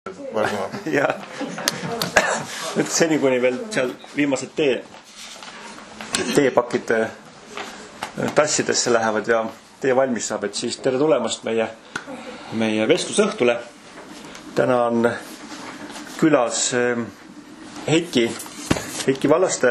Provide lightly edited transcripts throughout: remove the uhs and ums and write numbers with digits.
ja nüüd seni, kuni veel seal viimased teepakid tassidesse lähevad ja tee valmis saab, et siis tere tulemast meie vestlusõhtule. Täna on külas Heiki Vallaste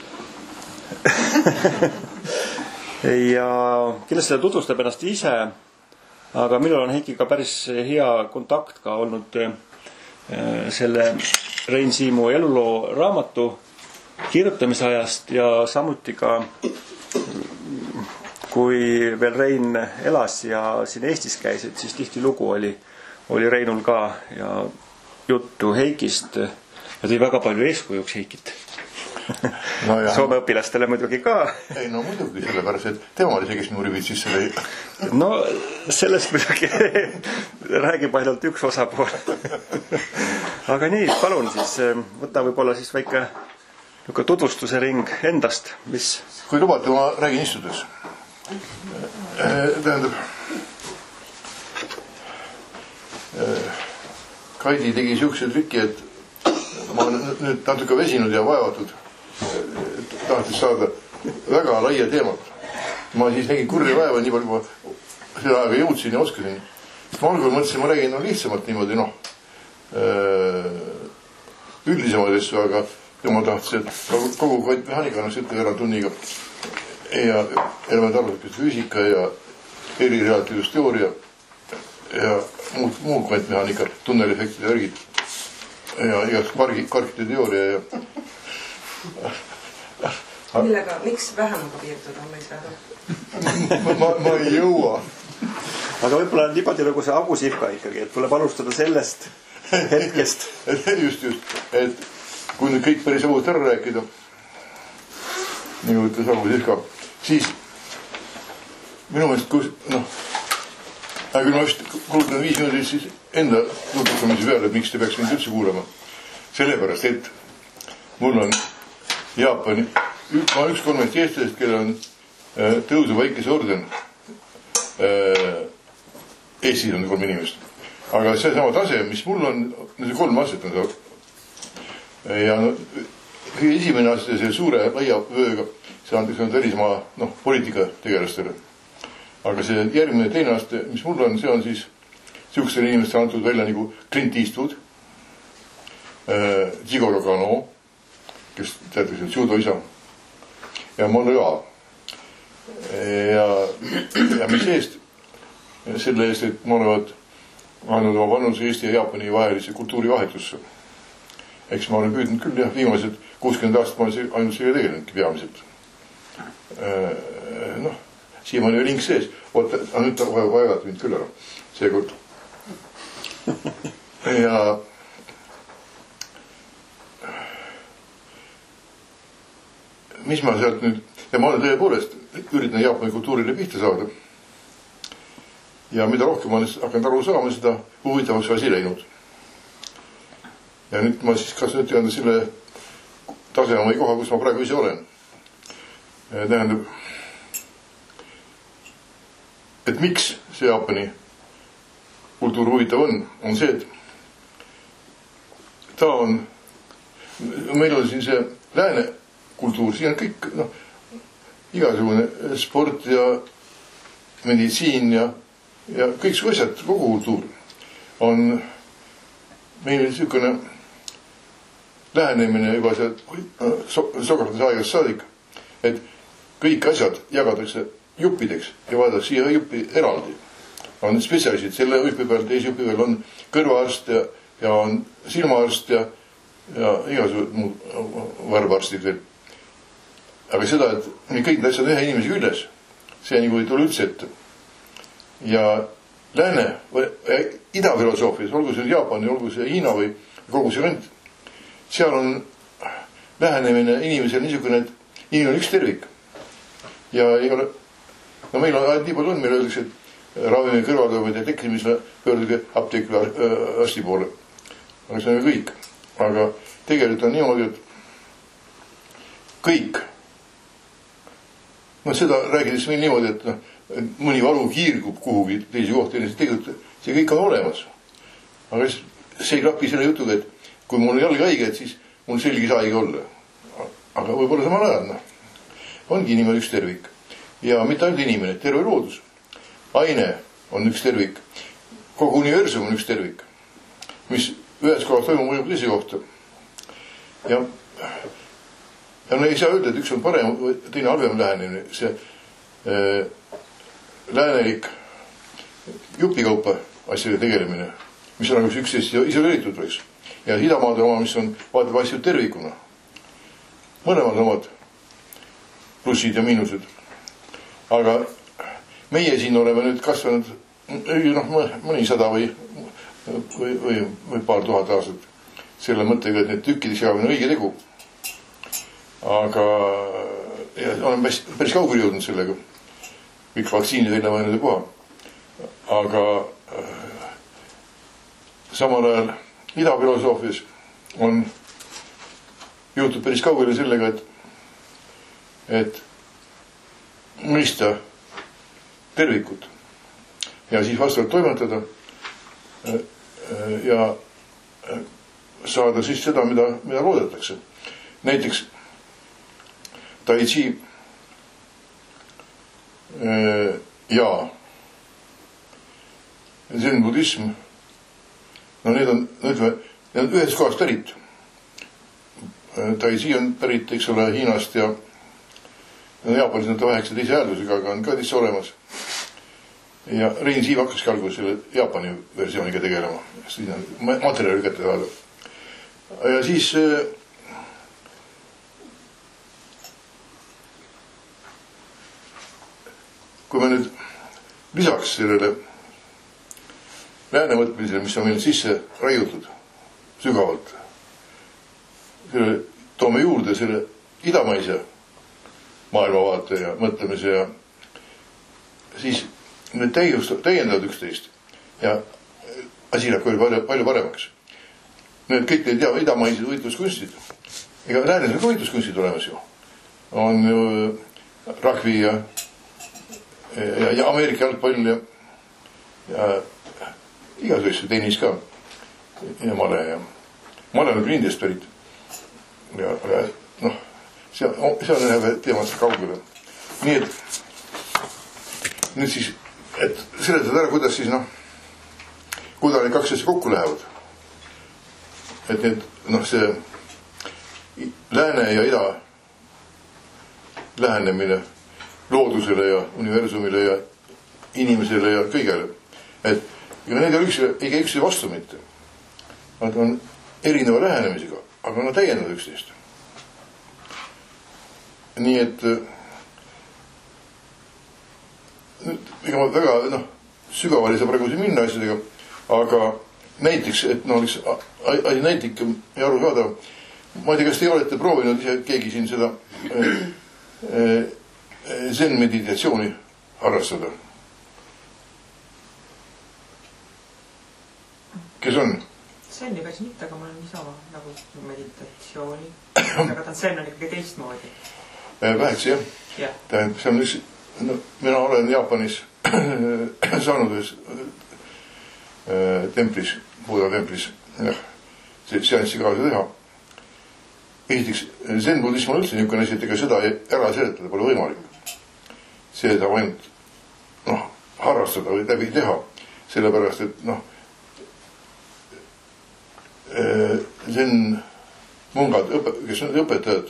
ja kindlasti ta tutvustab ennast ise, aga minul on Heikiga päris hea kontakt ka olnud selle Rein Siimu eluloo raamatu kirjutamise ajast ja samuti ka kui veel Rein elas ja siin Eestis käisid, siis tihtilugu oli Reinul ka ja juttu Heikist ja tõi väga palju eeskujuks Heikit. No Soome õpilastele muidugi ka. Ei, no muidugi, sellepärast, et tema oli see, kes minu rivid sisse lõi. No sellest muidugi räägib ainult üks osapool. Aga nii, palun siis, võta võib-olla siis väike tutvustuse ring endast, mis... Kui lubate, ma räägin istudes. Tähendab, Kaidi tegi siukse triki, et ma olen nüüd natuke vesinud ja vaevatud, tahtis saada väga laia teemat. Ma siis nägin kurri vaeva nii palju, kui ma selle aega jõudsin ja oskasin. Ma algul mõtlesin, ma räägin lihtsamalt niimoodi, üldisemad asju, aga tema tahtis, et kogu kvantmehaanika annaks ette veerand tunniga ja elementaarne füüsika ja erireaaltiivsusteooria ja muud kvantmehaanika, tunnelefektide värgid ja igast karkide teooria ja millega, miks vähemaga piirduda, ma ei saa ma ei jõua. Aga võib-olla on nii palju nagu see Agusivka ikkagi, et tuleb alustada sellest hetkest. Just, et kui nüüd kõik päris õud ära rääkida, nagu ütles Agusivka, siis minu meelest, küll ma vist kulutan 5 minutit siis enda tutvustamise peale, et miks te peaks mind üldse kuulama. Sellepärast, et mul on Jaapani, ma üks 3 eestlasest, kellel on tõusu väikese orden. Eestis on 3 inimest. Aga see sama tase, mis mul on, see 3 aset on see. Ja esimene aste see suure laia vööga, see antakse välismaa poliitika tegelastele. Aga see järgmine teine aste, mis mul on, see on siis siuksele inimestele antud välja nagu Clint Eastwood, Jigoro Kano, kes teatakse judo isa, ja Monroe. Ja mis eest? Selle eest, et Monroe andnud oma panuse Eesti ja Jaapani vahelise kultuurivahetusse. Eks ma olen püüdnud küll, viimased 60 aastat ma olen ainult selle tegelenudki peamiselt. Siiamaani oli link sees. Oota, nüüd ta vaevata mind küll ära. Seekord. Ja mis ma sealt nüüd, ja ma olen tõepoolest üritan Jaapani kultuurile pihta saada. Ja mida rohkem ma olen hakanud aru saama, seda huvitavaks asi läinud. Ja nüüd ma siis kas nüüd tean selle tasema või koha, kus ma praegu ise olen. Tähendab, et miks see Jaapani kultuur huvitav on see, et ta on, meil on siin see lääne kultuur, siin on kõik, igasugune sport ja meditsiin ja kõik su asjad, kogu kultuur on meil niisugune lähenemine juba see Sokratese aegast saadik, et kõik asjad jagatakse juppideks ja vaadatakse siia juppi eraldi. On spetsialistid selle jupi peal, teise jupi peal on kõrvaarst ja on silmaarst ja igasugused muud varbarstid veel. Aga seda, et kõik need asjad ühe inimese küljes, see nagu ei tule üldse ette. Ja lääne või idafilosoofias, olgu see Jaapani, olgu see Hiina või kogu see rent, seal on lähenemine inimesel niisugune, et inimene on üks tervik. Ja ei ole, meil on ainult nii palju meil öeldakse, et ravimi kõrvaltoimede tekkimisele pöörduge apteekri arsti poole. Aga see on kõik. Aga tegelikult on niimoodi, et kõik, seda räägides meil niimoodi, et mõni valu kiirgub kuhugi teisi kohti, tegelikult see kõik on olemas. Aga see ei klapi selle jutuga, et kui mul on jalg haige, et siis mul selg ei saagi olla. Aga võib-olla samal ajal, ongi inimene üks tervik. Ja mitte ainult inimene, terve loodus. Aine on üks tervik. Kogu universum on üks tervik, mis ühes kohas toimub mõjub teise kohta. Ja no ei saa öelda, et üks on parem, teine halvem lähenemine. See läänelik jupikaupa asjade tegelemine, mis on nagu üksteist isoleeritud võiks. Ja idamaade oma, mis on vaatab asju tervikuna. Mõlemad omad plussid ja miinused. Aga meie siin oleme nüüd kasvanud mõni 100 või paar tuhat aastat selle mõttega, et need tükkideks jagamine on õige tegu. Aga olen päris kaugele jõudnud sellega. Kõik vaktsiinid välja mõelnud ja puha. Aga samal ajal idafilosoofias on jõutud päris kaugele sellega, et mõista tervikut ja siis vastavalt toimetada ja saada siis seda, mida loodetakse. Näiteks Tai Chi ja zen budism, no need on ühes kohast pärit. Tai Chi on pärit, eks ole, Hiinast ja Jaapanis on ta väheksa teise hääldusega, aga on ka tisse olemas. Ja Rein Siiv hakkaski alguses selle Jaapani versiooniga tegelema. Siis on materjali kätte saada. Ja siis kui me nüüd lisaks sellele lääne võtmisele, mis on meil sisse raiutud sügavalt, toome juurde selle idamaise maailmavaate ja mõtlemise ja siis need täiendavad üksteist ja asi läheb palju paremaks. Need kõik need idamaised võitluskunstid, ega läänes on ka võitluskunstid olemas ju. On ju rugby ja Ameerika jalgpall ja igasugused tennis ka ja male on küll Indiast pärit ja noh, see on ühe teemast kaugele. Nii et nüüd siis, et seletada ära, kuidas siis kuidas need kaks asja kokku lähevad. Et need, see lääne ja ida lähenemine loodusele ja universumile ja inimesele ja kõigele. Et need ei käi üksteise vastu mitte. Nad on erineva lähenemisega, aga nad täiendavad üksteist. Nii et ega ma väga sügavale ei saa praegu siin minna asjadega, aga näiteks, et asi näitlik ja aru saada, ma ei tea, kas te olete proovinud ise keegi siin seda zen meditatsiooni harrastada? Kes on? Zen ei päris mitte, aga ma olen niisama nagu meditatsiooni. Aga zen on ikkagi teistmoodi. Väheks, jah. See on üks, mina olen Jaapanis saanud ühes templis, Buda templis, seanssi kaasa teha. Esiteks, zen budism on üldse niisugune asi, et ega seda ära seletada pole võimalik. See saab ainult harrastada või läbi teha, sellepärast, et zen mungad, kes on õpetajad,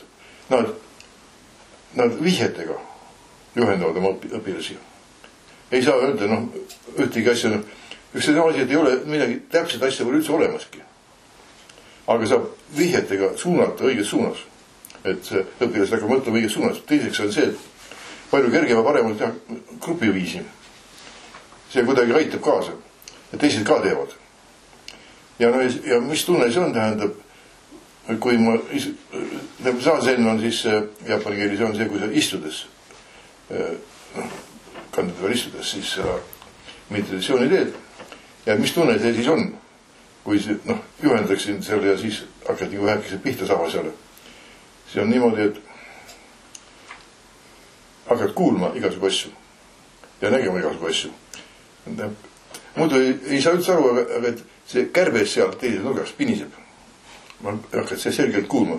nad vihjetega juhendavad oma õpilasi. Ei saa öelda, ühtegi asja, üks see asi, et ei ole midagi täpset asja või üldse olemaski. Aga saab vihjetega suunata õiges suunas. Et see õpilased hakkab mõtlema õiges suunas. Teiseks on see, et palju kergem ja paremalt teha grupiviisi. See kuidagi aitab kaasa. Ja teised ka teevad. Ja mis tunne see on, tähendab, kui ma zen on siis jaapani keelis on see, kui sa istudes kandade peal istudes siis meditatsiooni teed ja mis tunne see siis on, kui juhendaksin selle ja siis hakkad nagu vähekesed pihta saama selle. See on niimoodi, et hakkad kuulma igasugu asju ja nägema igasugu asju. muidu ei saa üldse aru, aga et see kärbes sealt teises nurgas piniseb. Ma hakkad see selgelt kuulma.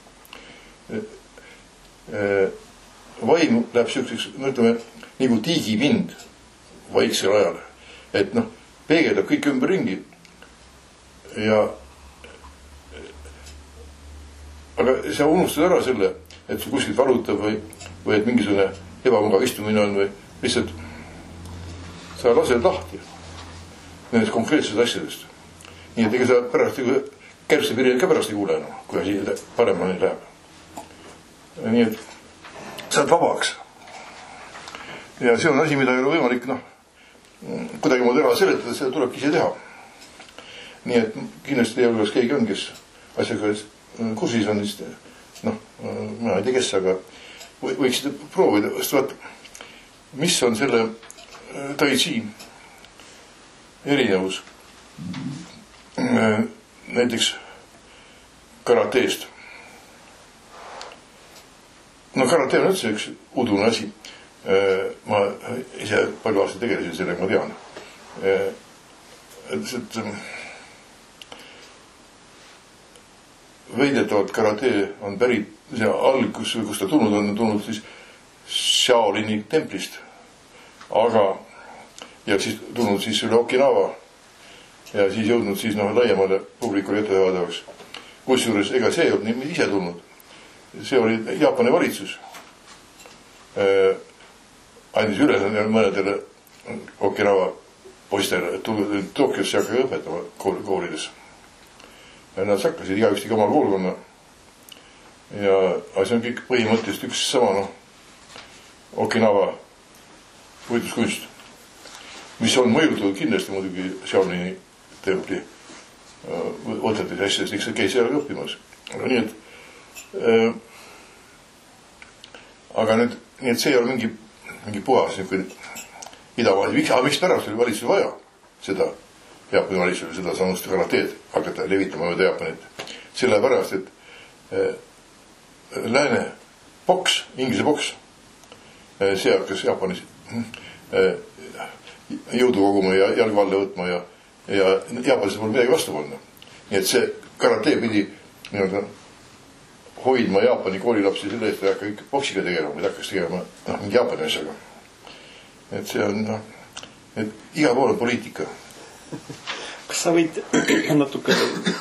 Vaim läheb selliseks, no ütleme, nagu tiigipind vaiksel ajal. Et noh, peegeldab kõik ümber ringi. Ja aga sa unustad ära selle, et su kuskilt valutab või et mingisugune ebamugav istumine on või lihtsalt sa lased lahti nendest konkreetsest asjadest. Nii et ega sa pärast kärbsepirjad ka pärast ei kuule enam, kui asi paremini läheb. Nii et saad vabaks. Ja see on asi, mida ei ole võimalik kuidagi moodi ära seletada, seda tulebki ise teha. Nii et kindlasti teie hulgas keegi on, kes asjaga kursis on, siis mina ei tea, kes, aga võiksite proovida. Mis on selle tai chi erinevus näiteks karateest? Karate on üldse üks udune asi. Ma ise palju aastaid tegelesin sellega, ma tean. Et veidetavalt karate on pärit, see algus, kus ta tulnud siis Shaolini templist. Aga, ja siis tulnud siis üle Okinawa ja siis jõudnud siis laiemale publikule etteteadavaks. Kusjuures ega see ei olnud nii ise tulnud. See oli Jaapani valitsus. Andis üle mõnedele Okinawa poistele, et tulnud Tokyosse hakka õpetama koolides. Ja nad hakkasid igaüks oma koolkonna. Ja see on kõik põhimõtteliselt üks sama Okinawa võitluskunst, mis on mõjutatud kindlasti muidugi Shaolini templi võtetes asjadest, eks see käis seal õppimas. Nii et aga nüüd, nii et see ei ole mingi puhas idamaali. Miks pärast oli valitsusel vaja seda, Jaapani valitsusel seda samust karateed hakata levitama mööda Jaapanit. Sellepärast, et lääne boks, inglise boks, see hakkas Jaapanis jõudu koguma ja jalgvalle võtma ja Jaapanis pole midagi vastu panna. Nii et see karate pidi hoidma Jaapani koolilapsi selle eest, et hakka ikka boksiga tegelema, või hakkas tegema mingi Jaapani asjaga. Et see on, et iga pool on poliitika. Kas sa võid natuke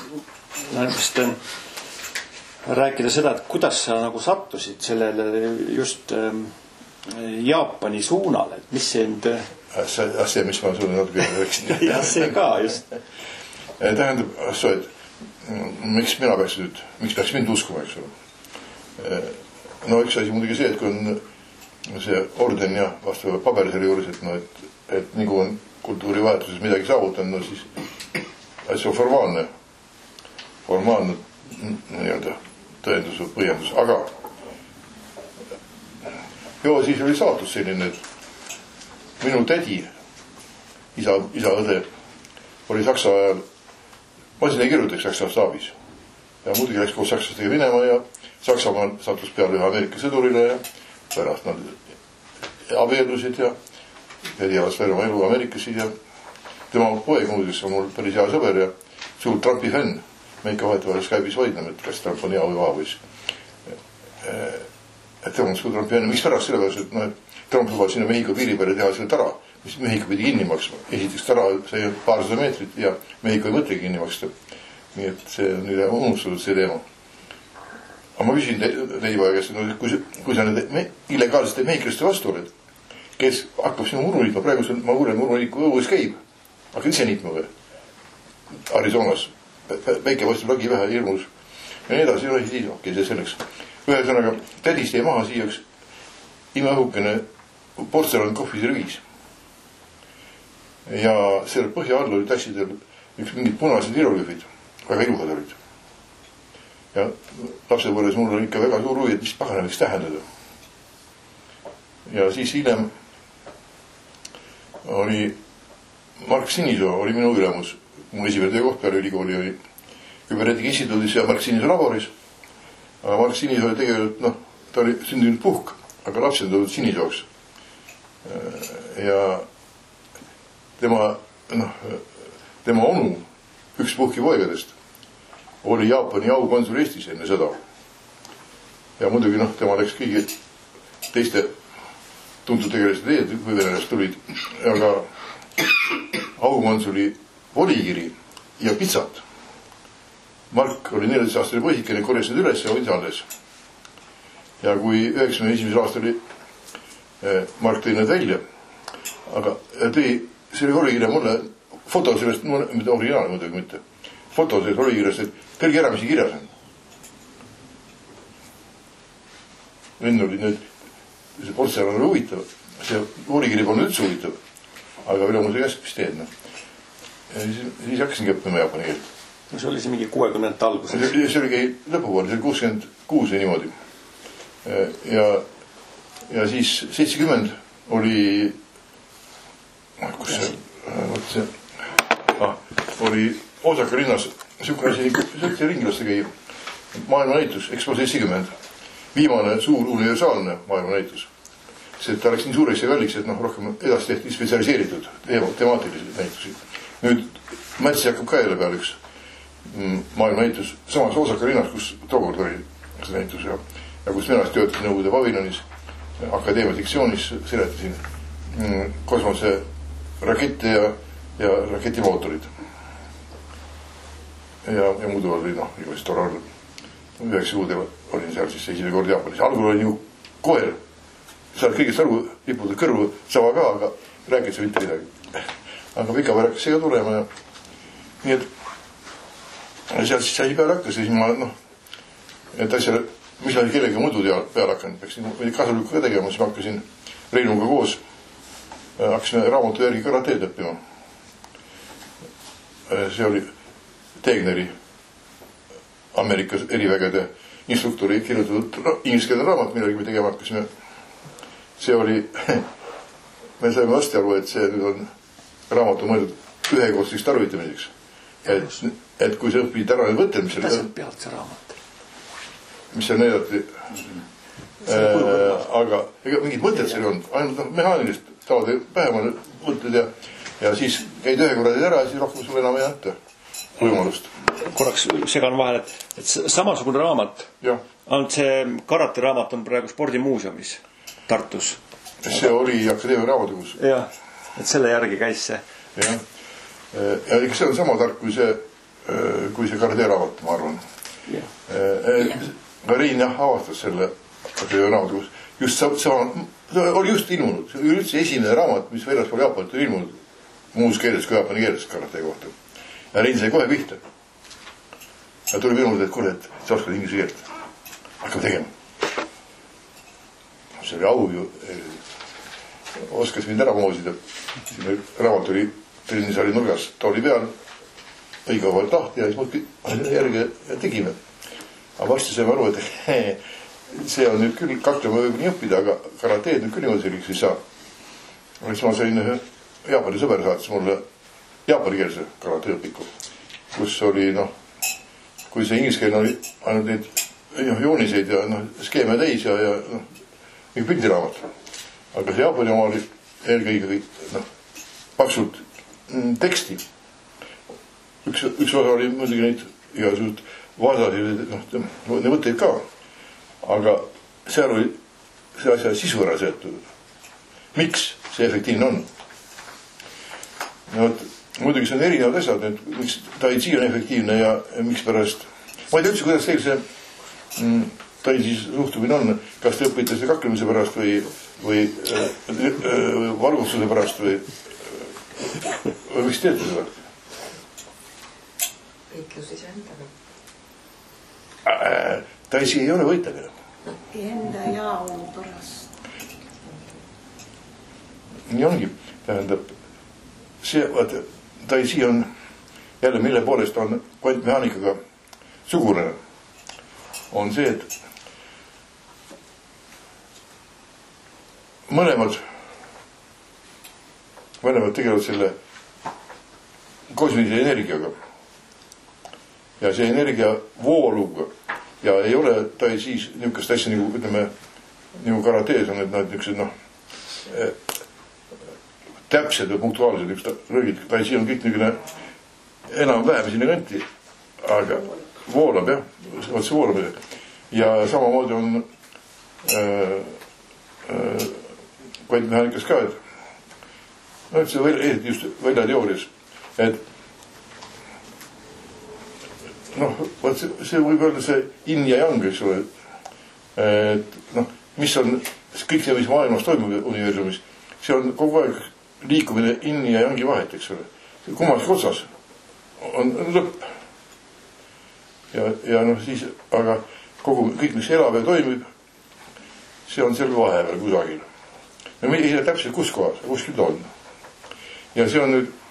rääkida seda, et kuidas sa sattusid sellele just Jaapani suunale, et mis sind... See, mis ma sulle natuke rääksin. Ja see ka just. Tähendab, miks mina miks peaks mind uskuma, eks ole. Üks asi muidugi see, et kui on see orden ja vastava paber selle juures, et nagu on kultuurivahetuses midagi saavutanud, siis see on formaalne tõendus või põhjendus, aga siis oli saatus selline, et minu tädi, isa õde, oli Saksa ajal masinakirjuteks Saksa staabis. Ja muidugi läks koos sakslastega minema ja Saksamaal sattus peale ühe Ameerika sõdurile ja pärast nad abiellusid ja tädi elas verma elu Ameerikas ja tema poeg muidugi on mul päris hea sõber ja suur Trumpi fänn. Me ikka vahetavahel Skype'is vaidleme, et kas Trump on hea või vaha võis. Et tema on suur Trumpi fänn. Miks pärast sellepärast, et Trump lubas sinna Mehhiko piiri peale teha selle tara, mis Mehhiko pidi kinni maksma. Esiteks tara sai paarsada meetrit ja Mehhiko ei mõtlegi kinni maksta. Nii et see on nüüd unustatud see teema. Aga ma küsin teie käest, kui sa need illegaalsete mehhiklaste vastu oled, kes hakkab sinu muruniitma, praegu ma kuulen muruniitku õues käib, hakkad ise niitma või? Arizonas, väike vastu lagi vähe hirmus ja nii edasi, okei, see selleks. Ühesõnaga, tädist jäi maha siia üks imeõhukene portselan kohviserviis. Ja selle põhja all oli tassidel üks mingid punased hieroglüüfid, väga iluhad olid. Ja lapsepõlves mul oli ikka väga suur huvi, et mis pagana võiks tähendada. Ja siis hiljem oli Mark Sinisoo, oli minu ülemus. Mu esimene töökoht peale ülikooli oli küberneetika instituudis ja Mark Sinisoo laboris. Aga Mark Sinisoo oli tegelikult, ta oli sündinud puhk, aga lapsed olid Sinisooks. Ja tema tema onu, üks Puhki poegadest, oli Jaapani aukonsul Eestis enne sõda. Ja muidugi tema läks kõigi teiste tuntud tegelased teed, kui venelased tulid, aga aukonsuli volikiri ja pitsat. Mark oli 14-aastane poisikene, korjas need üles ja hoidis alles. Ja kui 91. aastal oli Mark tõi need välja, aga selle volikirja mulle foto sellest, mitte originaal muidugi mitte, foto sellest volikirjast, et tõlgi ära, mis kirjas on. Enne oli nüüd, see portselan oli huvitav, see volikiri polnud üldse huvitav, aga ülemuse käsk, mis teed. Ja siis hakkasingi õppima jaapani keelt. See oli see mingi 60. alguses? See oli lõpupool, see oli 66 ja niimoodi. Ja siis 70 oli, kus see, oli Osaka linnas, see ringlasse käi maailmanäitus, Expo 70, viimane suur universaalne maailmanäitus. See, ta läks nii suureks ja kalliks, et rohkem edasi tehti spetsialiseeritud temaatilisi näitusi. Nüüd märtsi hakkab ka jälle peale üks maailmanäitus, samas Osaka linnas, kus tookord oli see näitus ja kus mina töötasin Nõukogude paviljonis, akadeemia sektsioonis seletasin kosmose rakette ja raketimootorid. Ja muidu oli igast tore olla. 9 kuud olin seal siis esimene kord Jaapanis. Algul oli ju koer. Saad kõigest aru, liputud kõrvu, sama ka, aga rääkid sa mitte midagi. Aga pika päev hakkas see ka tulema ja nii et sealt siis sai peale hakkas ja siis ma et asjale, mis oli kellega muidu peale hakanud, peaks kasulükku ka tegema, siis ma hakkasin Reinuga koos, hakkasime raamatu järgi karateed õppima. See oli Tegneri Ameerikas erivägede instruktori kirjutatud ingliskeelne raamat, millega me tegema hakkasime. See oli, me saime vasti aru, et see nüüd on raamatu mõeldud ühekordseks tarvitamiseks. Et kui sa õpid ära need võtted, mis seal näidati, aga ega mingid mõtted seal on, ainult mehaanilist taoda pähemal mõtted ja siis käid ühe korra ära ja siis rohkem sul enam ei anta võimalust. Korraks segan vahel, et samasugune raamat, ainult see karate raamat on praegu spordimuuseumis Tartus. See oli akadeemia raamatukogus. Jah, et selle järgi käis see. Jah, ja see on sama tark kui see karate raamat, ma arvan. Rein avastas selle akadeemia raamatukogus. See oli just ilmunud, see oli üldse esimene raamat, mis väljaspool Jaapanit oli ilmunud muus keeles kui jaapani keeles karate kohta. Ja Rein sai kohe pihta. Ja tuli minu mõte, et kuule, et sa oskad inglise keelt. Hakkame tegema. See oli au ju. Oskas mind ära moosida. Siin raamat oli trennisaali nurgas, ta oli peal. Õige vabalt tahti ja siis muudki järgi tegime. Aga varsti saime aru, et see on nüüd küll kaklema võib nii õppida, aga karateed nüüd küll niimoodi selliks ei saa. Siis ma sain Jaapani sõber saatis mulle jaapanikeelse karateõpiku, kus oli, kui see ingliskeelne oli ainult neid jooniseid ja skeeme täis ja mingi pildiraamat. Aga see Jaapani oma oli eelkõige paksult teksti. Üks osa oli muidugi neid igasugused vasasid, need võtteid ka. Aga seal oli see asja sisu ära seotud. Miks see efektiivne on? Muidugi see on erinevad asjad, miks Tai Chi on efektiivne ja miks pärast. Ma ei tea üldse, kuidas teil see Tai Chi suhtumine on, kas te õpite selle kaklemise pärast või valgustuse pärast või miks teete seda? Võitlus iseendaga. Tai Chi ei ole võitlemine. Enda jaolu pärast. Nii ongi, tähendab, see, vaata, Tai Chi on jälle, mille poolest on kvantmehaanikaga sugune, on see, et mõlemad tegelevad selle kosmilise energiaga ja see energia vooluga ja ei ole Tai Chi's niisugust asja nagu, ütleme, nagu karatees on, et nad niisugused, täpsed ja punktuaalsed üks röögid, ta siin on kõik niisugune enam-vähem sinna kanti, aga voolab jah, vot see voolab ja samamoodi on kvantmehaanikas ka, et see just väljateoorias, et vot see võib olla see yin ja yang, eks ole, et mis on kõik see, mis maailmas toimub universumis, see on kogu aeg liikumine yin ja yangi vahet, eks ole. Kummas otsas on lõpp. Ja siis, aga kõik, mis elab ja toimib, see on seal vahepeal kusagil. Ja me ei tea täpselt kus kohas, kuskil ta on. Ja see on nüüd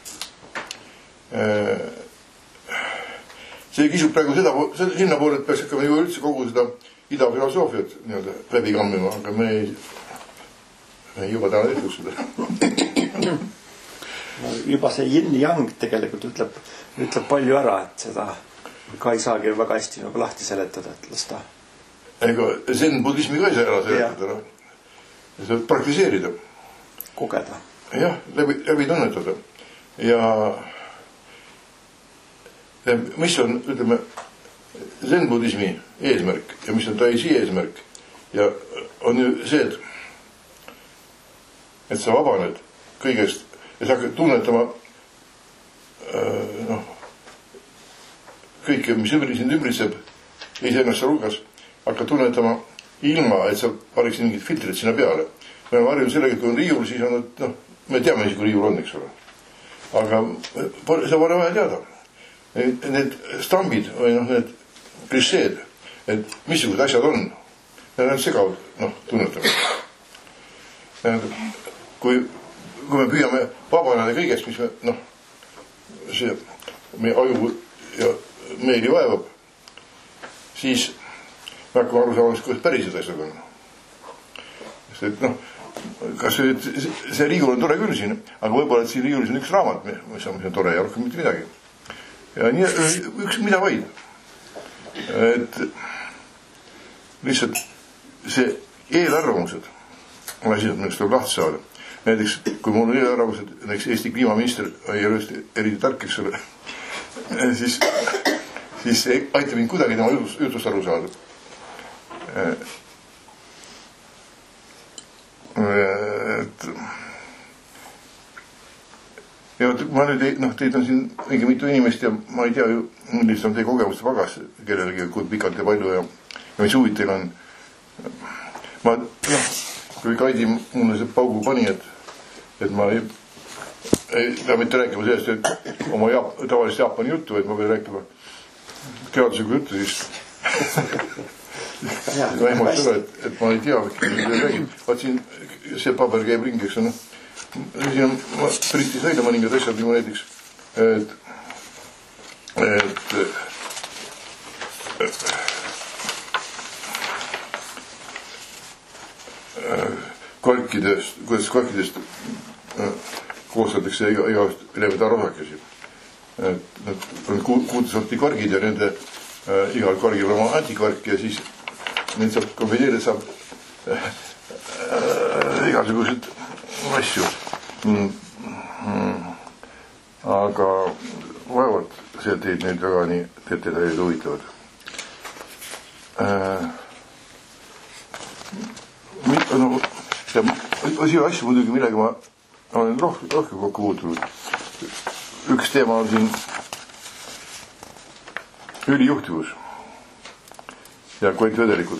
see kisub praegu sinna poole, et peaks hakkama ju üldse kogu seda idafilosoofiat nii-öelda läbi kammima, aga me ei juba täna tehtud seda. Juba see yin-yang tegelikult ütleb palju ära, et seda ka ei saagi väga hästi nagu lahti seletada, et las ta... Ega zen-budismi ka ei saa ära seletada. Seda praktiseerida. Kogeda. Jah, läbi tunnetada. Ja mis on, ütleme, zen-budismi eesmärk ja mis on taisi eesmärk ja on ju see, et sa vabaned kõigest ja sa hakkad tunnetama kõike, mis sind ümbritseb iseennast hulgas, hakkad tunnetama ilma, et sa paneksid mingid filtrid sinna peale. Me oleme harjunud sellega, et kui on riiul, siis on, me teame isi, kui riiul on, eks ole. Aga seda pole vaja teada. Need stambid või need klišeed, et missugused asjad on, need on segavad tunnetama. Kui me püüame vabaneda kõigest, mis me, see meie aju ja meeli vaevab, siis me hakkame aru saama, kuidas päriselt asjad on. Sest kas see riiul on tore küll siin, aga võib-olla, et siin riiulis on üks raamat, mis on tore ja rohkem mitte midagi. Ja nii, üks mida vaid. Et lihtsalt see eelarvamused on asi, et millest tuleb lahti saada. Näiteks, kui mul on eelarvamused, näiteks Eesti kliimaminister ei ole eriti tark, eks ole, siis aitab mind kuidagi tema jutust aru saada. Ja ma nüüd teid on siin õige mitu inimest ja ma ei tea ju, millised on teie kogemuste pagas kellelegi, kui pikalt ja palju ja mis huvid teil on. Ma, kui Kaidi mulle see paugu pani, et ma ei pea mitte rääkima sellest, et oma tavalist Jaapani juttu, et ma pean rääkima teadusega juttu, siis vähemalt seda, et ma ei tea, mida räägin. Vaat siin see paber käib ringi, eks on, siin on pritis välja mõningad asjad, nagu näiteks, kvarkidest, kuidas kvarkidest koostatakse igast elementaarosakesi. Nad on 6 sorti kvargid ja nende igal kvargil on oma antikvark ja siis neid saab kombineerida, saab igasugused asju. Aga vaevalt see teid nüüd väga nii detailid huvitavad. Asi asju muidugi, millega ma olen rohkem kokku puutunud. Üks teema on siin ülijuhtivus ja kvantvedelikud.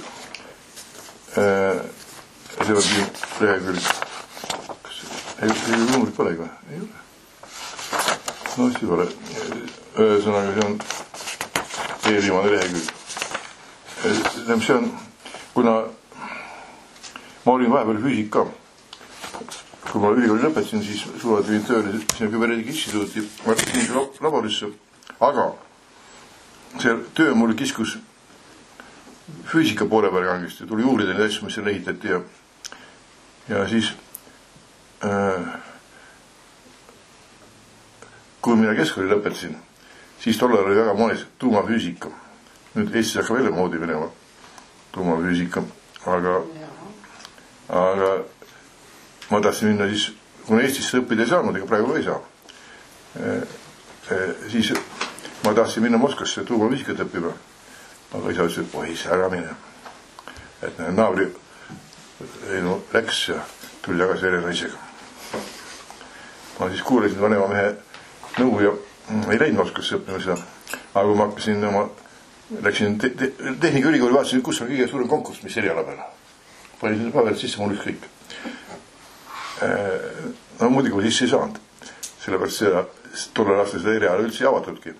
See on siin lehekülg. Ei numbrit polegi või? Ei ole. No hästi pole. Ühesõnaga see on eelviimane lehekülg. See on, kuna ma olin vahepeal füüsik ka. Kui ma ülikooli lõpetasin, siis suvad viin tööle sinna küberneetika instituuti, ma läksin laborisse, aga see töö mulle kiskus füüsika poole peale kangesti, tuli uurida neid asju, mis seal ehitati ja siis kui mina keskkooli lõpetasin, siis tollal oli väga moonis tuumafüüsika. Nüüd Eestis hakkab jälle moodi minema tuumafüüsika, aga ma tahtsin minna siis kuna Eestisse õppida ei saanud, ega praegu ei saa, siis ma tahtsin minna Moskvasse tuumafüüsikat õppima, aga isa ütles, et oi, ära mine. Et naabri läks ja tuli tagasi vene naisega. Ma siis kuulasin vanema mehe nõu ja ei läinud Moskvasse õppima seda, aga kui ma hakkasin läksin Tehnikaülikooli, vaatasin, kus on kõige suurem konkurss, mis eriala peale. Panin seda paberit sisse, mul ükskõik. No muidugi ma sisse ei saanud, sellepärast seda tollel aastal seda eriala üldse ei avatudki.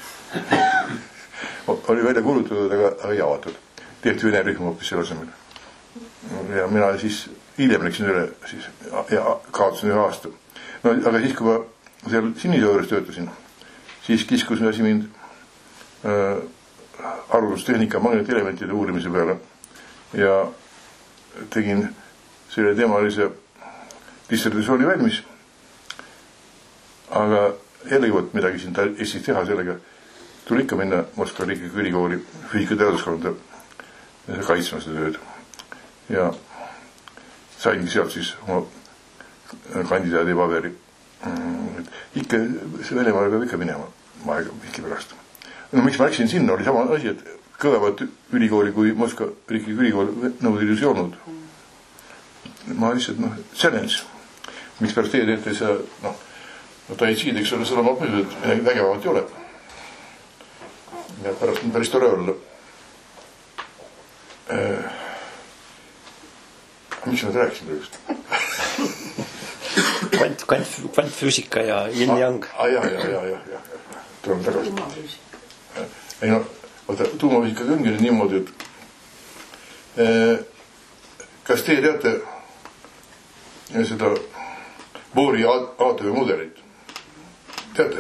Oli välja kulutatud, aga ei avatud. Tehti vene rühm hoopis selle asemel. Ja mina siis hiljem läksin üle siis, ja kaotasin ühe aasta. No, aga siis, kui ma seal Sinise juures töötasin, siis kiskus asi mind arvutustehnika magnetelementide uurimise peale ja tegin selle teemalise dissertatsiooni valmis. Aga jällegi võt midagi siin Eestis teha sellega, tuli ikka minna Moskva riikliku ülikooli füüsikateaduskonda kaitsma seda tööd. Ja saingi sealt siis oma kandidaadi paberi. Ikka see Venemaale peab ikka minema aega mihki pärast. No miks ma läksin sinna, oli sama asi, et kõvevat ülikooli kui Moskva riiklik ülikool nõudilus ei olnud. Ma lihtsalt, challenge. Miks pärast teie teete see, ta ei siideks ole seda oma põhjus, et vägevavat ei ole. Ja pärast on päris tore olla. Miks ma rääkisin praegust? Kvantfüüsika ja yin-yang. Ja. Tuleme tagasi. Ei tuumafüüsikaga ongi niimoodi, et kas teie teate seda Bohri aatomi mudelit? Teate?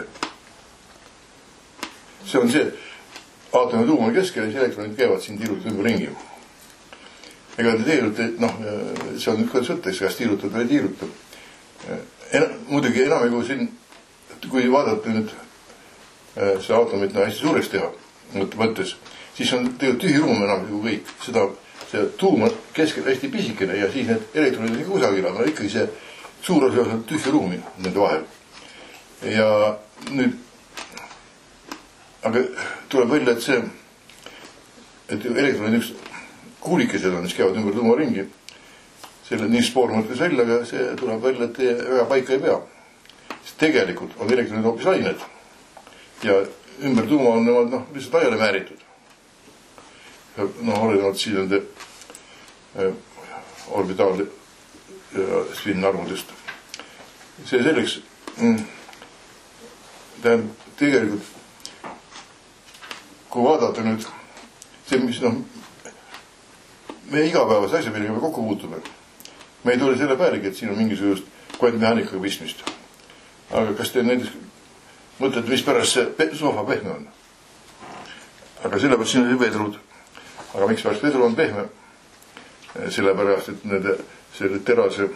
See on see, aatomi tuum on keskel ja see elektronid käivad siin tiirutud ümber ringi. Ega te tiirute, see on üks võtteks, kas tiirutad või tiirutab. Muidugi enamigu siin, kui vaadata nüüd see aatomit hästi suureks teha mõttes, siis on tegelikult tühi ruum enamigu kõik. See tuum on keskel hästi pisikene ja siis need elektronid on kusagil, aga ikkagi see suur osa on tühi ruumi nende vahel. Ja nüüd, aga tuleb välja, et elektronid üks kuulikesed on, mis käivad ümber tuuma ringi. Selle nii spoor mõttes välja, aga see tuleb välja, et väga paika ei pea. Sest tegelikult on elektronid hoopis ained. Ja ümber tuuma on nemad, lihtsalt aiale määritud. Olenevalt siis nende orbitaalde ja spinarvudest. See selleks, tegelikult, kui vaadata nüüd, see, mis me igapäevase asja, millega me kokku puutume, me ei tule selle päälegi, et siin on mingisugust kvantmehaanikaga pistmist. Aga kas te näiteks mõtlete, mis pärast see sohva pehme on? Aga sellepärast siin on vedrud. Aga miks pärast vedru on pehme? Sellepärast, et selle terase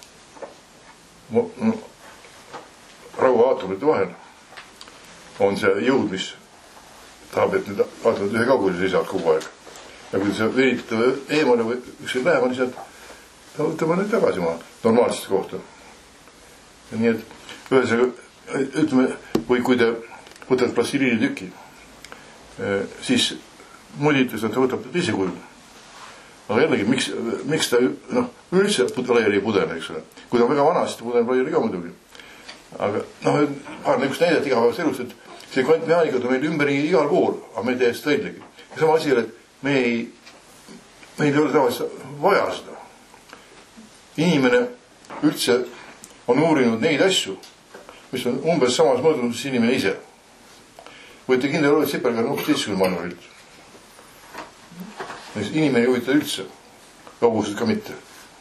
rauaaatomite vahel on see jõud, mis tahab, et need aatomid ühe kaugusel seisavad kogu aeg. Ja kui see veritada eemale või ükskõik lähema, siis võtame need tagasi maa normaalsest kohta. Ja nii et ühesega, ütleme, või kui te võtad plastiliini tüki, siis muditus on, ta võtab teise kujul. Aga jällegi, miks ta üldse laiali ei pudene, eks ole. Kui ta on väga vana, siis ta pudene laiali ka muidugi. Aga paar üks näidet igapäevast elust, et see kvantmehaanikad on meil ümberi igal pool, aga me ei tee seda väljagi. Ja sama asi, et meil ei ole tavaliselt vaja seda. Inimene üldse on uurinud neid asju, mis on umbes samas mõõdunuses inimene ise. Võite kindel olla, et Sipelgar on hoopis teistsugune maailmapilt. Inimene ei huvita üldse, lobused ka mitte.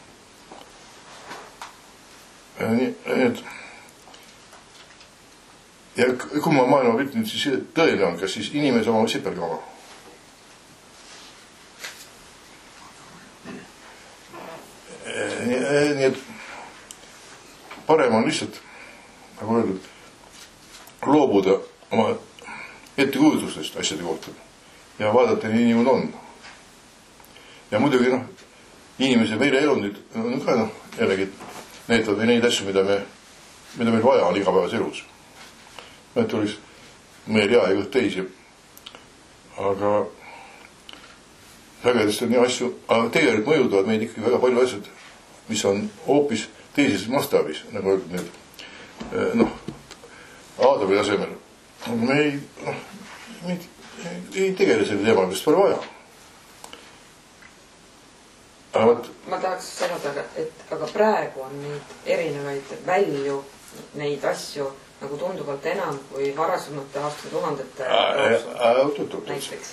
Ja kui ma maailmapilt nüüd siis tõele on, kas siis inimese oma või Sipelgar oma? Nii et parem on lihtsalt, nagu öeldud, loobuda oma ettekujutustest asjade kohta ja vaadata nii nad on. Ja muidugi inimese meeleelundid on ka jällegi näitavad neid asju, mida meil vaja on igapäevas elus. Et oleks meil hea ja teisi. Aga sagedasti on nii asju, aga tegelikult mõjutavad meid ikkagi väga palju asjad, mis on hoopis teises mastaabis, nagu öeldud nüüd, Aadami tasemel. Me ei tegele selle teema, mis pole vaja. Ma tahaks sanoda, et aga praegu on neid erinevaid välju, neid asju nagu tunduvalt enam kui varasemate aastatuhandete näiteks.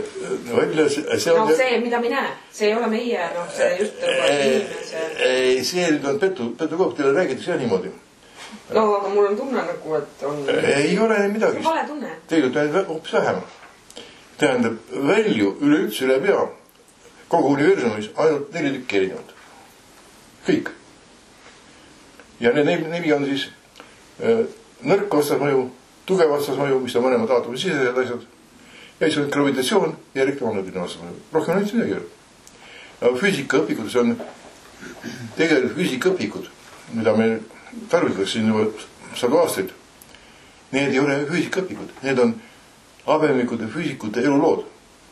See, mida me näe, see ei ole meie, see just inimese... Ei, see on petukoht, teile räägitakse niimoodi. Aga mul on tunne nagu, et on... Ei ole midagi. Vale tunne. Tegelikult on hoopis vähem. Tähendab, välju üleüldse üle pea kogu universumis ainult 4 tükki erinevad. Kõik. Ja need 4 on siis nõrk vastasmõju, tugev vastasmõju, mis on mõlemad aatomi sisesed asjad, ja siis on gravitatsioon ja elektromagnetiline vastasmõju. Rohkem on üldse midagi. Aga füüsikaõpikud, see on tegelikult füüsikaõpikud, mida meil tarvitatakse siin juba 100 aastaid. Need ei ole füüsikaõpikud, need on habemikute füüsikute elulood.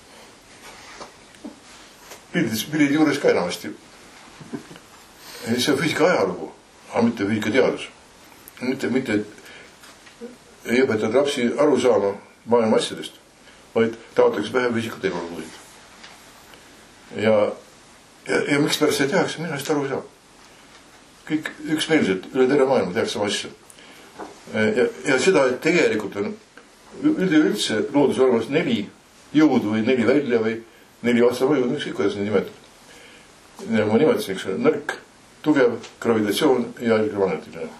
Pildid juures ka enamasti. See on füüsika ajalugu, aga mitte füüsika teadus. Mitte ei õpetada lapsi aru saama maailma asjadest, vaid taotakse pähe füüsikute elulood. Ja miks pärast see tehakse, mina seda aru ei saa. Kõik üksmeelselt üle terve maailma tehakse sama asja. Ja seda, et tegelikult on üldse loodus olemas 4 jõudu või 4 välja või 4 vastamõju, ükskõik kuidas neid nimetab. Nagu ma nimetasin, eks nõrk, tugev, gravitatsioon ja elektromagnetiline.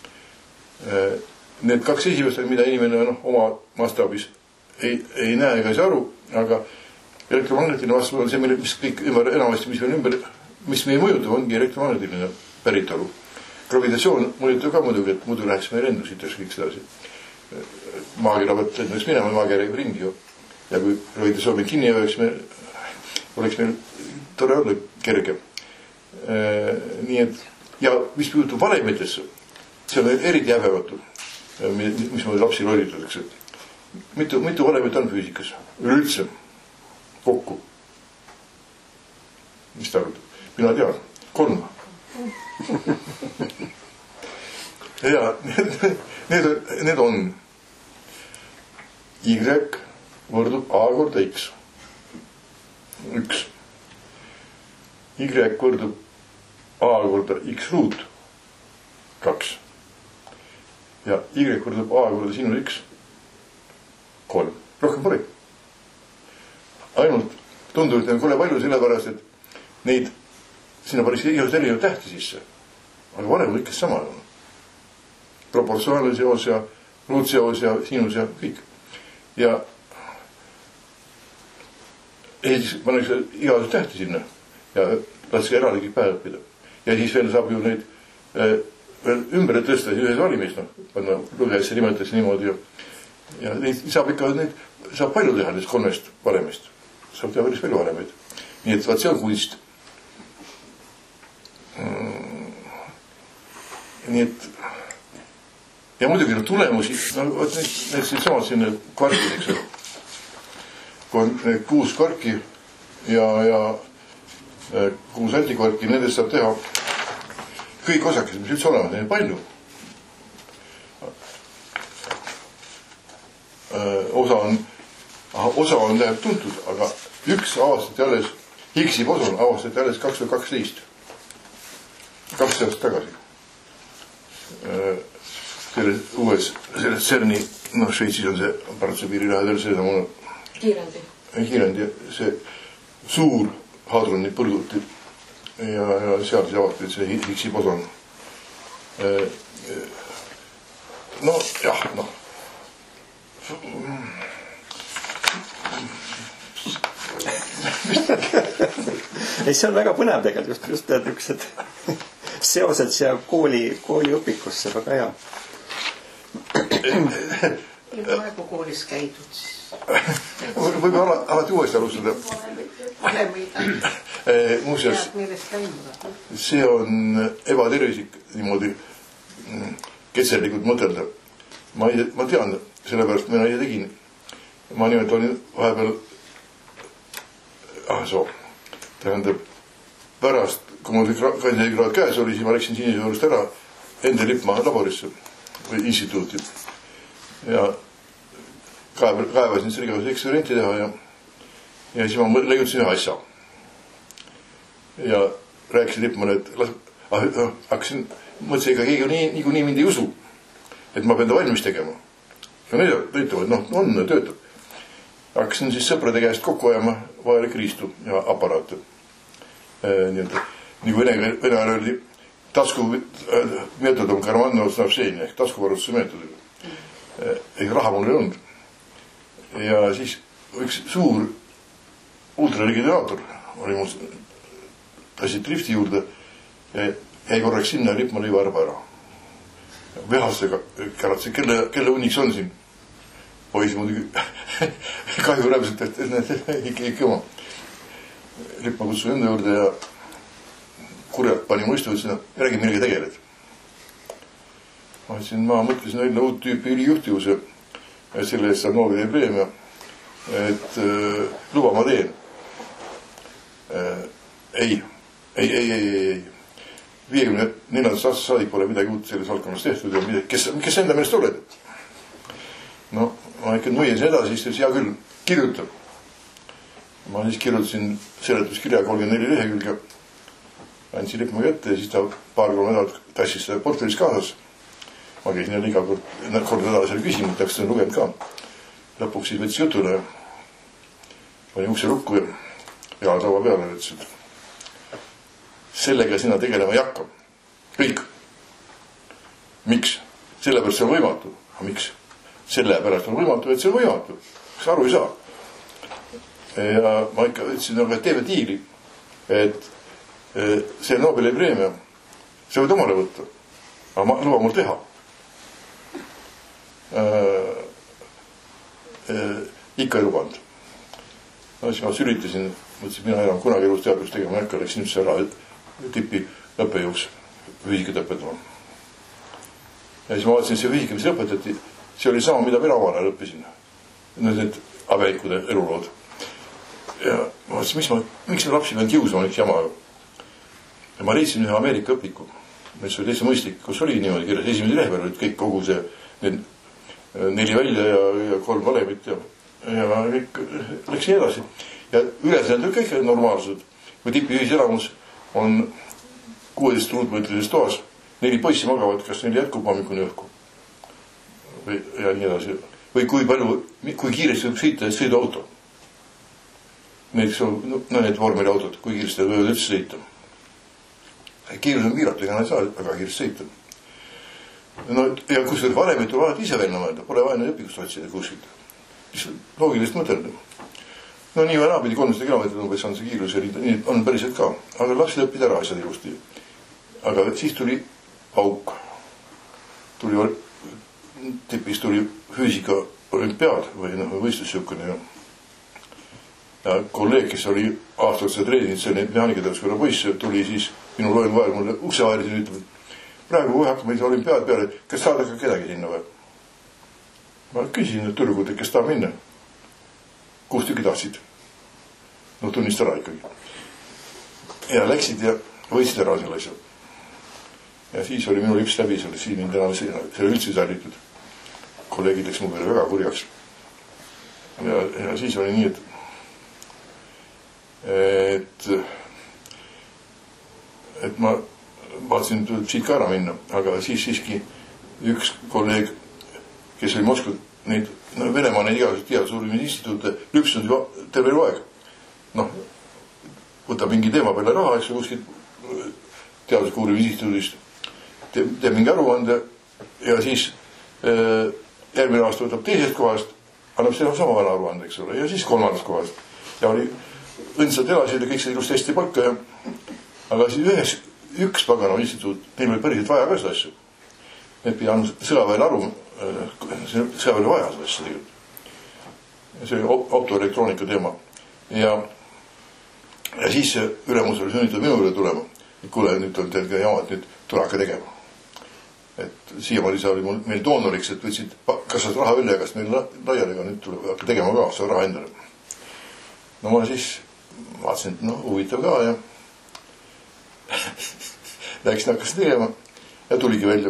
Need 2 esimest, mida inimene oma mastaabis ei näe ega ei saa aru, aga elektromagnetiline vastamõju on see, mis kõik enamasti, mis meie mõjutab, ongi elektromagnetiline päritolu. Gravitatsioon mõjutab ka muidugi, et muidu läheks meie lendu siit kõik sedasi. Maakera võt lendaks minema, maakera ei ringi ju. Ja kui gravitatsioon meil kinni oleks meil tore olla kerge. Nii et, ja mis puudutab valemitesse, see on eriti häbevatu, mis me lapsi lollitatakse. Mitu valemit on füüsikas? Üleüldse. Kokku. Mis ta arvab? Mina tean. 3. Ja need on Y võrdub A korda X. 1. Y võrdub A korda X ruut. 2. Ja Y võrdub A korda sinul X. 3. Rohkem pole. Ainult tundub, et on kole palju sellepärast, et neid sinna päris igast erinev tähti sisse. Aga varem on ikka sama. Proportsionaalne seos ja ruutseos ja sinus ja kõik. Ja siis pannakse igasugust tähti sinna ja laske eraldi kõik päev õppida. Ja siis veel saab ju neid veel ümber tõsta ühes valimist, panna lõhesse nimetatakse niimoodi ja neid saab ikka, saab palju teha neist 3 valemist. Saab teha päris palju valemeid. Nii et vaat see on kunst. Nii et ja muidugi on tulemusi, need samad sinna kvarkideks, kui on 6 kvarki ja 6 antikvarki, nendest saab teha kõik osakesed, mis üldse olemas, neid on palju. Osa on läheb tuntud, aga üks avastati alles, Higgsi boson avastati alles 2012. 2 aastat tagasi. Selles CERN-i, Šveitsis on see Prantsuse piiri lähedal, see on kiirendi, see suur hadroni põrguti ja seal siis avati see Higgsi boson. Ei, see on väga põnev tegelikult, just tead niisugused seosed siia kooli õpikusse, väga hea. Ja praegu koolis käidud siis. Võime alati uuesti alustada. muuseas, see on ebatervislik niimoodi ketserlikult mõtelda. Ma tean, sellepärast mina ise tegin. Ma nimelt olin vahepeal tähendab pärast, kui mul kandidaadikraad käes oli, siis ma läksin Sinise juurest ära Ende Lippmaa laborisse või instituuti ja kaevasin selle igavese eksperimenti teha ja siis ma leiutasin ühe asja ja rääkisin Lippmaale, et mõtlesin, ega keegi niikuinii mind ei usu, et ma pean ta valmis tegema ja need ütlevad, on, töötab. Hakkasin siis sõprade käest kokku ajama vajalik riistu ja aparaate. Nagu vene ajal öeldi, tasku meetod on karmanno snapseeni ehk taskuvarustuse meetodiga. Ehk raha mul ei olnud. Ja siis üks suur ultraligidenaator oli mul tassid drifti juurde ja jäi korraks sinna ja Lippmaa lõi varba ära. Vehastega käratsi, kelle uniks on siin? Poisi muidugi kahju rämselt, et ikka oma. Lippmaa kutsus enda juurde ja kurjalt pani mu istu, ütlesin, räägi millega tegeled. Ma ütlesin, ma mõtlesin välja uut tüüpi ülijuhtivuse, selle eest saab Nobeli preemia, et luba ma teen. Ei. 54 aastast saadik pole midagi uut selles valdkonnas tehtud ja midagi, kes enda meelest oled? No, ma ikka mõisin edasi, siis hea küll, kirjutab. Ma siis kirjutasin seletuskirja 34 lehekülge, andsin Lippmaa kätte ja siis ta paar-kolm nädalat tassis seda portfellis kaasas. Ma käisin jälle iga kord nädala selle küsimus, täpselt olen lugenud ka. Lõpuks siis võttis jutule ja pani ukse lukku ja taua peale ja ütles, et sellega sina tegelema ei hakka. Kõik. Miks? Sellepärast see on võimatu. Aga miks? Sellepärast on võimatu, et see on võimatu. Kas aru ei saa? Ja ma ikka ütlesin, et teeme diili, et see Nobeli preemia, see võid omale võtta. Aga ma luba mul teha. Ikka ei lubanud. Siis ma sülitasin, mõtlesin, mina enam kunagi elus teadust tegema ei hakka, läksin üldse ära tipi õppejõuks füüsikat õpetama. Ja siis ma vaatasin, see füüsika, mis õpetati, see oli sama, mida mina omal ajal õppisin. Need abeikude elulood. Ja ma vaatasin, miks me lapsi pean kiusama üks jama. Ja ma leidsin ühe Ameerika õpiku, mis oli täitsa mõistlik, kus oli niimoodi kirjas. Esimese lehe peal olid kõik kogu see 4 välja ja 3 valemit ja kõik läks nii edasi. Ja ülesõnad olid kõik normaalsed. Kui tipi ühiselamus on 16 ruutmeetrises toas, 4 poissi magavad, kas neil jätkub hommikuni õhku? Ja nii edasi. Või kui kiiresti võib sõita sõiduauto. Näiteks need vormeliautod, kui kiiresti võivad üldse sõita. Kiirus on piiratud, ega nad ei saa väga kiiresti sõita. No, ja kus valemid tuleb alati ise välja mõelda, pole vaja neid õpikust otsida kuskilt. Loogilist mõtelda. No nii või naapidi 300 kilomeetrit umbes on see kiirus ja nii on päriselt ka. Aga lapsed õppida ära asjad ilusti. Aga siis tuli pauk. Tipis tuli füüsika olümpiaad või võistlus siukene. Ja kolleeg, kes oli aastasse treeninud, see oli mehaanikatõuskonna poiss, tuli siis minu loen vahel mulle ukse vahel ja ütleb, praegu kui hakkab meil olümpiaad peale, kas saada ka kedagi sinna või? Ma küsisin, et tüdrukud, kes tahab minna? 6 tükki tahtsid. No tunnist ära ikkagi. Ja läksid ja võitsid ära selle asja. Ja siis oli minu lips läbi, siin mind enam selle üldse säilitud. Kolleegid läks mu peale väga kurjaks. Ja siis oli nii, et ma vaatasin siit ka ära minna, aga siis siiski üks kolleeg, kes oli Moskva neid, Venemaa neid igasugused teadusuurimisinstituute lüpsnud juba terve aeg. Võtab mingi teema peale raha, eks kuskilt teadusliku uurimisinstituudist, teeb mingi aruande ja siis järgmine aasta võtab teisest kohast, annab selle sama vana aruande, eks ole, ja siis 3. kohast. Ja oli õndsad elasid ja kõik see ilusti hästi palka ja aga siis üks pagana instituut, neil oli päriselt vaja ka seda asju. Need pidi andma sõjaväele aru, sõjaväele vaja seda asja tegelikult. See oli optoelektroonika teema. Ja ja siis see ülemus oli sunnitud minu üle tulema. Kuule, nüüd on teil ka jamad, nüüd tule hakka tegema. Et siiamaani sa oli meil doonoriks, et võtsid, kas saad raha üle, kas meil laiali, aga nüüd tuleb hakka tegema ka, see raha endale. No ma siis vaatasin, et huvitav ka ja läksin hakkas tegema ja tuligi välja.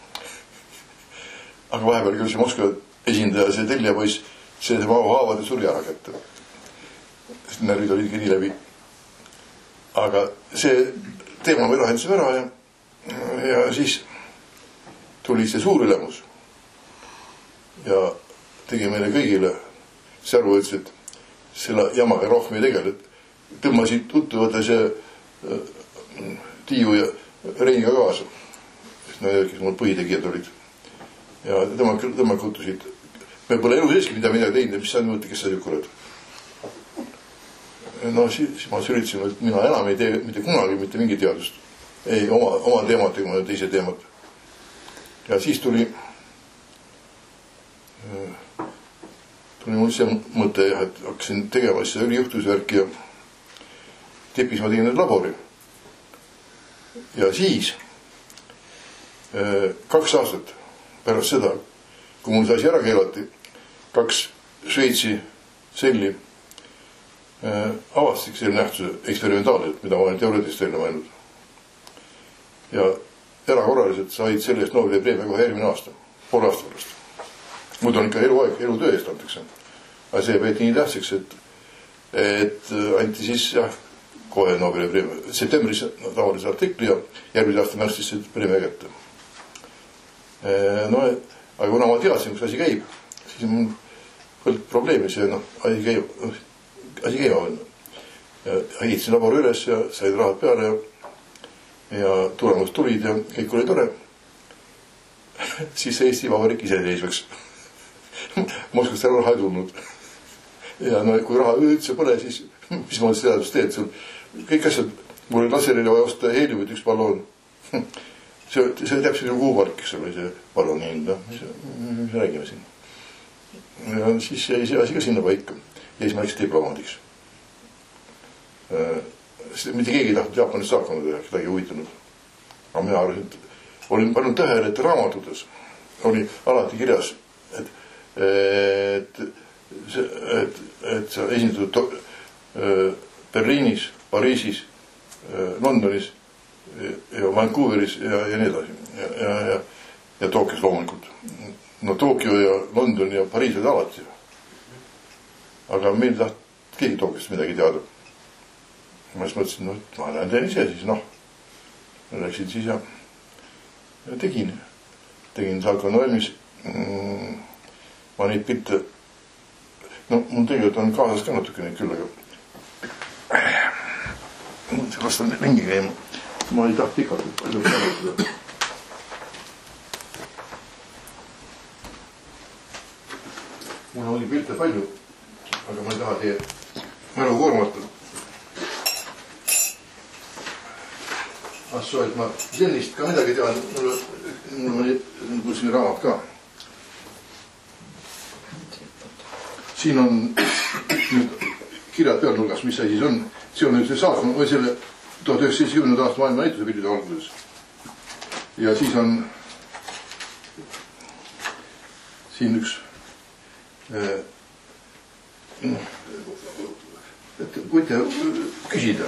Aga vahepeal küll see Moskva esindaja, see teljapoiss, see haavade suri ära kätte. Sest närvid olid nii läbi. Aga see teema me lahendasime ära ja siis tuli see suur ülemus ja tegi meile kõigile särvu, ütles, et selle jamaga rohkem ei tegele. Tõmmasid tuttuvate see Tiiu ja Reiniga kaasa. Sest kes mul põhitegijad olid. Ja tema kutusid. Me pole elu seeski midagi teinud, mis sa mõtled, kes sa tükk oled. No siis ma süritasin, et mina enam ei tee mitte kunagi mitte mingi teadust. Ei, oma teemat tegema, teise teemat. Ja siis tuli mul see mõte, et hakkasin tegema seda ülijuhtusvärki ja tipis ma tegin labori. Ja siis 2 aastat pärast seda, kui mul see asi ära keelati, 2 Šveitsi selli avastasid selle nähtuse eksperimentaalselt, mida ma olen teoreetiliselt välja mõelnud. Ja erakorraliselt said selle eest Nobeli preemia kohe eelmine aasta, poole aasta pärast. Muud on ikka eluaeg, elutöö eest antakse. Aga see peeti nii tähtsaks, et anti siis kohe Nobeli preemia. Septembris tavalise artikli ja järgmise aasta märtsis see preemia kätte. No, aga kuna ma teadsin, kus asi käib, siis mul põld probleemi see, asi käima võnna. Ja ehitasin labori üles ja said rahad peale ja tulemus tulid ja kõik oli tore. Siis Eesti Vabariik iseseisvaks. Moskvast raha ei tulnud. Ja kui raha üldse pole, siis mis ma teadust teed sul? Kõik asjad, mul oli laserile vaja osta heeliumit 1 balloon. See täpselt ju kuupark, eks ole, see ballooni hind. Mis räägime siin? Ja siis jäi see asi ka sinna paika. Ja siis ma läks diplomaadiks. Mitte keegi ei tahtnud Jaapanis saakonna teha, kedagi huvitanud. Aga mina arvasin, et olin pannud tähele, et raamatutes oli alati kirjas, et sa esindatud Berliinis, Pariisis, Londonis ja Vancouveris ja nii edasi. Ja Tokyos loomulikult. No Tokyo ja London ja Pariis olid alati. Aga meil taht keegi Tokyost midagi teada. Ma siis mõtlesin, ma lähen teen ise siis, läksin siis ja tegin saakonna valmis. Ma neid pilte, mul tegelikult on kaasas ka natuke neid küll, aga sellest on ringi käima. Ma ei taht pikalt palju käimatada. Mul oli pilte palju, aga ma ei taha teie mälu koormata. Assu, et ma sellist ka midagi tean, mul oli siin raamat ka. Siin on nüüd kirjad pealnurgas, mis see siis on. See on nüüd see saasma, või selle 1970. aasta maailma näituse pildide alguses. Ja siis on siin üks võite küsida.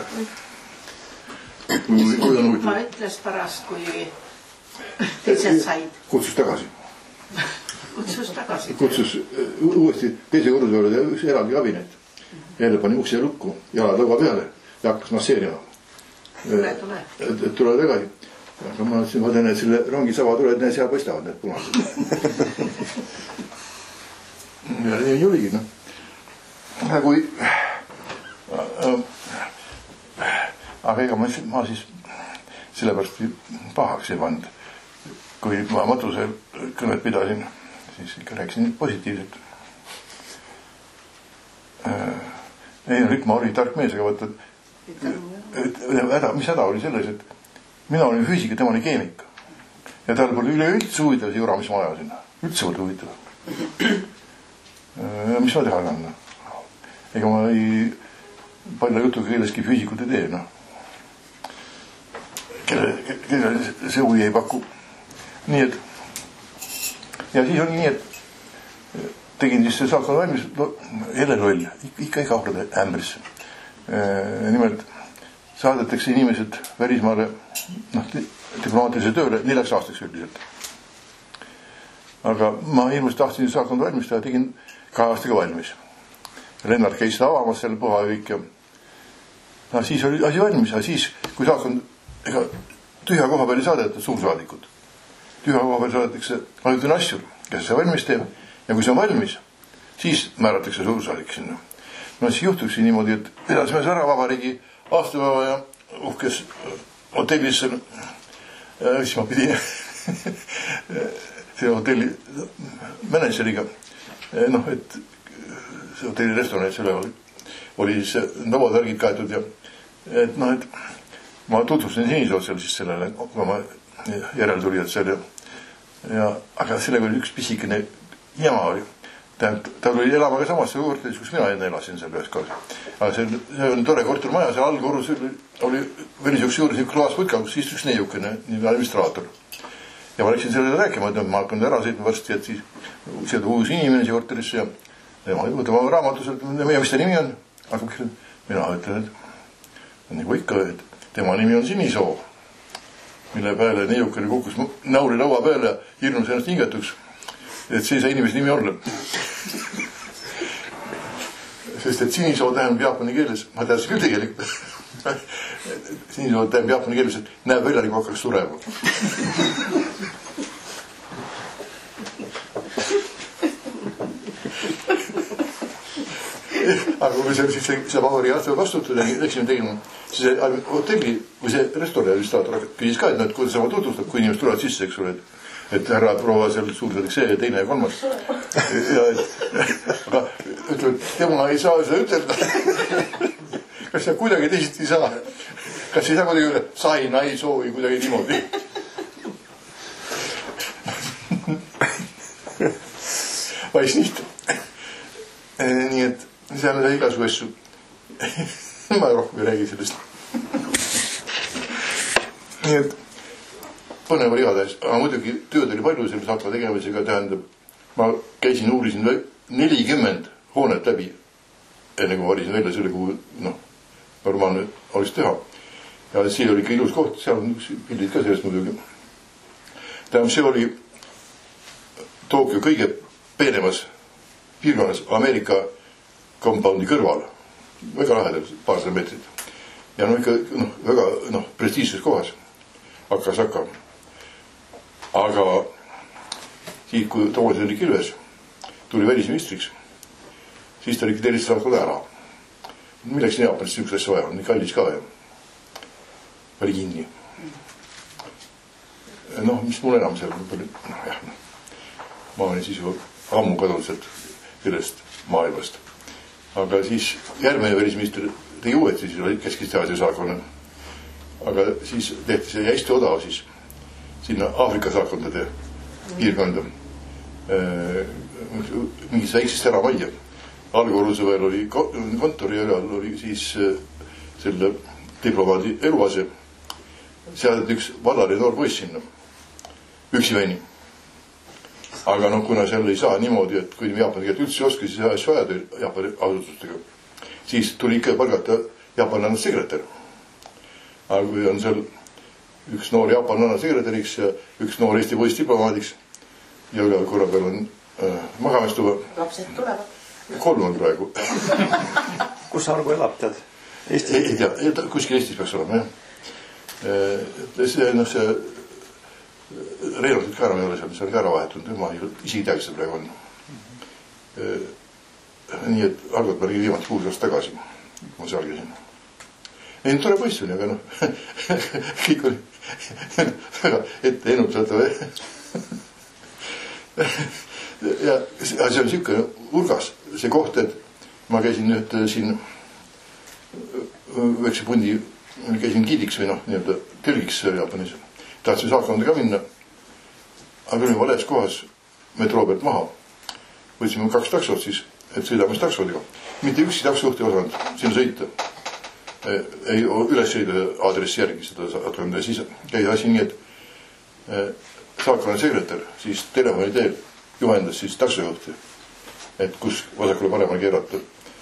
Ma ütles pärast, kui teised said. Kutsus tagasi. Kutsus uuesti teise korruse juurde üks eraldi kabinet. Jälle pani ukse lukku, jalad lõuga peale ja hakkas masseerima. Tule tagasi. Aga ma ütlesin, ma tean, et selle rongi sava tuled, need seal paistavad need punased. Ja nii oligi, kui aga ega ma siis sellepärast pahaks ei pannud. Kui ma matusel kõnet pidasin, siis ikka rääkisin positiivselt. Ei, Rikma oli tark mees, aga võtta, mis häda oli selles, et mina olin füüsika, tema oli keemika. Ja tal pole üleüldse huvitav see jura, mis ma ajasin. Üldse pole huvitav. Mis ma teha kannan? Ega ma palju jutuga keeleski füüsikud ei tee, noh. Kelle see huvi ei paku. Nii et ja siis oli nii, et tegin siis see saakon valmis, jälle loll, ikka ei kahrada ämbrisse. Nimelt saadetakse inimesed välismaale diplomaatilise tööle 4 aastaks üldiselt. Aga ma hirmus tahtsin saakon valmistada, tegin 2 aastaga valmis. Lennart käis seda avamas seal puha ja kõik ja siis oli asi valmis, aga siis, kui saakon tühja koha peal ei saadeta suursaadikud. Tühja koha peal saadetakse ajutine asjur, kes see valmis teeb ja kui see on valmis, siis määratakse suursaadik sinna. No siis juhtuks niimoodi, et pidasime ära vabariigi aastapäeva ja uhkes hotellis siis ma pidin see hotelli mänedžeriga et see hotelli restoran, et selle oli siis nõuatärgid kaetud ja et ma tutvustasin Sinisood seal siis sellele, kui ma järeltulijad seal ja aga sellega oli üks pisikene jama oli. Ta oli elama ka samasse korteris, kus mina enne elasin seal ühes kohas. Aga see on tore kortermaja, seal allkorrus oli välisjuks juures üks klaasputka, kus istus neiukene, nii administraator. Ja ma läksin sellele rääkima, et ma hakkan ära sõitma varsti, et siis seda uus inimene siia korterisse ja ma võtan oma raamatuselt, mis ta nimi on? Mina ütlen, et nagu ikka, et tema nimi on Sinisoo, mille peale neiukene kukkus nauri laua peale, hirmus ennast hingetuks. Et see ei saa inimese nimi olla. Sest et Sinisoo tähendab jaapani keeles, ma teadsin küll tegelikult, Sinisoo tähendab jaapani keeles, et näeb välja nagu hakkaks surema. Aga kui see Vabari aastaga vastutud ja läksime tegema, siis see hotelli või see restorani küsis ka, et kuidas sama tutvustab, kui inimesed tulevad sisse, eks ole, et härra proua seal suursaadik see ja teine ja kolmas. Aga ütleb, tema ei saa seda ütelda. Kas see kuidagi teisiti ei saa? Kas ei saa kuidagi üle, sain, ei soovi kuidagi niimoodi? Vais niht. Nii et seal on igasugu asju. Ma rohkem ei räägi sellest. Nii et põnev oli igatahes, aga muidugi tööd oli palju selle saakma tegemisega, tähendab, ma käisin, uurisin 40 hoonet läbi, enne kui valisin välja selle, kuhu normaalne oleks teha. Ja see oli ikka ilus koht, seal on üks pildid ka sellest muidugi. Tähendab, see oli Tokyo kõige peenemas piirkonnas Ameerika kompaundi kõrval, väga lahedal, paarsada meetrit. Ja ikka väga prestiižses kohas hakkas hakkama. Aga siis, kui Toomas oli Kilves, tuli välisministriks, siis ta likvideeris saakod ära. Milleks Jaapanist üks asja vaja on, nii kallis ka ja oli kinni. Mis mul enam seal oli, ma olin siis ju ammu kadunud sealt sellest maailmast. Aga siis järgmine välisminister tegi uuesti, siis oli keskis teha see saakonna. Aga siis tehti see hästi odav siis sinna Aafrika saakondade piirkonda mingis väiksest eramajja. Algoruse veel oli kontori ülal oli siis selle diplomaadi eluase. Seadeti üks vallari noor poiss sinna. Üksi väini. Aga kuna seal ei saa niimoodi, et kui jaapani keelt üldse oska, siis asju ajada jaapani asutustega. Siis tuli ikka palgata jaapanlane sekretär. Aga kui on seal üks noor jaapanlane sekretäriks ja üks noor Eesti poiss diplomaadiks ja üle korra peal on magamistuva. Lapsed tulevad. 3 on praegu. Kus sa argu elab, tead? Eesti? Ei tea, kuskil Eestis peaks olema, jah. See Reinotit ka enam ei ole seal, see on ka ära vahetunud, ma isegi tea, kes see praegu on. Nii et algat ma olin viimati 6 aastat tagasi, ma seal käisin. Ei, tore poiss oli, aga kõik oli väga ette ennustatav. Ja see on siuke urgas, see koht, et ma käisin nüüd siin väikse pundi, käisin giidiks või nii-öelda tõlgiks Jaapanis. Tahtsin saakonda ka minna, aga olin vales kohas metroo pealt maha. Võtsime 2 taksot siis, et sõidame taksodega. Mitte ükski taksojuht ei osanud sinna sõita. ei ülessõidu aadressi järgi seda saatkonna. Siis käis asi nii, et saatkonna sekretär siis telefoni teel juhendas siis taksojuhti, et kus vasakule paremale keerata.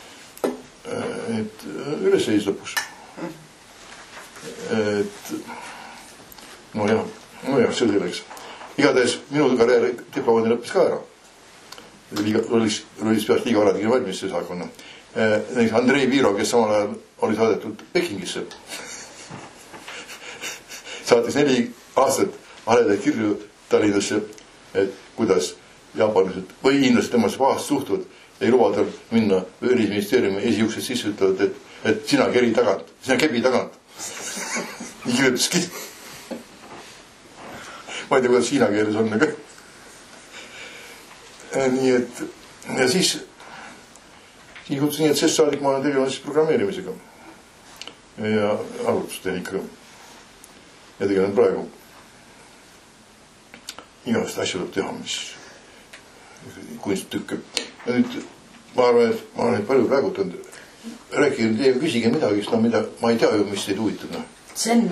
Et ülessõis lõpus. Et no jah, see selleks. Igatahes minu karjäär diplomaadi lõppis ka ära. Lullis peast liiga vara tegin valmis see saakonna. Näiteks Andrei Viro, kes samal ajal oli saadetud Pekingisse, saatis 4 aastat haledaid kirju Tallinnasse, et kuidas jaapanlased või hiinlased temasse pahast suhtuvad, ei luba tal minna Välisministeeriumi esiuksed sisse, ütlevad, et sina kebi tagant. Nii kirjutaski. Ma ei tea, kuidas hiina keeles on, aga nii et ja siis kutsusin nii, et sest saadik ma olen tegelenud siis programmeerimisega ja arvutustehnika ja tegelen praegu igast asju tuleb teha, mis kunsttükke. Ja nüüd ma arvan, et ma olen palju praegutanud. Rääkige teiega, küsige midagi, no mida ma ei tea ju, mis teid huvitab. Zen.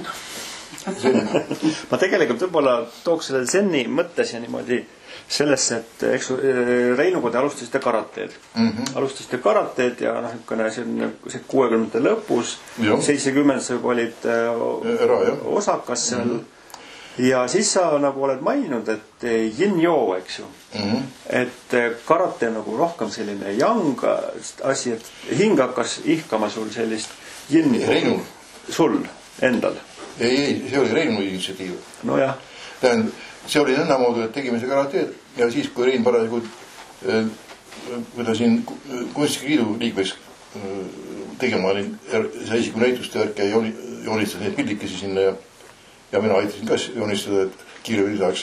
Ma tegelikult võib-olla tooks selle zenni mõttes ja niimoodi sellesse, et eks Reinuga te alustasite karateed. Alustasite karateed ja see 60. lõpus, 70 sa juba olid osakas seal. Ja siis sa nagu oled maininud, et yin-yo, eks ju. Et karate on nagu rohkem selline yang asi, et hing hakkas ihkama sul sellist yin. Reinu. Sul endal. Ei, see oli Reinu initsiatiiv. No jah. Tähendab, see oli nõnnamoodi, et tegime see karateed ja siis, kui Rein parasjagu kui ta siin kunstnike liidu liikmeks tegema olin, see isiku näituste värk ja joonistas neid pildikesi sinna ja mina aitasin ka joonistada, et kiiremini saaks.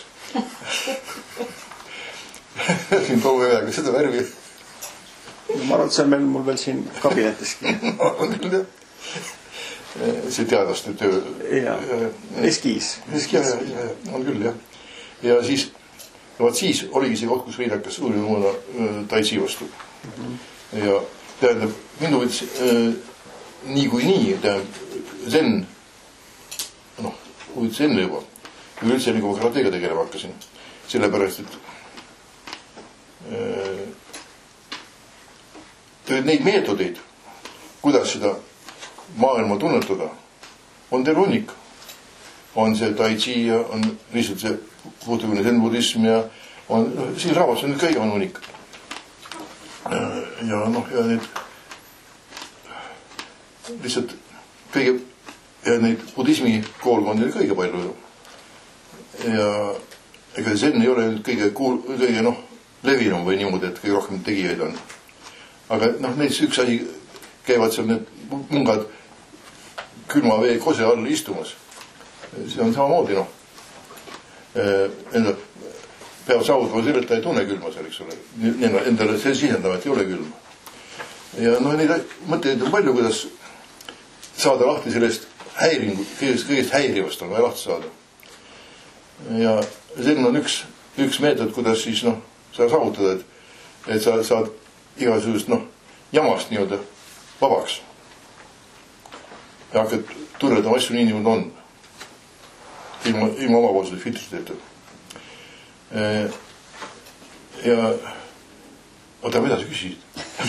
Siin proua ühega seda värvi. Ma arvan, et see on mul veel siin kabineteski. On küll, jah. See teadlaste töö. Eskiis. On küll, jah. Ja siis, siis oligi see koht, kus Rein hakkas uurima taitsi vastu. Ja tähendab, mindu võttes nii kui nii, tähendab, zen, huvitav enne juba. Kui üldse enne, kui ma karateega tegelema hakkasin. Sellepärast, et neid meetodeid, kuidas seda maailma tunnetada, on teil hunnik. On see tai chi ja on lihtsalt see puhtugune zen-budism ja on, siin raamatus on kõige on hunnik. Ja ja need lihtsalt kõige ja neid budismi koolkondi oli kõige palju ju. Ja ega zen ei ole kõige levinum või niimoodi, et kõige rohkem tegijaid on. Aga neis üks asi käivad seal need mungad külma vee kose all istumas. See on samamoodi, Enda peavad saavutama selle, et ta ei tunne külma seal, eks ole. Endale see sisendama, et ei ole külma. Ja neid mõtteid on palju, kuidas saada lahti sellest häiringu, kõigest häirivast on vaja lahti saada. Ja zen on üks meetod, kuidas siis sa saavutada, et sa saad igasugust jamast nii-öelda vabaks. Ja hakkad tunnetama asju nii nagu on. Ilma omapoolsed filtriteta. Ja oota, mida sa küsisid?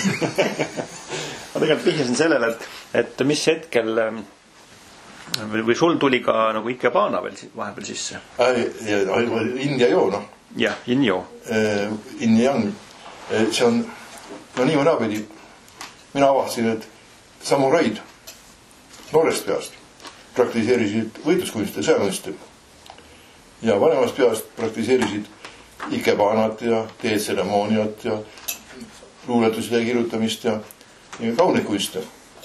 Ma tegelikult vihjasin sellele, et mis hetkel või sul tuli ka nagu Ikebana veel vahepeal sisse? India joo, Jah, yin-yo. India yang. See on, nii või naapidi. Mina avastasin, et samuraid noorest peast praktiseerisid võitluskunste, sõjakunste. Ja vanemast peast praktiseerisid Ikebanat ja teetseremooniat ja luuletuside kirjutamist ja kauneid kunste.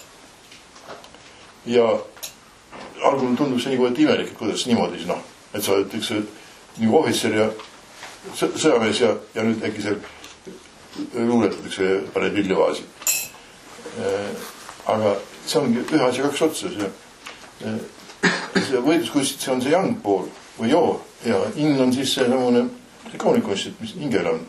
Ja algul tundus see nagu, et imelik, kuidas niimoodi, et sa oled üks nagu ohvitser ja sõjamees ja nüüd äkki seal luuletatakse ja paned viljuvaasi. Aga see ongi ühe asja kaks otsa. See võitluskunstid, see on see yang pool või joo ja inn on siis see samune kaunikunstid, mis hingel on.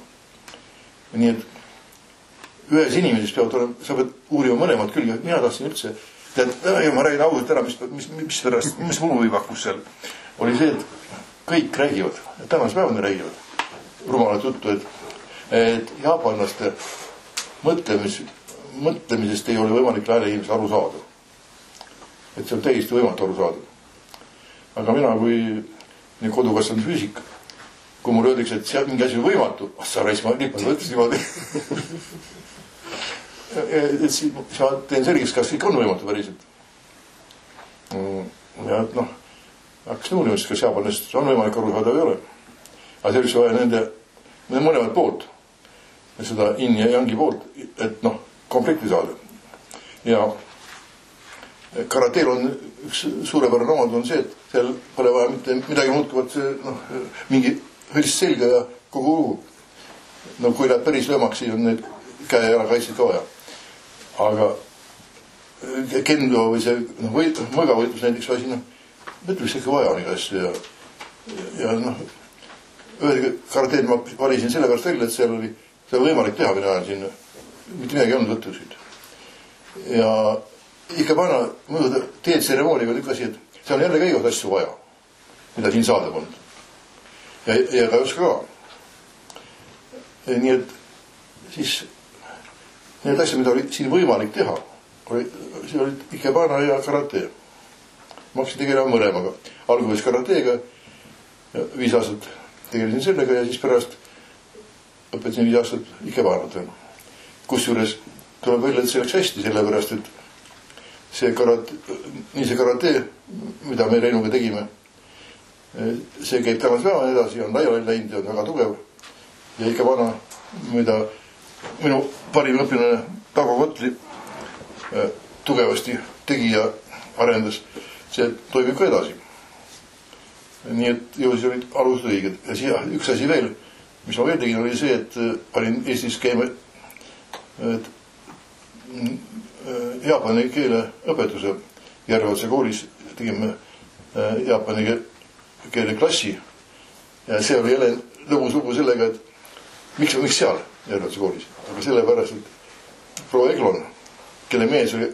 Nii et ühes inimeses peavad olema, sa pead uurima mõlemad külge. Mina tahtsin üldse tead, ma räägin ausalt ära, mis mul huvi pakkus seal, oli see, et kõik räägivad, tänase päevani räägivad rumalat juttu, et jaapanlaste mõtlemisest ei ole võimalik lääne inimesel aru saada. Et see on täiesti võimatu aru saada. Aga mina kui kodukasvanud füüsik, kui mul öeldakse, et seal mingi asi on võimatu, sa reis, ma lippad võttes niimoodi. Et siis ma teen selgeks, kas kõik on võimatu päriselt. Ja et noh, hakkas nõulimist, kas jaapanlast on võimalik aru saada või ei ole. Aga see oleks vaja nende mõlemad poolt, seda in ja yangi poolt, et noh, komplekti saada. Ja karateel on üks suurepärane omad on see, et seal pole vaja mitte midagi muutkuvat, mingi hõlst selga ja kogu lugu. No kui läheb päris löömaks, siis on need käe ja kaitsid ka vaja. Aga kendo või see mõgavõitlus näiteks asi, mõtleks ikka vaja neid asju ja noh, ühega karateed ma valisin selle pärast välja, et seal oli võimalik teha mina ajal sinna. Mitte midagi ei olnud võttusid. Ja ikka panna mõjuda teed-tseremooniga on üks asi, et see on jälle käivad asju vaja, mida siin saada polnud. Ja ka ei oska ka. Nii et siis need asjad, mida oli siin võimalik teha, see oli ikka panna ja karate. Ma hakkasin tegelema mõlemaga. Alguses karateega, 5 aastat tegelesin sellega ja siis pärast õpetasin 5 aastat ikka pannud. Kusjuures tuleb välja, et see läks hästi, sellepärast, et see karate, mida me Reinuga tegime, see käib tänase päeva edasi, on laiali läinud ja on väga tugev. Ja ikka vana, mida minu parim õpilane Tago Kotli tugevasti tegi ja arendas, see toimib ka edasi. Nii et ju siis olid alused õiged. Ja siia üks asi veel, mis ma veel tegin, oli see, et panin Eestis käime jaapani keele õpetuse Järveotsa koolis, tegime jaapani keele klassi ja see oli jälle lõbus lugu sellega, et miks seal Järveotsa koolis, aga sellepärast, et proua Eglon, kelle mees oli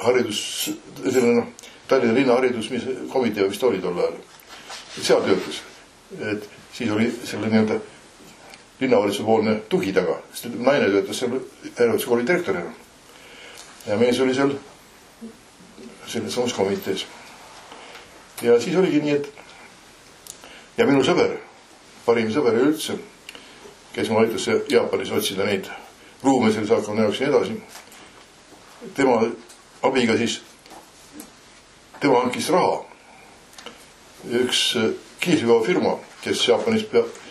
Tallinna linna hariduskomitee vist oli tol ajal, seal töötas, et siis oli selle nii-öelda linnavalitsuse poolne tugi taga, sest naine töötas seal Järveotsa kooli direktorina. Ja mees oli seal selles samas komitees. Ja siis oligi nii, et ja minu sõber, parim sõber üldse, kes mul aitas Jaapanis otsida neid ruume selle saakonna jaoks ja edasi, tema abiga siis, tema hankis raha. Üks kihlveofirma, kes Jaapanis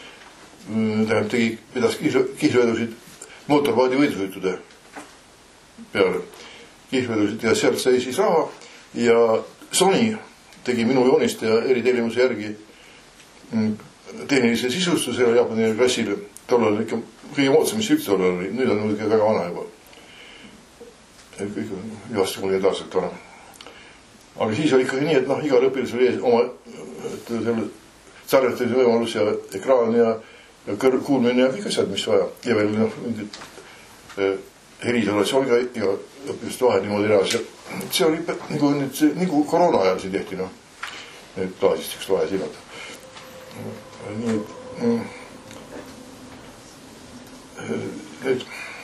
pidas kihlvedusid mootorpaadi võidusõitude peale. Kihlvedusid ja sealt sai siis raha ja Sony tegi minu joonist ja eritellimuse järgi tehnilise sisustuse Jaapani klassile. Tollal ikka kõige moodsam, mis üldse tollal oli. Nüüd on ikka väga vana juba. Kõik on juhast 30 aastat vana. Aga siis oli ikkagi nii, et igal õpilas oli oma sarjatamise võimalus ja ekraan ja kuulmine ja kõik asjad, mis vaja. Ja veel helisolatsioon ka iga õpilaste vahel niimoodi eras. See oli nagu koroona ajal siin tehti, need klaasist üks vaja silmad. Nii et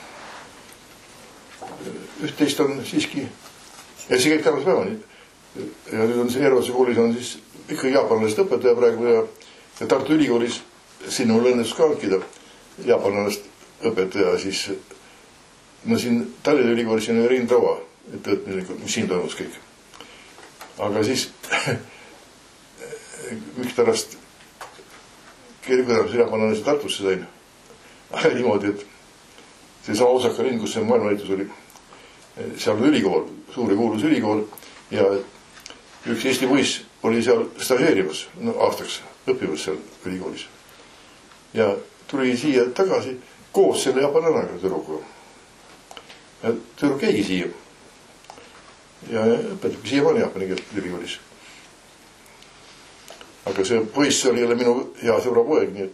üht-teist on siiski ja see käib tänase päevani. Ja nüüd on see Järveotsa koolis on siis ikka jaapanlasest õpetaja praegu ja Tartu Ülikoolis sinna mul õnnestus ka hankida jaapanlasest õpetaja siis siin Tallinna Ülikoolis on Rein Traua, et mis siin toimus kõik. Aga siis miks pärast kuidas jaapanlasest Tartusse sain? Aga niimoodi, et see sama Osaka linn, kus see maailmanäitus oli, seal on ülikool, suur ja kuulus ülikool ja üks Eesti poiss oli seal stažeerimas aastaks õppimas seal ülikoolis. Ja tuli siia tagasi koos selle jaapanlanaga tüdrukuga. Ja tüdruk jäigi siia. Ja õpetabki siiamaani jaapani keelt ülikoolis. Aga see poiss oli jälle minu hea sõbra poeg, nii et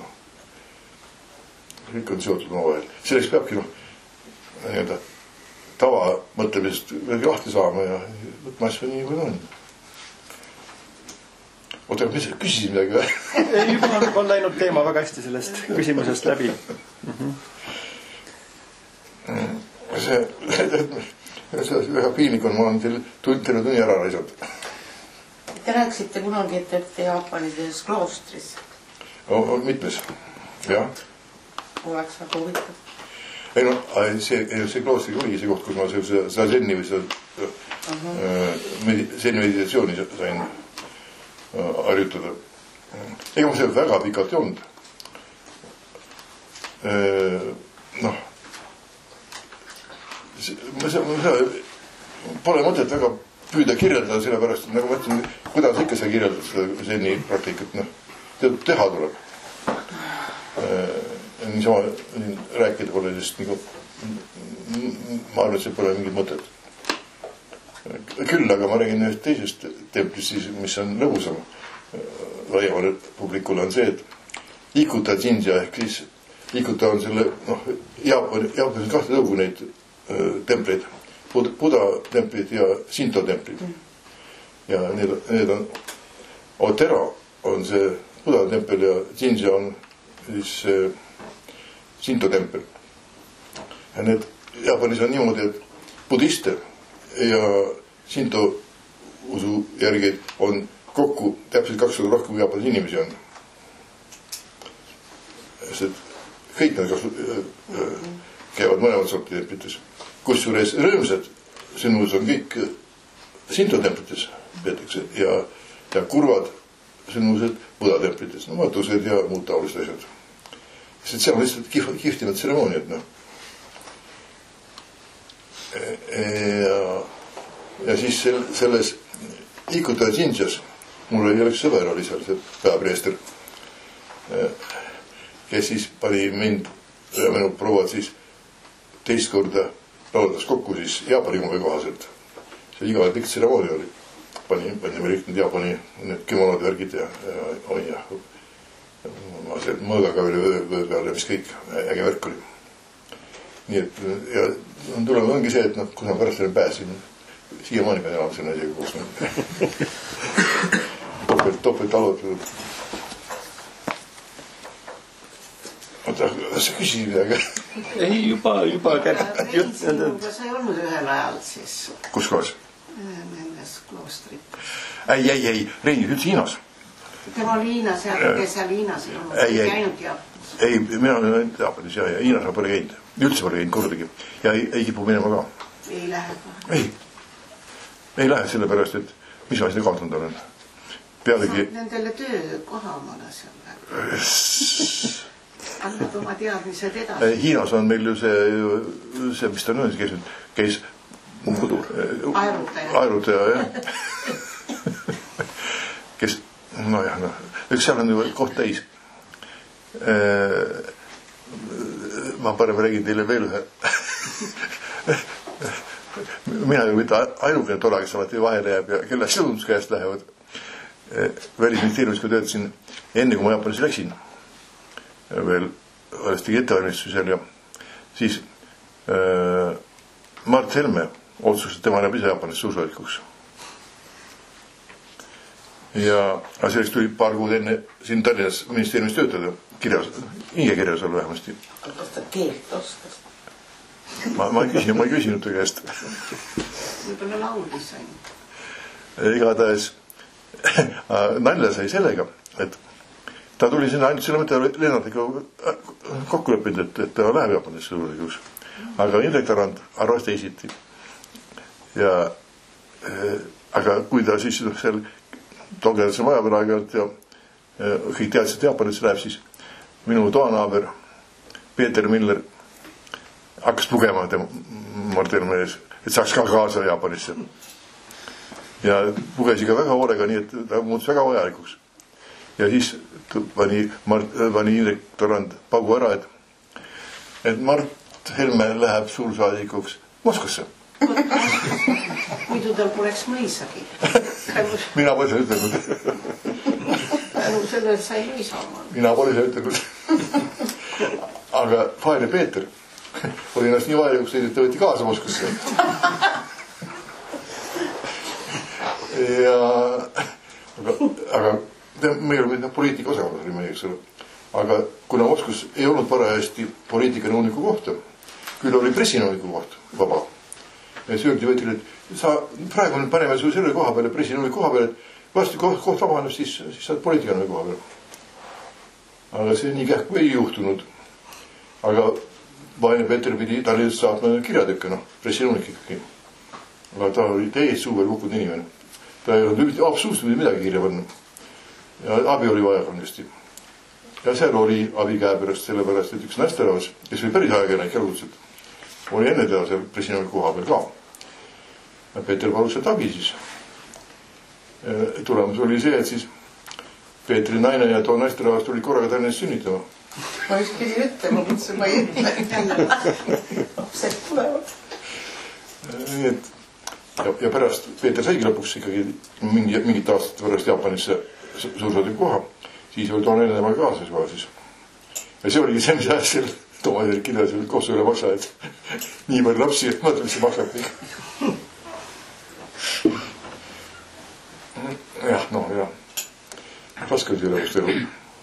kõik on seotud oma vahel. Selleks peabki tava mõtlemisest lahti saama ja võtma asju nii, kui ta on. Oota, mis sa küsisid midagi või? Juba on läinud teema väga hästi sellest küsimusest läbi. See väga piinlik on, ma olen teile tunni ära raisanud. Te rääksite kunagi, et Jaapanides kloostris. Mitmes, jah. Oleks väga huvitav. Ei no, see kloostri oli see koht, kus ma seda zenni või seda zenni meditatsiooni sain harjutada. Ega ma seda väga pikalt ei olnud. Noh, pole mõtet väga püüda kirjeldada, sellepärast, et nagu ma ütlen, kuidas ikka sa kirjeldad seda zenni praktikat, noh, teha tuleb. Niisama rääkida pole, sest nagu, ma arvan, et see pole mingit mõtet. Küll, aga ma räägin ühest teisest templist, mis on lõbusam laiemale publikule, on see, et Ikuta Jinja ehk siis Ikuta on selle, noh, Jaapanis on kahte tõugu neid templeid, Buda templid ja Shinto templid. Ja need on, Otera on see Buda tempel ja Jinja on siis Shinto tempel. Ja need Jaapanis on niimoodi, et budiste ja Shinto usu järgi on kokku täpselt 200 rohkem kui Jaapanis inimesi on. Sest kõik need käivad mõlemad sorti templites. Kusjuures rõõmsad sündmused on kõik Shinto templites peetakse ja kurvad sündmused Buda templites, no matused ja muud taolised asjad. Sest seal on lihtsalt kihvtivad tseremooniad, noh. Ja siis selles Ikuta Jinjas mul oli üks sõber, oli seal see peapreester, kes siis pani mind ja minu prouad siis teist korda lauldas kokku siis Jaapani uue kohaselt. See igavalt pikk tseremoonia oli. Pani me kõik need Jaapani need kümonad värgid ja ma see mõõgaga vöö peale, mis kõik äge värk oli. Nii et ja tulemus ongi see, et noh, kus ma pärast selle pääsin, siiamaani pean elama selle asjaga koos. Topelt alutud. Oota, kas sa küsisid midagi? Ei, juba käib. Sinuga sa ei olnud ühel ajal siis? Kus kohas? Nendes kloostrites. Ei, Reini, üldse Hiinas. Tema oli Hiinas ja kes seal Hiinas ei olnud. Ei käinud Jaapanis. Ei, mina olen Jaapanis ja Hiinas ma pole käinud. Üldse pole käinud kordagi. Ja ei kipu minema ka. Ei lähe ka. Ei lähe sellepärast, et mis ma sinna kaotanud olen. Pealegi... Nendele töö kohamale seal läheb. Annad oma teadmised edasi. Hiinas on meil ju see mis ta on, käis aerutaja, jah. Kes, üks seal on ju koht täis. Ma parem räägin teile veel ühe. Mina ju mitte ainukene tola, kes alati vahele jääb ja kelle sõnumskäest lähevad. Välisministeeriumis, kui töötasin, enne kui ma Jaapanisse läksin, veel alles tegi ettevalmistusel ja siis Mart Helme otsustas, et tema läheb ise Jaapanisse suursaadikuks. Ja selleks tuli paar kuud enne siin Tallinnas ministeeriumis töötada, hingekirjas olla vähemasti. Kas ta keelt oskas? Ma ei küsinud ta käest. Võib-olla laulis ainult. Igatahes nalja sai sellega, et ta tuli sinna ainult selle mõtte lennatega kokku leppinud, et ta läheb Jaapanisse suursaadikuks. Aga Indrek Tarand arvas teisiti. Aga kui ta siis seal togedas maja peal aeg-ajalt ja kõik teadsid, et Jaapanisse läheb, siis minu toanaaber Peeter Miller hakkas pugema Mart Helme ees, et saaks ka kaasa Jaapanisse. Ja pugesi ka väga hoolega, nii et ta muutus väga vajalikuks. Ja siis pani Indrek Tarand pagu ära, et Mart Helme läheb suursaadikuks Moskvasse. Muidu tal poleks mõisagi. Mina pole seda ütelnud. Tänu selle sai mõisa oma. Mina pole seda ütelnud. Aga Faine Peeter oli ennast nii vajalikuks teinud, et ta võeti kaasa Moskvasse. Ja aga meil oli poliitika osakonnad oli meie, eks ole. Aga kuna Moskvas ei olnud parajasti poliitikanõuniku kohta, küll oli pressinõuniku koht vaba. Ja siis öeldi võetil, et sa praegu nüüd paneme su selle koha peale, pressinõuniku koha peale, et vasti koht vabaneb, siis saad poliitikanõuniku koha peale. Aga see nii kähku ei juhtunud. Aga Vaine Peeter pidi Tallinnast saatma kirjatükka, pressinõunik ikkagi. Aga ta oli täiesti suvel kukkunud inimene. Ta ei olnud absoluutselt midagi kirja panna. Ja abi oli vaja kindlasti. Ja seal oli abi käepärast sellepärast, et üks Nästeravas, kes oli päris ajakirjanik elukutselt, oli enne teda seal pressinõuniku koha peal ka. Ja Peeter palus sealt abi siis. Tulemus oli see, et siis Peetri naine ja too Nästeravas tuli korraga Tallinnast sünnitama. Ma just pidin ütlema, mõtlesin, ma ei ütle. Lapsed tulevad. Nii et ja pärast Peeter saigi lõpuks ikkagi mingit aastat pärast Jaapanisse suursaadiku koha. Siis oli toon enne tema kaasas juba siis. Ja see oligi see, mis ajas seal Toomas Erik Kiljas oli kohtu üle maksa, et nii palju lapsi, mõtled, mis see maksab kõik. Jah, jah. Raske on see lõpust elu.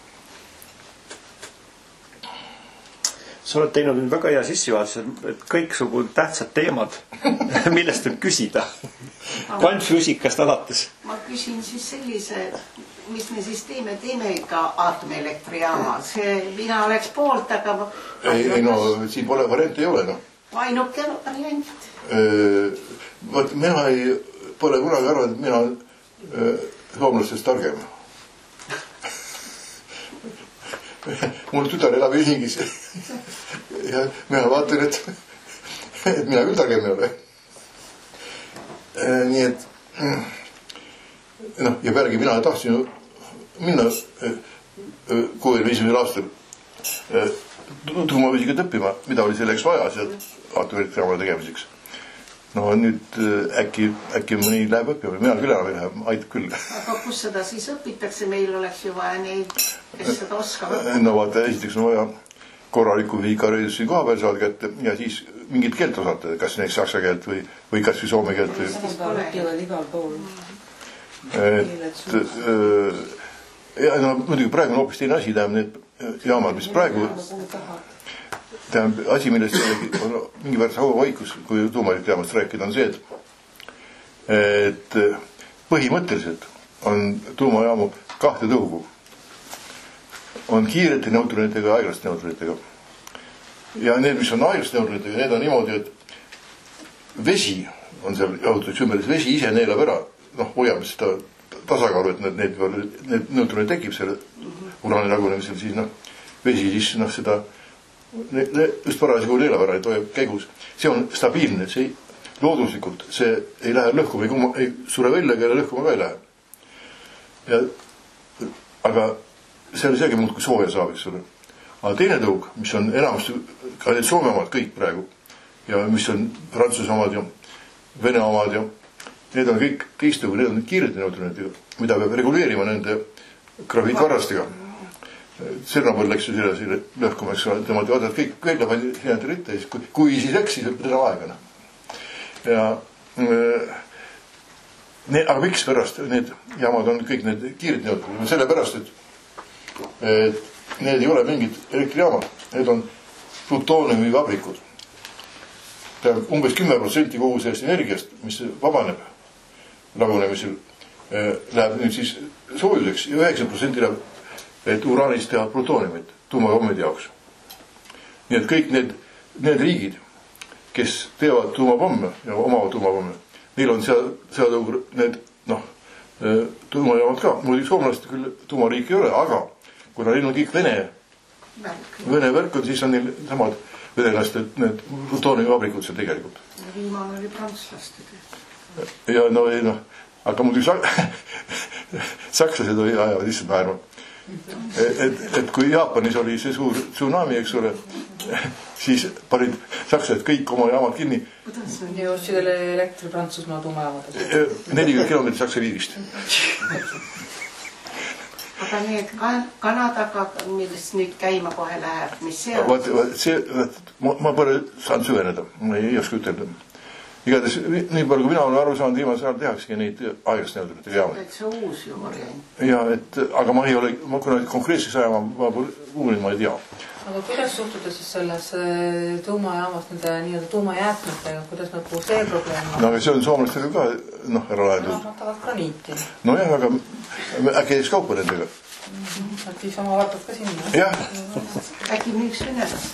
Sa oled teinud nüüd väga hea sissejuhatus, et kõiksugu tähtsad teemad, millest võib küsida. Kvantfüüsikast alates. Ma küsin siis sellise, mis me siis teeme ikka aatomielektrijaama. Mina oleks poolt, aga... Ei, siin pole variante ei ole. Ainuke variant. Mina pole kunagi arvanud, et mina soomlastest targem. Mul tütar elab Helsingis ja mina vaatan, et mina küll targem ei ole. Nii et ja pealegi mina tahtsin minna 65. aastal tuumafüüsikat õppima, mida oli selleks vaja sealt aatomielektrijaama tegemiseks. No nüüd äkki mõni läheb õppima, mina küll enam ei lähe, aitab küll. Aga kus seda siis õpitakse, meil oleks ju vaja neid, kes seda oskavad? No vaata, esiteks on vaja korraliku füüsikaharidust siin koha peal saada kätte ja siis mingit keelt osata, kas näiteks saksa keelt või kas või soome keelt. Õpivad igal pool. Ja muidugi praegu on hoopis teine asi, tähendab need jaamad, mis praegu tähendab asi, millest on mingi väärtus hauavaikus, kui tuumaelektrijaamast rääkida, on see, et põhimõtteliselt on tuumajaamu kahte tõugu. On kiirete neutronitega ja aeglaste neutronitega. Ja need, mis on aeglaste neutronitega, need on niimoodi, et vesi on seal jahutuseks ümber, vesi ise neelab ära, hoiab seda tasakaalu, et need neutronid tekib selle uraani lagunemisel, siis vesi siis seda just parasjagu neelab ära, et hoiab käigus. See on stabiilne, see looduslikult, see ei lähe lõhkuma, ei sure välja, kelle lõhkuma ka ei lähe. Aga see oli seegi muud, kui sooja saab, eks ole. Aga teine tõug, mis on enamasti, ka need Soome omad kõik praegu, ja mis on Prantsuse omad ja Vene omad ja need on kõik teistõug, need on kiirete neutronitega, mida peab reguleerima nende graviitvarrastega. Cernobõl läks ju selle lõhkuma, eks ole, tema teadad kõik lähevad sinna ritta, kui siis läks, siis teda aegana. Ja aga miks pärast need jaamad on kõik need kiired neutronid? Sellepärast, et need ei ole mingid elektrijaamad, need on plutooniumi vabrikud. Umbes 10% kogu sellest energiast, mis vabaneb lagunemisel, läheb nüüd siis soojuseks ja 9% läheb, et uraanist teha plutooniumit tuumapommide jaoks. Nii et kõik need riigid, kes teevad tuumapomme ja omavad tuumapomme, neil on seal need tuumajaamad ka. Muidugi soomlased küll tuumariik ei ole, aga kuna neil on kõik Vene värk on, siis on neil samad venelaste need plutooniumi vabrikud seal tegelikult. Ja viimane oli prantslaste. Ja aga muidugi sakslased ajavad issand naerma. Et kui Jaapanis oli see suur tsunami, eks ole, siis panid sakslased kõik oma jaamad kinni. Ja ostsid elektri Prantsusmaa tuumajaamad. 40 kilomeetrit Saksa liidist. aga need Kanadaga, millest nüüd käima kohe läheb, mis see on? Ma pole saanud süveneda, ma ei oska ütelda. Igatahes, nii palju kui mina olen aru saanud, viimasel ajal tehaksegi neid aegast neeldunud jaama. Et see uus ju variant. Ja, aga ma ei ole, kuna konkreetseks ajama ma uurin, ma ei tea. Aga kuidas suhtuda siis selles tuumajaamast nende nii-öelda tuumajäätmetega, kuidas nagu see probleem on? No aga see on soomlastega ka ära lahendud. Matavad graniiti. No jah, aga äkki ees kaupa nendega. Äkki sama vaatad ka sinna? Jah. Äkki müüks venelast?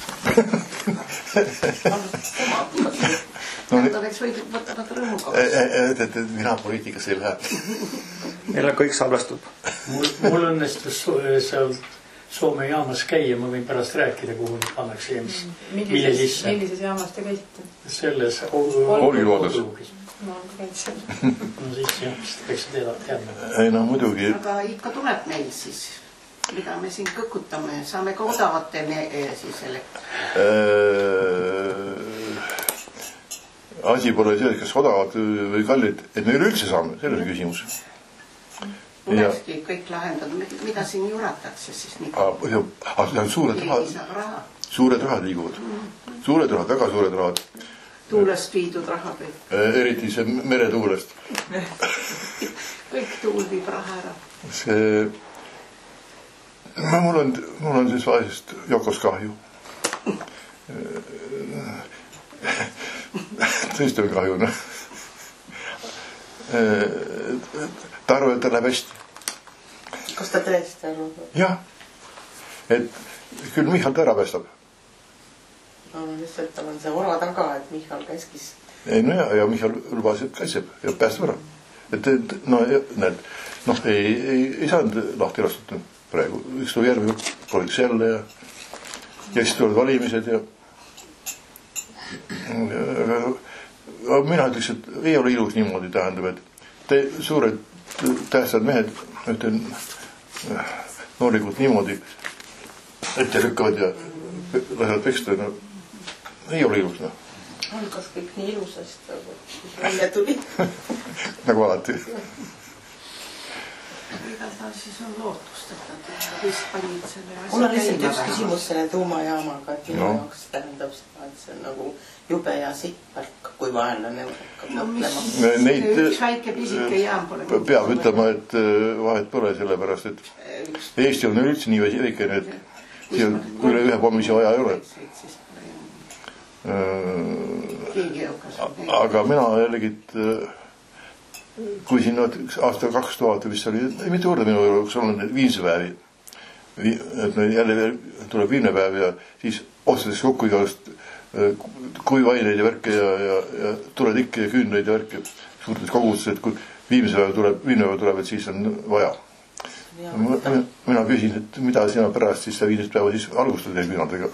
Nad oleks võinud võtta nad rõõmuga. Mina poliitikas ei lähe. Meil on kõik salvestub. Mul õnnestus seal Soome jaamas käia, ma võin pärast rääkida, kuhu nüüd pannakse jäämis. Millises jaamas te käisite? Selles Olgiloodas. Ma käitsin. No siis jah, peaks teadma. Ei no muidugi. Aga ikka tuleb meil siis, mida me siin kõkutame, saame ka odavate siis asi pole see, kas odavad või kallid, et me üleüldse saame, selles on küsimus. Tulekski kõik lahendanud, mida siin juratakse siis nii? Aga suured rahad liiguvad. Suured rahad, väga suured rahad. Tuulest viidud raha kõik. Eriti see meretuulest. Kõik tuul viib raha ära. Mul on siis vaesest Jokos kahju. Tõesti on kahju, noh. Ta arvab, et ta läheb hästi. Kas ta tõesti arvab? Jah. Et küll Michal ta ära päästab. No lihtsalt tal on see ora taga, et Michal käskis. Ei, no ja Michal lubas, et kaitseb ja päästab ära. Et no, näed, ei saanud lahti rastuda praegu. Üks tuli järgmine poleks jälle ja siis tulevad valimised ja mina ütleks, et ei ole ilus niimoodi, tähendab, et te suured tähtsad mehed, ütlen noorlikult niimoodi ette lükkavad ja lähevad peksta, no ei ole ilus, noh. Algas kõik nii ilusast, välja tuli. Nagu alati. Igal siis on lootust, et nad vist panid selle asja. Mul on lihtsalt üks küsimus selle tuumajaamaga, et minu jaoks tähendab seda, et see on nagu jube ja sittpark, kui vaenlane hakkab mõtlema. Üks väike pisike jaam pole. Peab ütlema, et vahet pole sellepärast, et Eesti on üldse nii väikene, et siin üle ühe pommise vaja ei ole. Aga mina jällegi, kui siin aasta 2000 vist oli, mitte juurde minu juurde olnud viimse päevi, et jälle tuleb viimne päev ja siis otsades kokku igast kuivaineid ja värke ja tuletikke ja küünleid ja värke suurtes kogustes, et kui viimne päev tuleb, et siis on vaja. Mina küsin, et mida sina pärast siis sa viimest päeva siis algustad neid vinadega.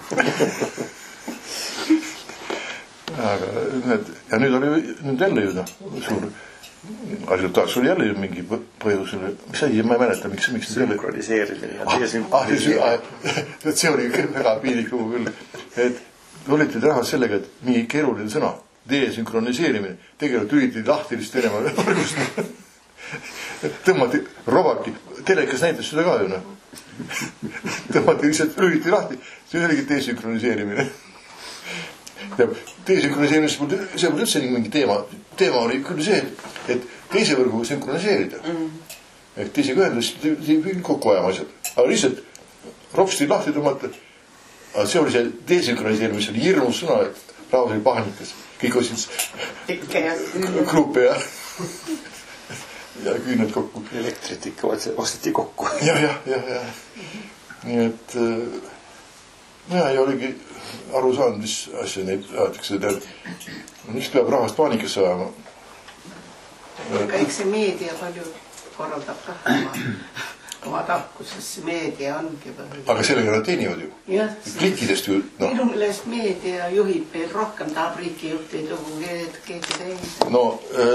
Ja nüüd oli jälle ju suur asjutaaks oli jälle mingi põhjus, mis asi, ma ei mäleta, miks sünkroniseerimine. See oli väga piilik lugu küll, et olite rahas sellega, et mingi keeruline sõna, desünkroniseerimine, tegelikult üritati lahti vist Venemaa võrgust. Tõmmati robaki, telekas näitas seda ka ju, noh. Tõmmati lihtsalt üritati lahti, see oligi desünkroniseerimine. Ja desünkroniseerimine, see pole üldse mingi teema. Teema oli küll see, et teise võrguga sünkroniseerida. Ehk teisega ühendus kokku ajama asjad. Aga lihtsalt ropsti lahti tõmmata. Aga see oli see desünkroniseerimine, mis oli hirmus sõna, et rahvas oli pahanikas. Kõik ostsid gruppe ja küüned kokku. Elektrit ikka osteti kokku. Ja. Nii et mina ei olegi aru saanud, mis asja neid ajatakse. Miks peab rahvast paanikasse ajama? Aga eks see meedia palju korraldab ka oma tarkusesse. Meedia ongi palju. Aga sellega nad teenivad ju. Klikkidest ju. Minu meelest meedia juhib veel rohkem, tahab riigijuhtid lugu keegi teine. No,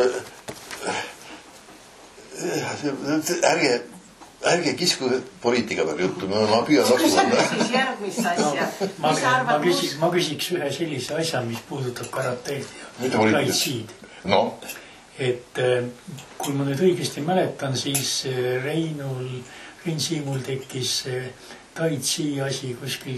ärge kisku poliitika peal juttu, ma püüan vastu. Siis järgmist asja. Ma küsiks ühe sellise asja, mis puudutab karateid ja kaitsid. No. Et kui ma nüüd õigesti mäletan, siis Rein Siimul tekkis Tai Chi asi kuskil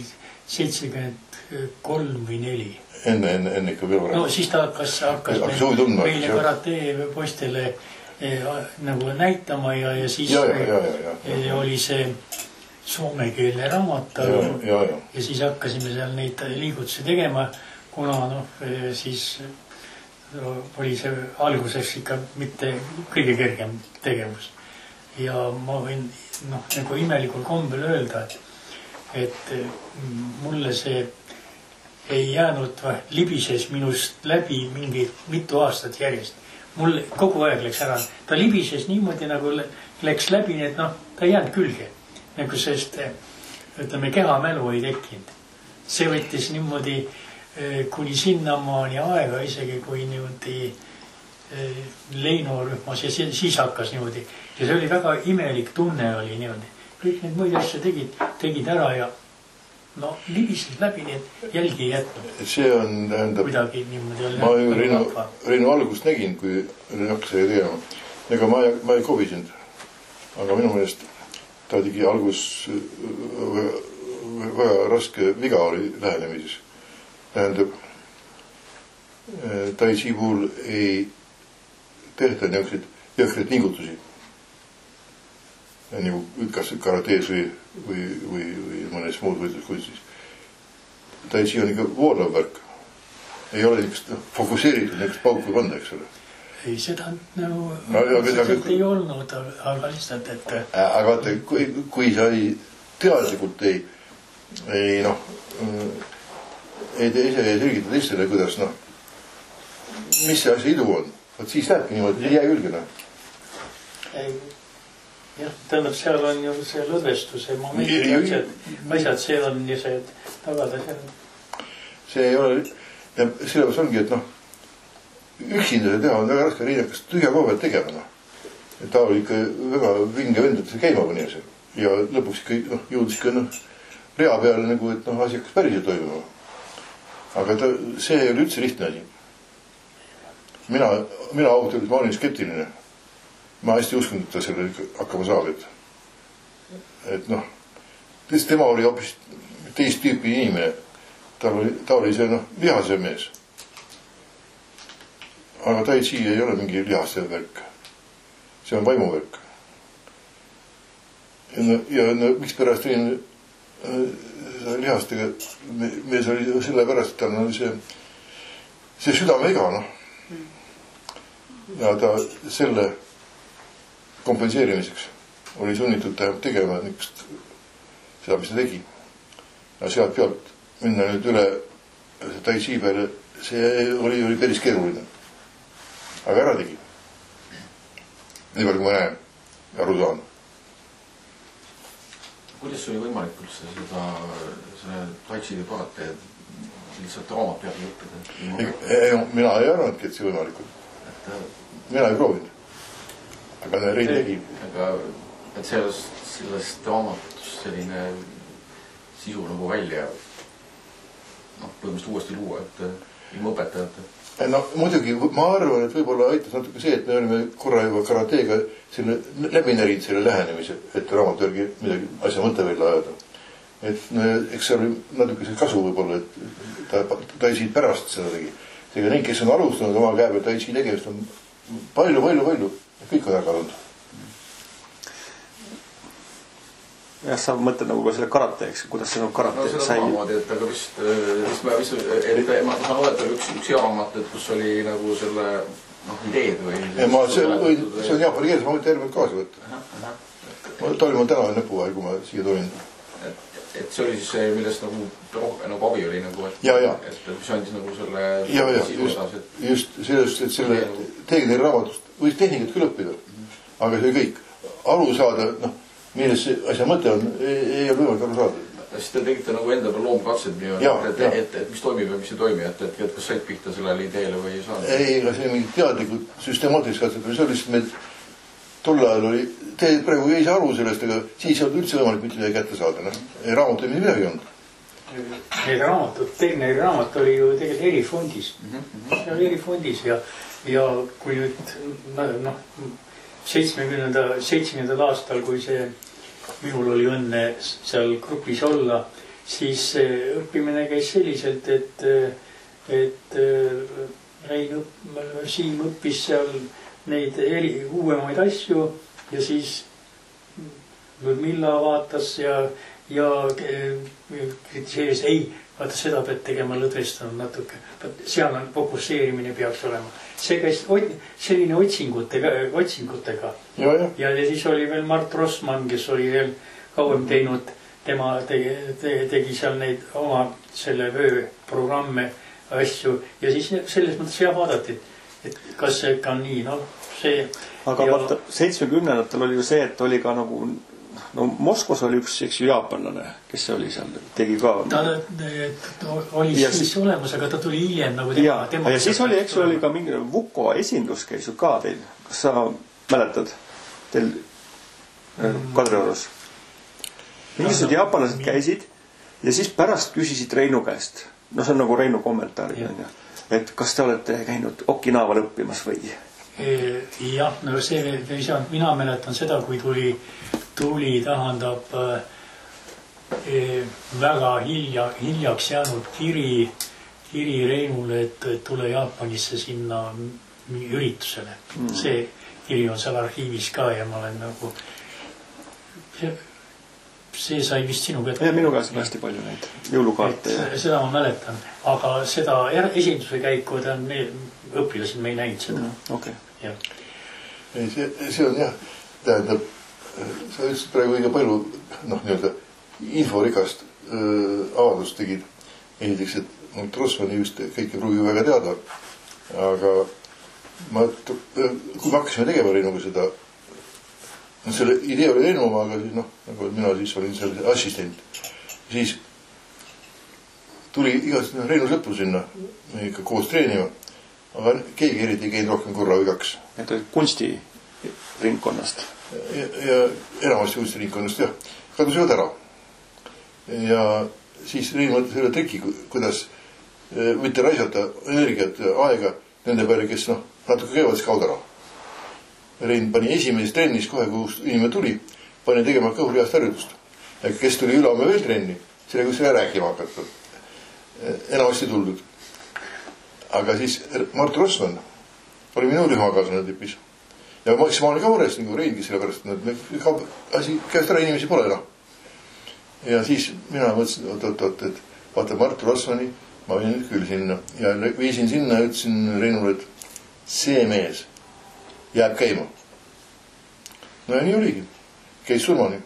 73 või 4. Enne ikka veel varem. No siis ta hakkas meile karate poistele nagu näitama ja siis oli see soomekeelne raamat ja siis hakkasime seal neid liigutusi tegema, kuna siis oli see alguseks ikka mitte kõige kergem tegevus. Ja ma võin nagu imelikul kombel öelda, et mulle see ei jäänud, libises minust läbi mingi mitu aastat järjest. Mul kogu aeg läks ära. Ta libises niimoodi nagu läks läbi, et ta ei jäänud külge. Nagu sest, ütleme, kehamälu ei tekkinud. See võttis niimoodi kuni sinnamaani aega, isegi kui niimoodi leinurühmas ja siis hakkas niimoodi. Ja see oli väga imelik tunne oli niimoodi. Kõik need muid asja tegid ära ja libisid läbi, nii et jälgi ei jätnud. See on, tähendab, kuidagi niimoodi oli. Ma ju Reinu algust nägin, kui hakkas seda tegema. Ega ma ei kobisenud. Aga minu meelest ta tegi algus väga raske viga oli lähenemises. Tähendab, Tai Chi puhul ei tehta niisuguseid jõhkreid liigutusi. Nagu kas karatees või mõnes muud võitluskunstis. Tai Chi on ikka voolav värk. Ei ole niisugust fokuseeritud niisugust pauku kanda, eks ole. Ei, seda ei olnud, aga lihtsalt, et... Aga vaata, kui sa teadlikult ei selgita teistele, kuidas, mis see asja idu on, siis lähebki niimoodi, ei jää ülgena. Jah, tähendab, seal on ju see lõdvestuse momenti asjad, see on ja see tagada seal. See ei ole, ja sellepärast ongi, et üksinda see teha on väga raske, Reinekas tühja koha pealt tegema. Ta oli ikka väga vinge vend, et see käima pani see. Ja lõpuks ikka jõudis ikka rea peale, nagu, et asi hakkas päriselt toimuma. Aga see ei ole üldse lihtne asi. Mina ausalt öeldes, ma olin skeptiline. Ma hästi uskunud, et ta selle hakkama saab. Et tema oli hoopis teist tüüpi inimene. Ta oli see lihase mees. Aga Tai Chi ei ole mingi lihaste värk. See on vaimuvärk. Ja miks pärast Rein lihastega mees oli selle pärast, et tal oli see südameiga. Ja ta selle kompenseerimiseks oli sunnitud tegema seda, mis ta tegi. Ja sealt pealt minna nüüd üle Tai Chi peale, see oli päris keeruline. Aga ära tegi. Nii palju, kui ma näen ja aru saan. Kuidas oli võimalik üldse selle Tai Chi karate lihtsalt raamat peale õppida? Mina ei arvanudki, et see võimalik on. Mina ei proovinud. Aga Rein tegi. Et sellest raamatust selline sisu nagu välja põhimõtteliselt uuesti luua, et ilma õpetajate. Muidugi, ma arvan, et võib-olla aitas natuke see, et me olime korra juba karateega selle läbi närinud selle lähenemise, et raamatu järgi midagi asja mõte välja ajada. Et eks see oli natuke see kasu võib-olla, et Tai Chi pärast seda tegi. Seega neid, kes on alustanud oma käe peal Tai Chi tegemist, on palju. Kõik on ära olnud. Jah, sa mõtled nagu ka selle karate, eks, kuidas see karate sai? No seda samamoodi, et aga vist ma saan oleta üks jaamat, et kus oli nagu selle ideed või... See on jaapani keeles, ma võin tervelt kaasa võtta. Ta oli mul täna näpu vahel, kui ma siia tulin. Et see oli siis see, millest nagu abi oli nagu, et mis andis nagu selle sisu edasi. Just sellest, et selle tegid raamatust võis tehnikat küll õppida, aga see kõik. Aru saada, milles see asja mõte on, ei ole võimalik aru saada. Siis te tegite nagu enda peal loomkatsed, et mis toimib ja mis ei toimi, et kas said pihta sellele ideele või ei saanud? Ei, ega see mingi teadlikud süstemaatilised katsed, see oli lihtsalt meil tol ajal oli, te praegu ei saa aru sellest, aga siis ei olnud üldse võimalik mitte midagi kätte saada. Raamat ei midagi olnud. Teine raamat oli ju tegelikult erifondis. See oli erifondis ja kui nüüd 70. aastal, kui see minul oli õnne seal grupis olla, siis õppimine käis selliselt, et Siim õppis seal neid uuemaid asju ja siis Ludmilla vaatas ja kritiseeris, ei, vaata seda pead tegema lõdvestanud natuke. Seal on fokusseerimine peaks olema. See käis selline otsingutega. Ja siis oli veel Mart Rossmann, kes oli veel kauem teinud, tema tegi seal neid oma selle vööprogramme asju ja siis selles mõttes jah vaadati, et kas see ikka on nii, see... Aga vaata, 70-ndatel oli ju see, et oli ka nagu, Moskvas oli üks, eks ju, jaapanlane, kes see oli seal, tegi ka... Ta oli siis olemas, aga ta tuli hiljem nagu tema... Ja siis oli, eks ju, oli ka mingi Vuko esindus käis ju ka teil. Kas sa mäletad teil Kadriorus? Mingisugused jaapanlased käisid ja siis pärast küsisid Reinu käest. See on nagu Reinu kommentaari, et kas te olete käinud Okinaval õppimas või? Jah, mina mäletan seda, kui tuli tähendab väga hiljaks jäänud kiri Reinule, et tule Jaapanisse sinna üritusele. See kiri on seal arhiivis ka ja ma olen nagu... See sai vist sinu kätte. Minu käes on hästi palju neid jõulukaarte. Seda ma mäletan. Aga seda esinduse käiku õpilased me ei näinud seda. Okay. See on jah, tähendab, sa ütlesid praegu õige palju inforikast avaldust tegid. Esiteks, et Rossmanni just kõik ei pruugi väga teada. Aga kui me hakkasime tegema Reinuga seda, selle idee oli Reinu oma, aga siis nagu mina siis olin selle assistent. Siis tuli igasugune Reinu sõpru sinna, me ikka koos treenima, aga keegi eriti ei käinud rohkem korra või kaks. Need olid kunstiringkonnast? Ja enamasti kunstiringkonnast, jah. Kadusivad ära. Ja siis Reinu mõtles selle triki, kuidas mitte raisata energiat ja aega nende peale, kes natuke käivad siis kaud ära. Rein pani esimeses trennis kohe, kui inimene tuli, pani tegema kõhuriast harjutust. Ja kes tuli ülame veel trenni, selle kus rääkima hakata. Enamasti tuldud. Aga siis Mart Rossmann oli minu rühmakaaslane tipis. Ja maksimaalne ka mures nagu Reingi selle pärast, et asi käest ära inimesi pole enam. Ja siis mina mõtlesin, et vaata Mart Rossmanni, ma võin nüüd küll sinna. Ja viisin sinna ja ütlesin Reinule, et see mees jääb käima. Ja nii oligi. Käis surmani.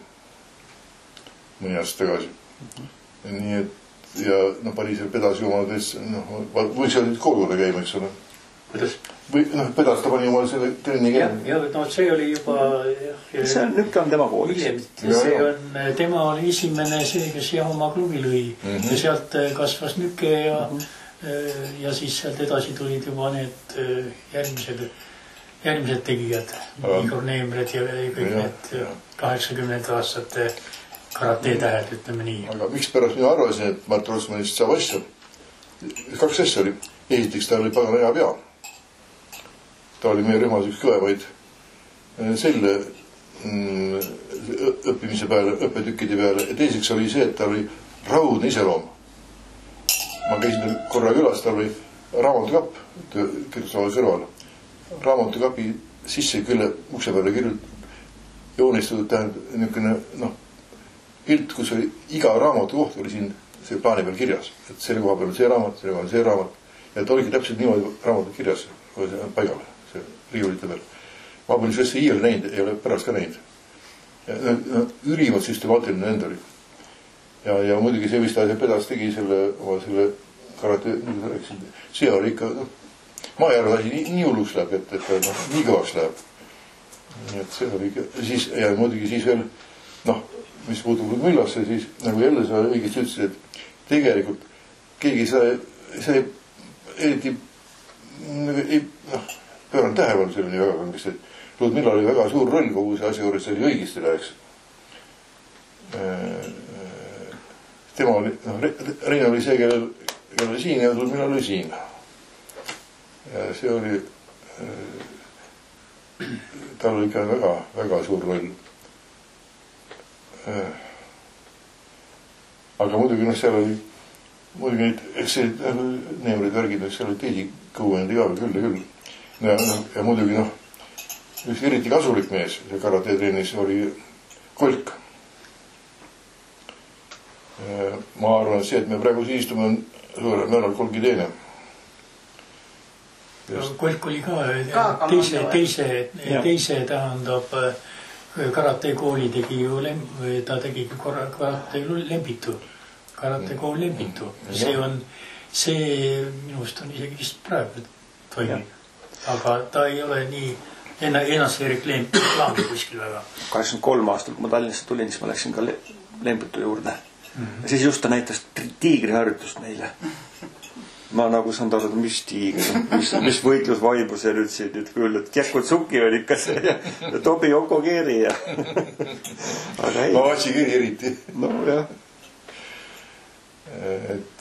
Mõni aasta tagasi. Nii et, ja pani seal pedasi oma võiks seal koolule käima, eks ole. Kuidas? Pedas ta pani oma selle trenni käima. Ja, see oli juba... See on nüüd on tema kooliks. Tema oli esimene see, kes oma klubi lõi. Ja sealt kasvas nüke ja siis sealt edasi tulid juba need järgmised tegijad, Igor Neemred ja kõik need 80 aastate karate tähed, ütleme nii. Aga miks pärast mina arvasin, et Mart Rossmannist saab asja? 2 asja oli. Esiteks ta oli pagana hea pea. Ta oli meie rühmas üks kõvemaid selle õppimise peale, õppetükkide peale. Ja teiseks oli see, et ta oli raudne iseloom. Ma käisin tal korra külas, ta oli raamatukapp, kirjutava kõrval. Raamatukapi sisse külle ukse peale joonistatud tähendab niisugune pilt, kus oli iga raamatu koht oli siin see plaani peal kirjas, et selle koha peal on see raamat, selle koha peal on see raamat ja ta oligi täpselt niimoodi raamatu kirjas paigale, see riiulite peal. Ma polin sellesse iial näinud, ei ole pärast ka näinud. Ülimalt süstemaatiline end oli. Ja muidugi see vist pedas tegi selle karate, see oli ikka ma ei arva, asi nii hulluks läheb, et nii kõvaks läheb. Nii et see oli ikka, ja muidugi siis veel, mis puutub Ludmillasse, siis nagu jälle sa õigesti ütlesid, et tegelikult keegi see eriti pööranud tähelepanu selleni väga kangest, et Ludmilla oli väga suur roll kogu see asja juures, see oli õigesti läheks. Tema oli, Rein oli see, kellel oli siin ja Ludmilla oli siin. Ja see oli, tal oli ikka väga, väga suur roll. aga muidugi seal oli muidugi neid, eks see neemrid värgid, seal oli teisi kõuendi ka küll ja küll. Ja muidugi üks eriti kasulik mees karate trennis oli Kolk. Ma arvan, et see, et me praegu siin istume, on suurel määral Kolki teene. Kolk oli ka teise tähendab karatekooli tegi ju ta tegigi karatekool Lembitu. See minust on isegi vist praegu toimib. Aga ta ei ole nii ennast ei reklaami kuskil väga. 83 aastal, kui ma Tallinnasse tulin, siis ma läksin ka Lembitu juurde. Ja siis just ta näitas tiigriharjutust meile. Ma nagu saan aru, mis tiigri, mis võitlusvaibu see nüüd siin nüüd küll, et Kekutsuki oli ikka see ja Tobi Okogeri ja aga ei. Otsikiri eriti. No jah. Et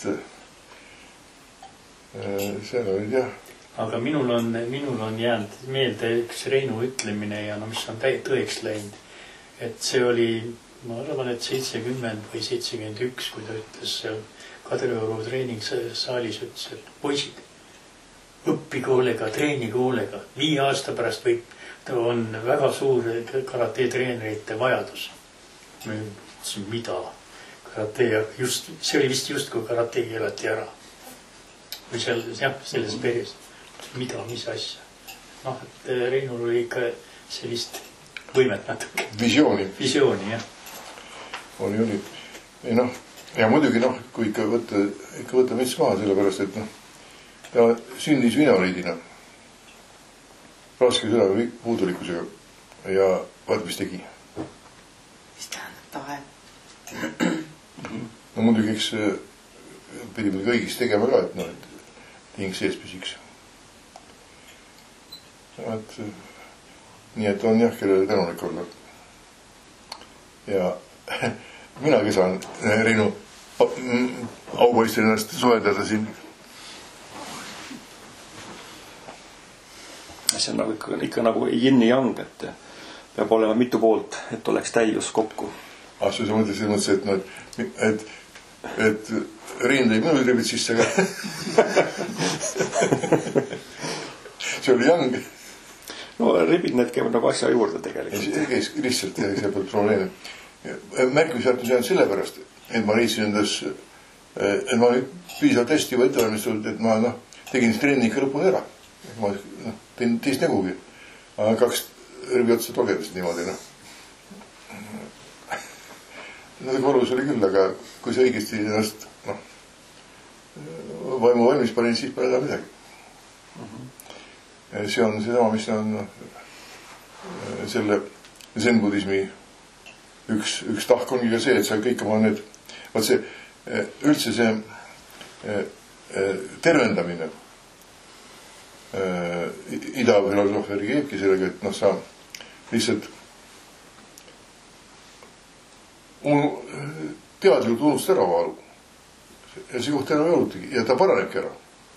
see oli jah. Aga minul on jäänud meelde üks Reinu ütlemine ja mis on tõeks läinud. Et see oli, ma arvan, et 70 või 71, kui ta ütles seal Kadrioru treeningsaalis ütles, et poisid, õppikoolega, treenikoolega, 5 aasta pärast on väga suur karate treenerite vajadus. Ma ütlesin, mida? Karate, see oli vist just, kui karate keelati ära. Või selles perioodis. Mida, mis asja? Et Reinul oli ikka sellist võimet natuke. Visiooni, jah. Oli. Ja muidugi kui ikka võtta mets maha, sellepärast, et ta sündis vinoliidina. Raske südame puudulikkusega ja vaat, mis tegi. Mis tähendab tahe? Muidugi, eks pidi kõigis tegema ka, et ting sees püsiks. Nii et on jah, kellele tänulik olla. Ja minagi saan Reinu aupoistel ennast soedada siin. See on ikka nagu yin ja yang, et peab olema mitu poolt, et oleks täius kokku. Sa mõtlesid, et Rein tõi minu ribid sisse ka. See oli yang. No ribid need käivad nagu asja juurde tegelikult. Lihtsalt see pole probleemi. Märkimisväärtus jäänud sellepärast, et ma leidsin endas, et ma piisavalt hästi juba ettevalmistatud, et ma tegin trenni ikka lõpuni ära. Ma teen teist nägugi. Aga 2 ribi otsa togedasid niimoodi. Valus oli küll, aga kui sa õigesti ennast vaimu valmis panin, siis pole enam midagi. See on seesama, mis on selle zen-budismi üks tahk ongi ka see, et sa kõik oma need, üldse see tervendamine ida-filosoofia keebki sellega, et sa lihtsalt teadlikult unust ära valu. Ja see koht enam ei olnudki ja ta paranebki ära.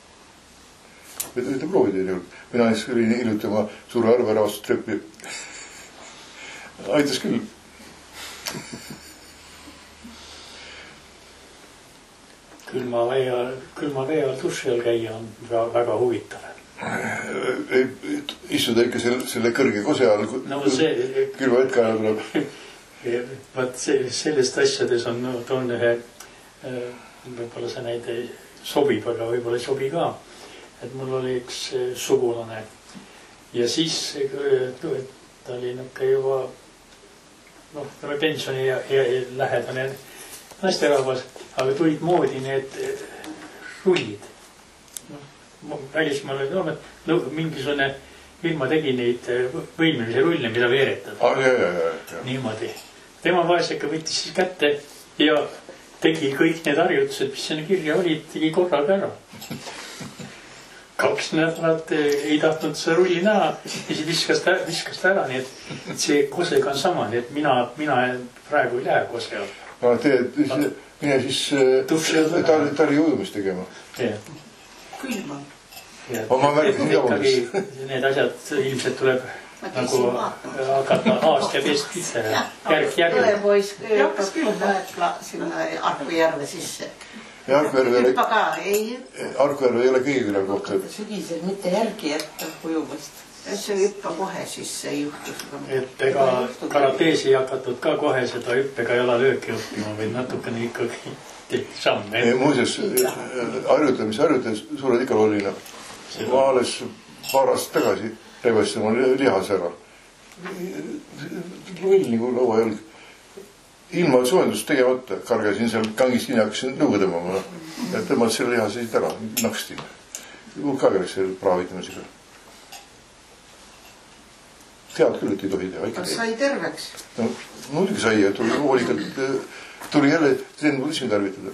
Võite proovida juurde. Mina olin hiljuti oma suure arve ära vastu treppi. Aitas küll. Külma vee all duši all käia on väga huvitav. Istuda ikka selle kõrge kose all. Külma hetke ajal tuleb. Vaat sellest asjades on toon ühe, võib-olla see näide sobib, aga võib-olla ei sobi ka. Et mul oli üks sugulane ja siis ta oli juba pensioni ja lähedane naisterahvas, aga tulid moodi need rullid. Välismaal oli mingisugune firma tegi neid võimelisi rulle, mida veeretada. Niimoodi. Tema vaesega võttis siis kätte ja tegi kõik need harjutused, mis sinna kirja olid, tegi korraga ära. 2 nädalat ei tahtnud seda rulli näha ja siis viskas ta ära, nii et see kosega on sama, nii et mina praegu ei lähe kose all. Mine siis tali ujumist tegema. Külma. Need asjad ilmselt tuleb nagu hakata aast ja teist pihta järg-järgi. Õepoiss hüppas kohe sinna Arkujärve sisse. Ja Arkujärve ei ole kõige küla kohta. Sügisel mitte järgi jätta ujumist. See hüppa kohe sisse ei juhtus. Et ega karatees ei hakatud ka kohe seda hüppega jalalööki õppima, vaid natukene ikkagi samme. Muuseas, harjutades suured ikka lollina. Ma alles paar aastat tagasi rebasin oma lihas ära. Loll nagu lauajalg. Ilma soojendust tegemata kargasin seal kangist kinni, hakkasin lõuga tõmbama. Ja tõmbad selle lihas siit ära, naksti. Kageres selle praavitamisega. Tead küll, et ei tohi teha. Kas sai terveks? No, muidugi sai ja tuli jälle zen-budismi tarvitada.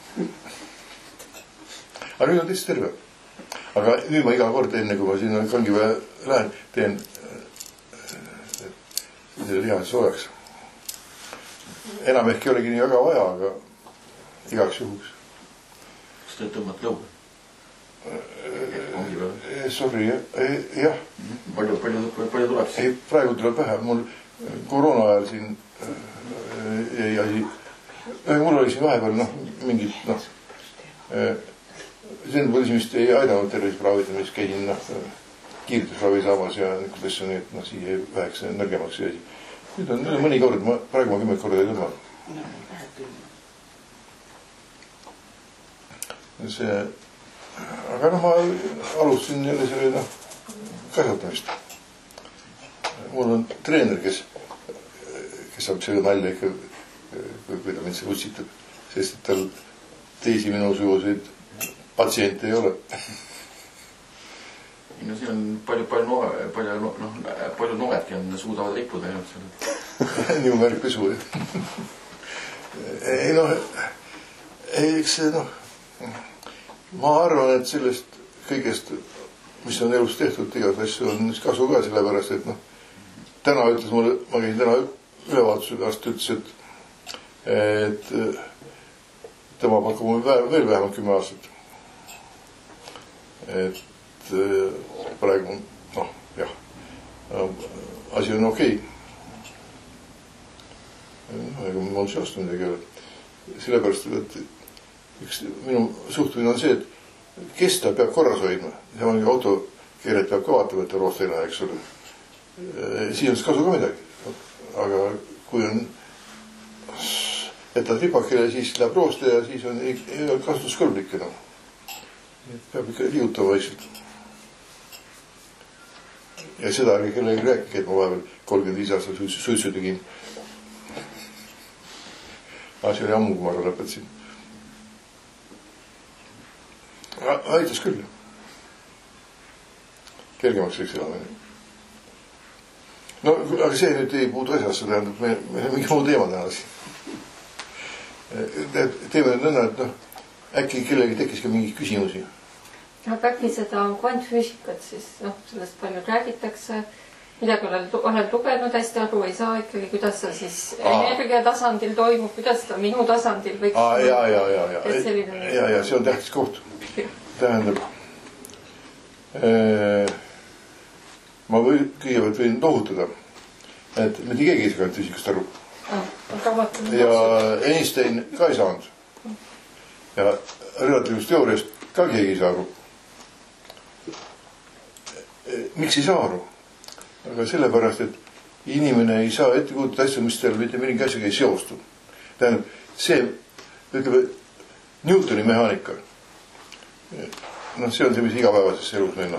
Aga nüüd on tõesti terve. Aga nüüd ma iga kord enne, kui ma sinna kangiväe lähen, teen lihas soojaks. Enam ehk ei olegi nii väga vaja, aga igaks juhuks. Kas te tõmbad lõuga? Sorry, jah. Palju tuleb siis? Ei, praegu tuleb vähe. Mul koroona ajal siin jäi asi. Mul oli siin vahepeal mingid zen-budismist ei aidanud tervisepraavitamisest, käisin kiirtusravi saamas ja kuidas see nüüd siia väheks nõrgemaks jäi. Nüüd on mõni kord, praegu ma 10 korda ei tõmba. See, aga ma alustasin jälle selle kasvatamist. Mul on treener, kes saab selle nalja ikka, kui ta mind seal utsitab, sest et tal teisi minusuguseid patsiente ei ole. No siin on palju noedki suudavad rippuda ainult seal. Nii märk pesu, jah. Eks see, ma arvan, et sellest kõigest, mis on elus tehtud, igas asju on kasu ka sellepärast, et täna ütles mulle, ma käisin täna ülevaatusel, arst ütles, et tema pakub mulle veel vähemalt 10 aastat. Et praegu, jah, asi on okei. Ega ma on see vastu midagi ole. Sellepärast, et üks minu suhtumine on see, et kes ta peab korras hoidma. See on autokeelet peab ka vaatama, et ta roosta ei lähe, eks ole. Siin on kasu ka midagi. Aga kui on jätad ripakile, siis läheb roosta ja siis on kasutuskõlblik enam. Peab ikka liigutama vaikselt. Ja seda oli kellegi rääkige, et ma vahepeal 35 aastal suitsu tegin. See oli ammu, kui ma ära lõpetasin. Aitas küll. Kergemaks võiks elamine. Aga see nüüd ei puudu asjasse, tähendab, me mingi muu teema täna siin. Teeme nüüd nõnda, et äkki kellegi tekkis ka mingi küsimusi. Aga äkki seda kvantfüüsikat siis, sellest palju räägitakse, midagi olen lugenud hästi aru, ei saa ikkagi, kuidas see siis energia tasandil toimub, kuidas seda minu tasandil võiks... Ja, see on tähtis koht. Tähendab, ma kõigepealt võin tohutada, et mitte keegi ei saa kvantfüüsikast aru. Ja Einstein ka ei saanud. Ja relatiivsusteooriast ka keegi ei saa aru. Miks ei saa aru? Aga sellepärast, et inimene ei saa ette kujutada asja, mis tal mitte mingi asjaga ei seostu. Tähendab, see, ütleme, Newtoni mehaanika. See on see, mis igapäevases elus meil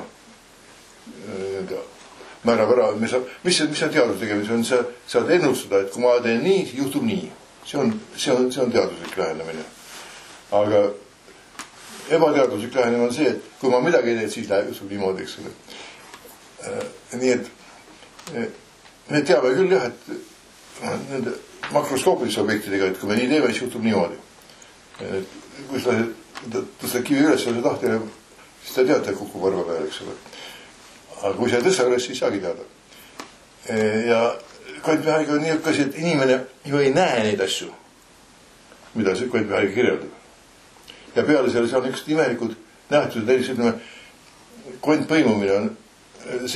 määrab ära, mis on teaduse tegemine, see on saad ennustada, et kui ma teen nii, siis juhtub nii. See on teaduslik lähenemine. Aga ebateaduslik lähenemine on see, et kui ma midagi ei tee, siis juhtub niimoodi, eks ole. Nii et me teame küll jah, et nende makroskoopilise objektidega, et kui me nii teeme, siis juhtub niimoodi. Kui sa tõstad kivi üles ja tahtjale, siis ta tead, et kukub varva peale, eks ole. Aga kui sa tõsta üles, siis saagi teada. Ja kvantmehaanika on nii õkkas, et inimene ju ei näe neid asju, mida see kvantmehaanika kirjeldab. Ja peale selle on üks imelikud nähtused, näiteks ütleme, kvantpõimumine on see, kui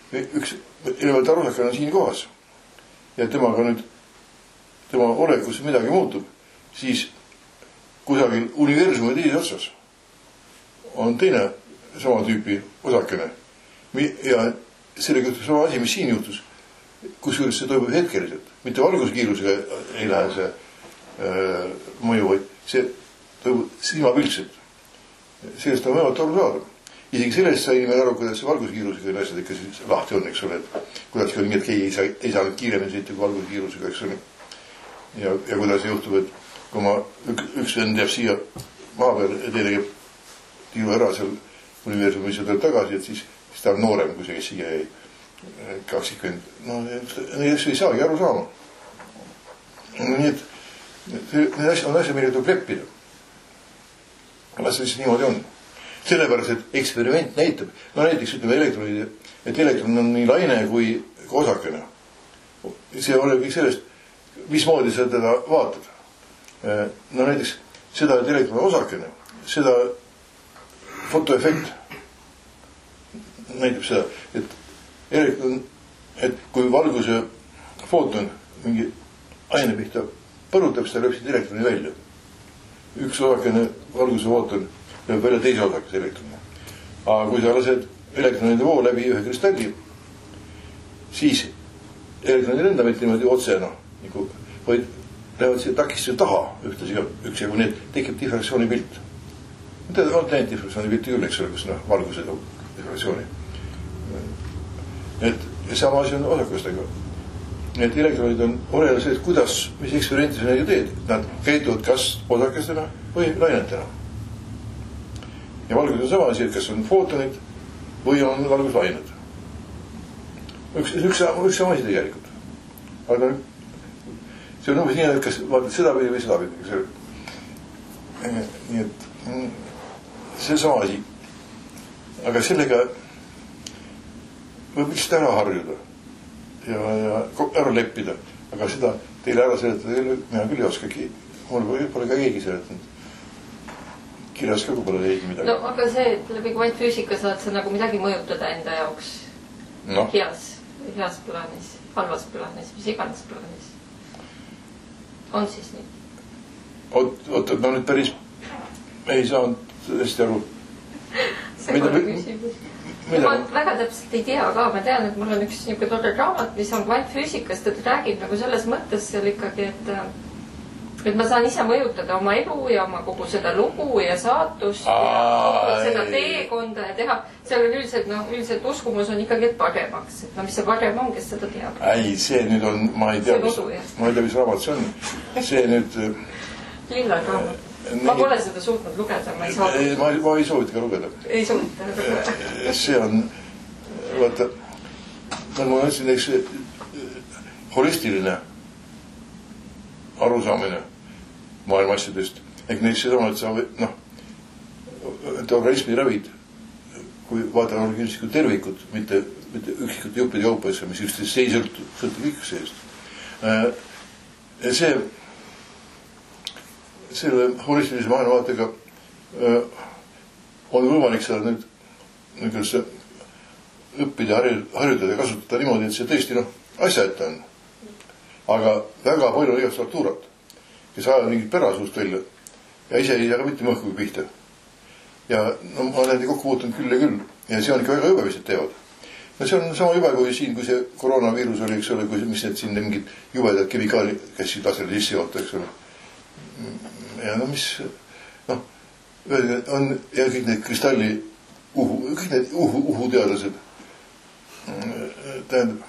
üks elementaarosakene on siin kohas ja temaga nüüd, tema olekus midagi muutub, siis kusagil universumi teises otsas on teine sama tüüpi osakene. Ja sellega juhtus sama asi, mis siin juhtus, kusjuures see toimub hetkeliselt. Mitte valguskiirusega ei lähe see mõju, vaid see toimub silmapilkselt. Sellest on võimalik aru saada. Isegi sellest sai inimene aru, kuidas see valguskiirusega need asjad ikka siis lahti on, eks ole, et kuidas ka nii, et keegi ei saa kiiremini sõita kui valguskiirusega, eks ole. Ja kuidas juhtub, et kui ma üks vend jääb siia maa peal ja teile tiiru ära seal universumis ja tuleb tagasi, et siis ta on noorem, kui see, kes siia jäi 20. No, neid asju ei saagi aru saama. Nii et need asjad on asja, millega tuleb leppida. Las see lihtsalt niimoodi on. Sellepärast, et eksperiment näitab, no näiteks ütleme elektronid, et elektron on nii laine kui osakene. See oleneb kõik sellest, mismoodi sa teda vaatad. No näiteks seda, et elektron on osakene, seda fotoefekt näitab seda, et elektron, et kui valguse footon mingi aine pihta põrutab, siis ta lööb siit elektroni välja. Üks osakene valguse footon lööb välja teise osakese elektroni. Aga kui sa lased elektronide voo läbi ühe kristalli, siis elektronid ei lenda mitte niimoodi otsena, vaid lähevad siia takistuse taha üksjagu, nii et tekib diffraktsiooni pilt. Te olete näinud diffraktsiooni pilti küll, eks ole, kus valguse diffraktsiooni. Et sama asi on osakestega. Et elektronid on olenevalt sellest, kuidas, mis eksperimenti sa neile teed. Nad käituvad kas osakestena või lainetena. Ja valgus on sama asi, et kas on footonid või on valguslained. Üks sama asi tegelikult. Aga see on umbes nii, et kas vaatad seda või seda või. Nii et see on sama asi. Aga sellega võib lihtsalt ära harjuda ja ära leppida. Aga seda teile ära seletada, mina küll ei oskagi. Mul pole ka keegi seletanud. Kirjas ka kui pole leigi midagi. No aga see, et läbi kvantfüüsika saad sa nagu midagi mõjutada enda jaoks heas plaanis, halvas plaanis, mis iganes plaanis. On siis nii? Oot, ma nüüd päris ei saanud hästi aru. See on küsimus. Ma väga täpselt ei tea ka, ma tean, et mul on üks niisugune tore raamat, mis on kvantfüüsikast, et räägib nagu selles mõttes seal ikkagi, et ma saan ise mõjutada oma elu ja oma kogu seda lugu ja saatust ja seda teekonda ja teha. Seal on üldiselt uskumus on ikkagi, et paremaks. Et mis see parem on, kes seda teab? Ei, see nüüd on, ma ei tea, mis raamat see on. See nüüd... Lilla raamat. Ma pole seda suutnud lugeda, ma ei saa. Ma ei soovita ka lugeda. Ei soovita lugeda. See on, vaata, nagu ma ütlesin, eks holistiline arusaamine maailma asjadest. Ehk näiteks sedama, et sa et organismi ravid, kui vaatame organismi tervikut, mitte üksikute juppide kaupasse, mis üksteisest ei sõltu kõik seest. Selle holistilise maailmavaatega on võimalik seda nüüd õppida, harjutada ja kasutada niimoodi, et see tõesti asja ette on. Aga väga palju on igast struktuurat, kes ajavad mingit perasuust välja ja ise ei saa ka mitte mõhkugi pihta. Ja ma olen kokku puutunud küll ja küll ja see on ikka väga jube, mis need teevad. No see on sama jube kui siin, kui see koroonaviirus oli, eks ole, mis need siin mingid jubedad kemikaali, kes siin lasele sisse joota, eks ole. Ja on ja kõik need kristalli kõik need uhuteadlased tähendab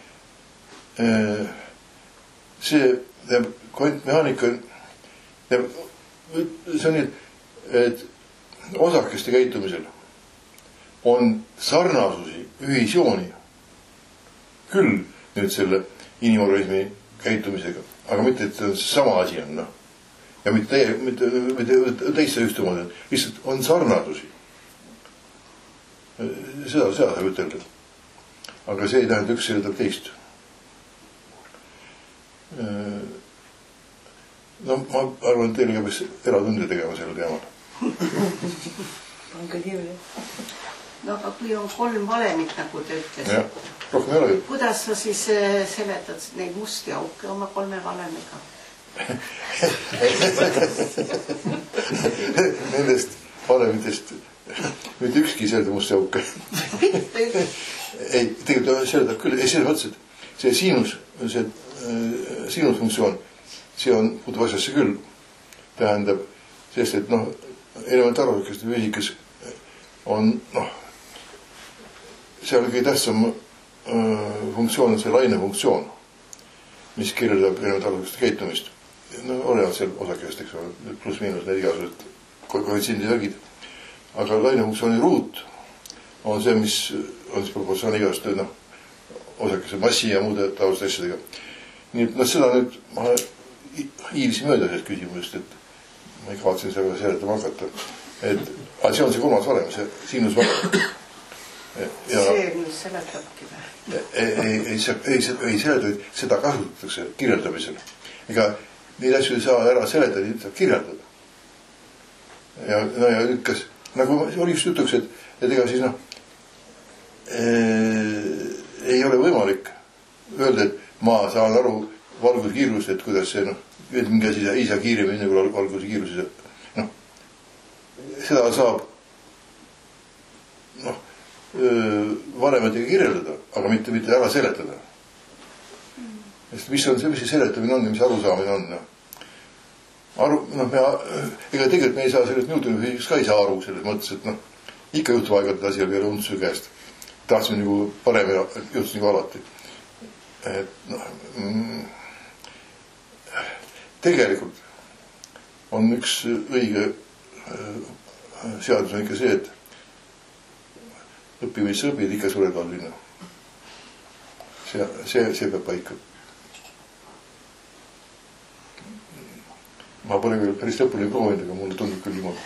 see kvantmehaanika see on nii, et osakeste käitumisel on sarnasusi, ühisjooni küll nüüd selle inimorganismi käitumisega, aga mitte, et see sama asi on, ja mitte teisse ühtemoodi, lihtsalt on sarnasusi. Seda saab ütelda. Aga see ei tähenda üks seletab teist. No ma arvan, et teile peaks eratunde tegema selle teemal. Pange kirja. no aga kui on 3 valemit, nagu te ütlesid, rohkem ei ole ju. Kuidas sa siis seletad neid musti auke oma 3 valemiga? Nendest valemitest mitte ükski selda musti auke. Ei, tegelikult seldab küll. Ei, selles mõttes, et see siinusfunktsioon, see on puutub asjasse küll. Tähendab, sest et elementaarsusest füüsikas on, seal kõige tähtsam funktsioon on see lainefunktsioon, mis kirjeldab elementaarsusest käitumist. Olevad seal osakest, eks ole, pluss-miinus need igasugused koefitsiendid värgid. Aga lainefunktsiooni ruut on see, mis on siis proportsiooni igasuguste osakese massi ja muude taoliste asjadega. Nii et seda nüüd ma hiilisin mööda sellest küsimusest, et ma ei kavatsen selle seletama hakata. Et see on see 3. valem, see siinusvalem. See, mis seletabki või? Ei seleta, seda kasutatakse kirjeldamisel. Ega neid asju ei saa ära seletada, neid saab kirjeldada. Ja lükkas, nagu oli just jutuks, et ega siis ei ole võimalik öelda, et ma saan aru valguse kiirust, et kuidas see, mingi asi ei saa kiiremini kui valguse kiirus. Seda saab varemetega kirjeldada, aga mitte ära seletada. Mis on see, mis see seletamine on ja mis arusaamine on? Ega tegelikult me ei saa sellest Newtoni füüsikast ka ei saa aru selles mõttes, et ikka juhtub aegalt asi peale undsuse käest. Tahtsime nagu paremini, juhtus nagu alati. Tegelikult on üks õige seadus on ikka see, et õppimist sa õpid, ikka sured vallinna. See peab paika. Ma pole küll päris lõpuni proovinud, aga mulle tundub küll niimoodi.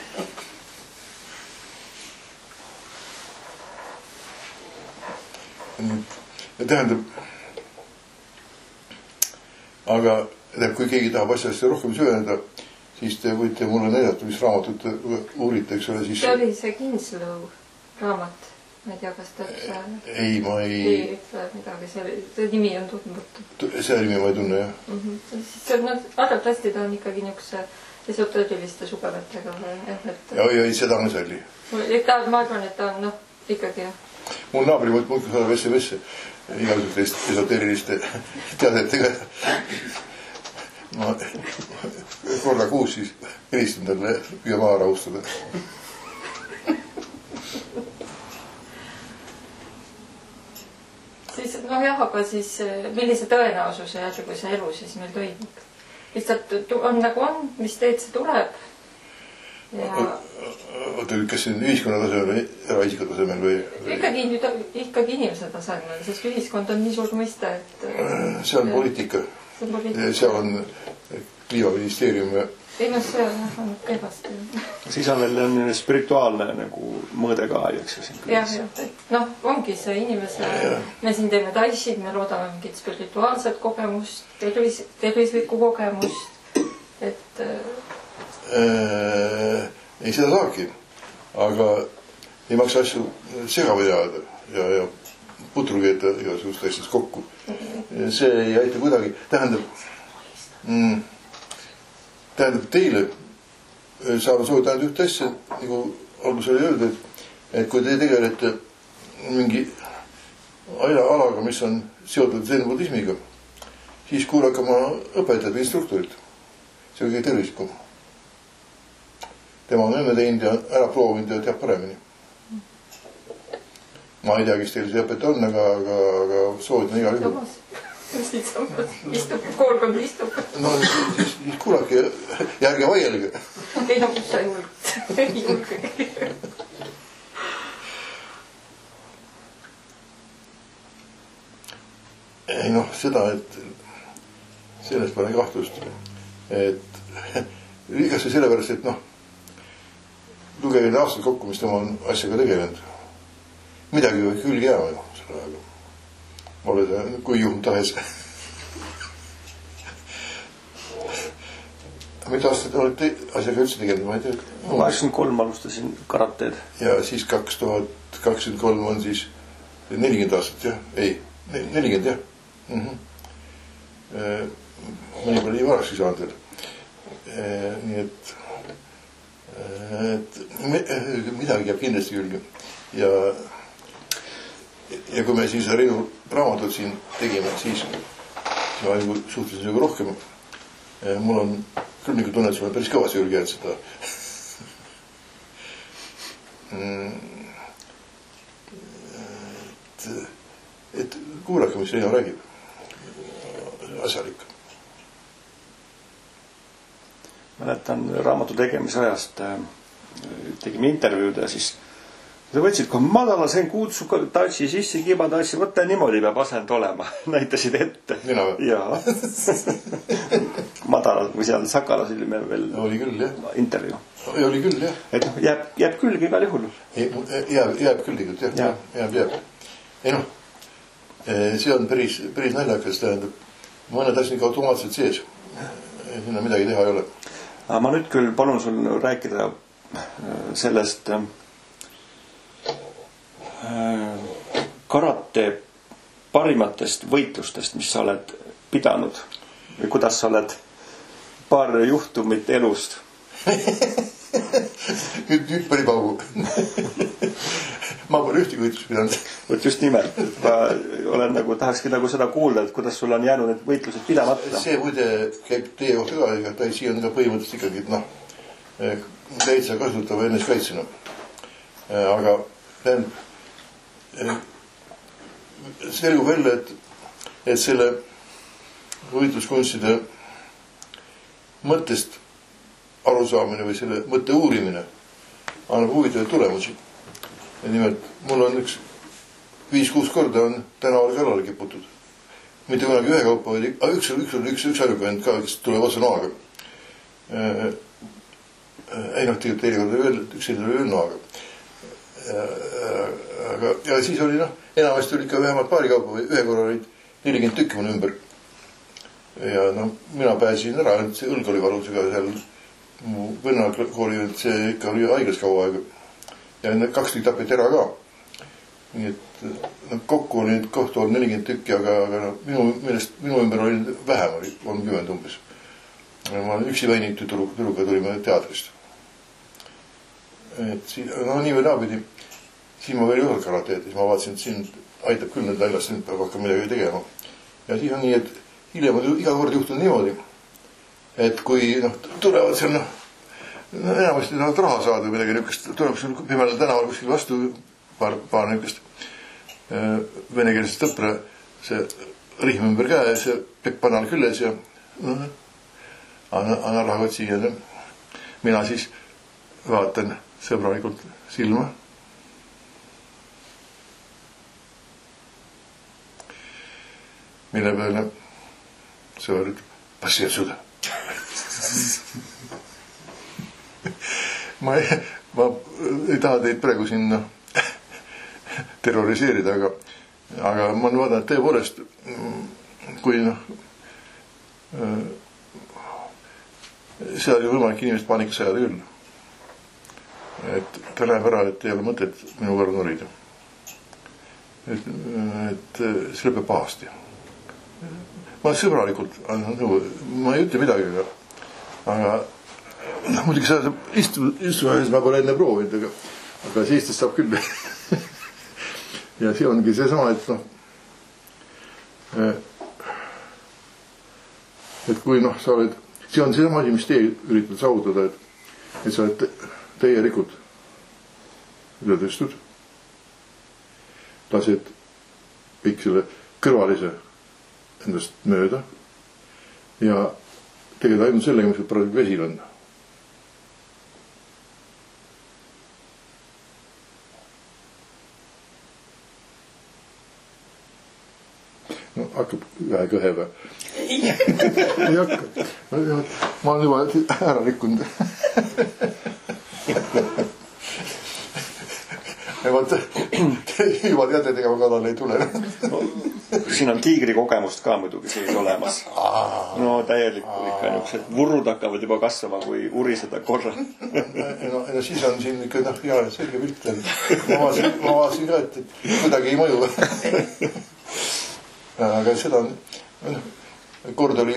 Ja tähendab, aga kui keegi tahab asjasse rohkem süveneda, siis te võite mulle näidata, mis raamatut uurite, eks ole, siis... See oli see Kinslow raamat. Ma ei tea, kas ta ei, ma ei... midagi, see nimi on tundmatu. See nimi ma ei tunne, jah. Arvatavasti ta on ikkagi niisuguse esoteeriliste sugemetega. Ja seda ma salli. Ma arvan, et ta on ikkagi, jah. Mul naabri muidu saadab SMS-e igasugust esoteeriliste teadetega. Ma korra kuus siis helistan talle püüa maha rahustada. Siis, aga siis millise tõenäosuse järgi, kui see elu siis meil toimub? Lihtsalt on nagu on, mis teed see tuleb? Oota, kas see on ühiskonna tasemel või eraisika tasemel või? Ikkagi inimese tasemel, sest ühiskond on nii suur mõiste, et... See on poliitika. Seal on kliimaministeerium ja... Ei, see on kehvasti. Siis on veel spirituaalne nagu mõõde ka, eks ju. Jah, ongi see inimese... Me siin teeme taissid, me loodame mingit spirituaalset kogemust, tervislikku kogemust, et... Ei, seda saabki. Aga ei maksa asju segavõi ajada ja putru keeta igasugust asjast kokku. See ei aita kuidagi. Tähendab teile saada soovida ainult ühte asja, nagu alguses oli öelda, et kui te tegelete mingi alaga, mis on seotud zen-buddhismiga, siis kuulake oma õpetajad või instruktorid. See on kõige tervislikum. Tema on õnne teinud ja ära proovinud ja teab paremini. Ma ei tea, kes teil see õpetaja on, aga soovitan igal juhul. Istub, koolkond istub. No siis kuulake ja ärge vaielge. Ei, kus sa julge. Ei seda, et sellest pole kahtlust. Et kas või sellepärast, et lugege need aastad kokku, mis tema on asjaga tegelenud. Midagi või külge jääma ju selle ajaga. Ole ta kui juhum tahes. Mida aastat olete asjaga üldse tegelenud, ma ei tea? 83 alustasin karateed. Ja siis 2023 on siis 40 aastat, jah? Ei, 40, jah. Mõni pole nii varaks ei saanud veel. Nii et midagi jääb kindlasti külge. Ja kui me siis Reinu raamatut siin tegime, siis ma suhtelisin nagu rohkem. Mul on küll nagu tunne, et sul on päris kõvasti julge jääd seda. Et kuulake, mis Reino räägib. Asjalik. Mäletan raamatu tegemise ajast tegime intervjuud ja siis sa võtsid, kui madala sen kuutsu tassi sisse, kiba tassi, võtta niimoodi peab asend olema. Näitasid ette. Mina või? Jaa. Madala, või seal Sakalas olime veel oli küll, jah. Intervju. Oli küll, jah. Et jääb külge igal juhul. Jääb küll tegelikult, jah. Jääb. Ei noh, see on päris naljakas, tähendab. Mõned asjad ikka automaatselt sees. Sinna midagi teha ei ole. Ma nüüd küll palun sul rääkida sellest karate parimatest võitlustest, mis sa oled pidanud või kuidas sa oled paar juhtumit elust. Nüüd pani paugu. Ma pole ühtegi võitlust pidanud. Võt just nimelt, ma olen tahakski seda kuulda, et kuidas sul on jäänud need võitlused pidamata. See muide käib teie kohta ka, ta siia on ka põhimõtteliselt ikkagi, et täitsa kasutava ennast kaitsena. Aga selgub välja, et selle võitluskunstide mõttest arusaamine või selle mõtte uurimine annab huvitavaid tulemusi. Ja nimelt, mul on 5-6 korda on tänaval kallale kiputud. Mitte kunagi ühe kaupa, vaid üks aruga ka, kes tuleb otsa noaga. Ei noh, tegelikult teine korda veel, üks oli veel noaga. Ja siis oli enamasti oli ikka vähemalt paari kaupa või ühe korra olid 40 tükki mun ümber. Ja mina pääsin ära, et see õlg oli valus, aga seal mu vennakooli, et see ikka oli haiglas kaua aega. Ja need 2 tükki tapeti ära ka. Nii et kokku oli kohtu 40 tükki, aga minu ümber oli vähem, oli 30 umbes. Ma üksi väinitud tuluga tulime teatrist. Et nii või naapidi, siis ma veel ei olnud karateed, siis ma vaatasin, et siin aitab küll nüüd lällast, nüüd peab hakkama midagi tegema. Ja siis on nii, et hiljem on iga kord juhtunud niimoodi, et kui tulevad seal enamasti tahavad raha saada või midagi niukest, tuleb seal pimedal tänaval kuskil vastu paar niukest venekeelset sõpra, see rihm ümber käe, see pekk panal küljes ja anna rahakott siia. Mina siis vaatan sõbralikult silma. Mille peale sõber ütleb, passi отсюда. Ma ei taha teid praegu siin terroriseerida, aga ma vaatan, et tõepoolest, kui seda oli võimalik inimest paanikas ajada küll. Et ta läheb ära, et ei ole mõtet minu kõrval norida. Et see lõpeb pahasti. Ma sõbralikult, ma ei ütle midagi, aga muidugi seda istuvahes ma pole enne proovinud, aga seistes saab küll. Ja see ongi see sama, et kui sa oled, see on see sama asi, mis teie üritad saavutada, et sa oled täielikult üle tõstud, lased kõik selle kõrvalise endast mööda ja tegeled ainult sellega, mis praegu vesil on. Hakkab vähe kõheva. Ei hakka. Ma olen juba ära rikkunud. Ja vaata, juba teada tegema kalal ei tule. Siin on tiigri kogemust ka muidugi sees olemas. No täielikku ikka niisugused vurrud hakkavad juba kasvama, kui uriseda korra. No siis on siin ikka hea selge pilt. Ma vaatasin ka, et kuidagi ei mõju. Aga seda on, kord oli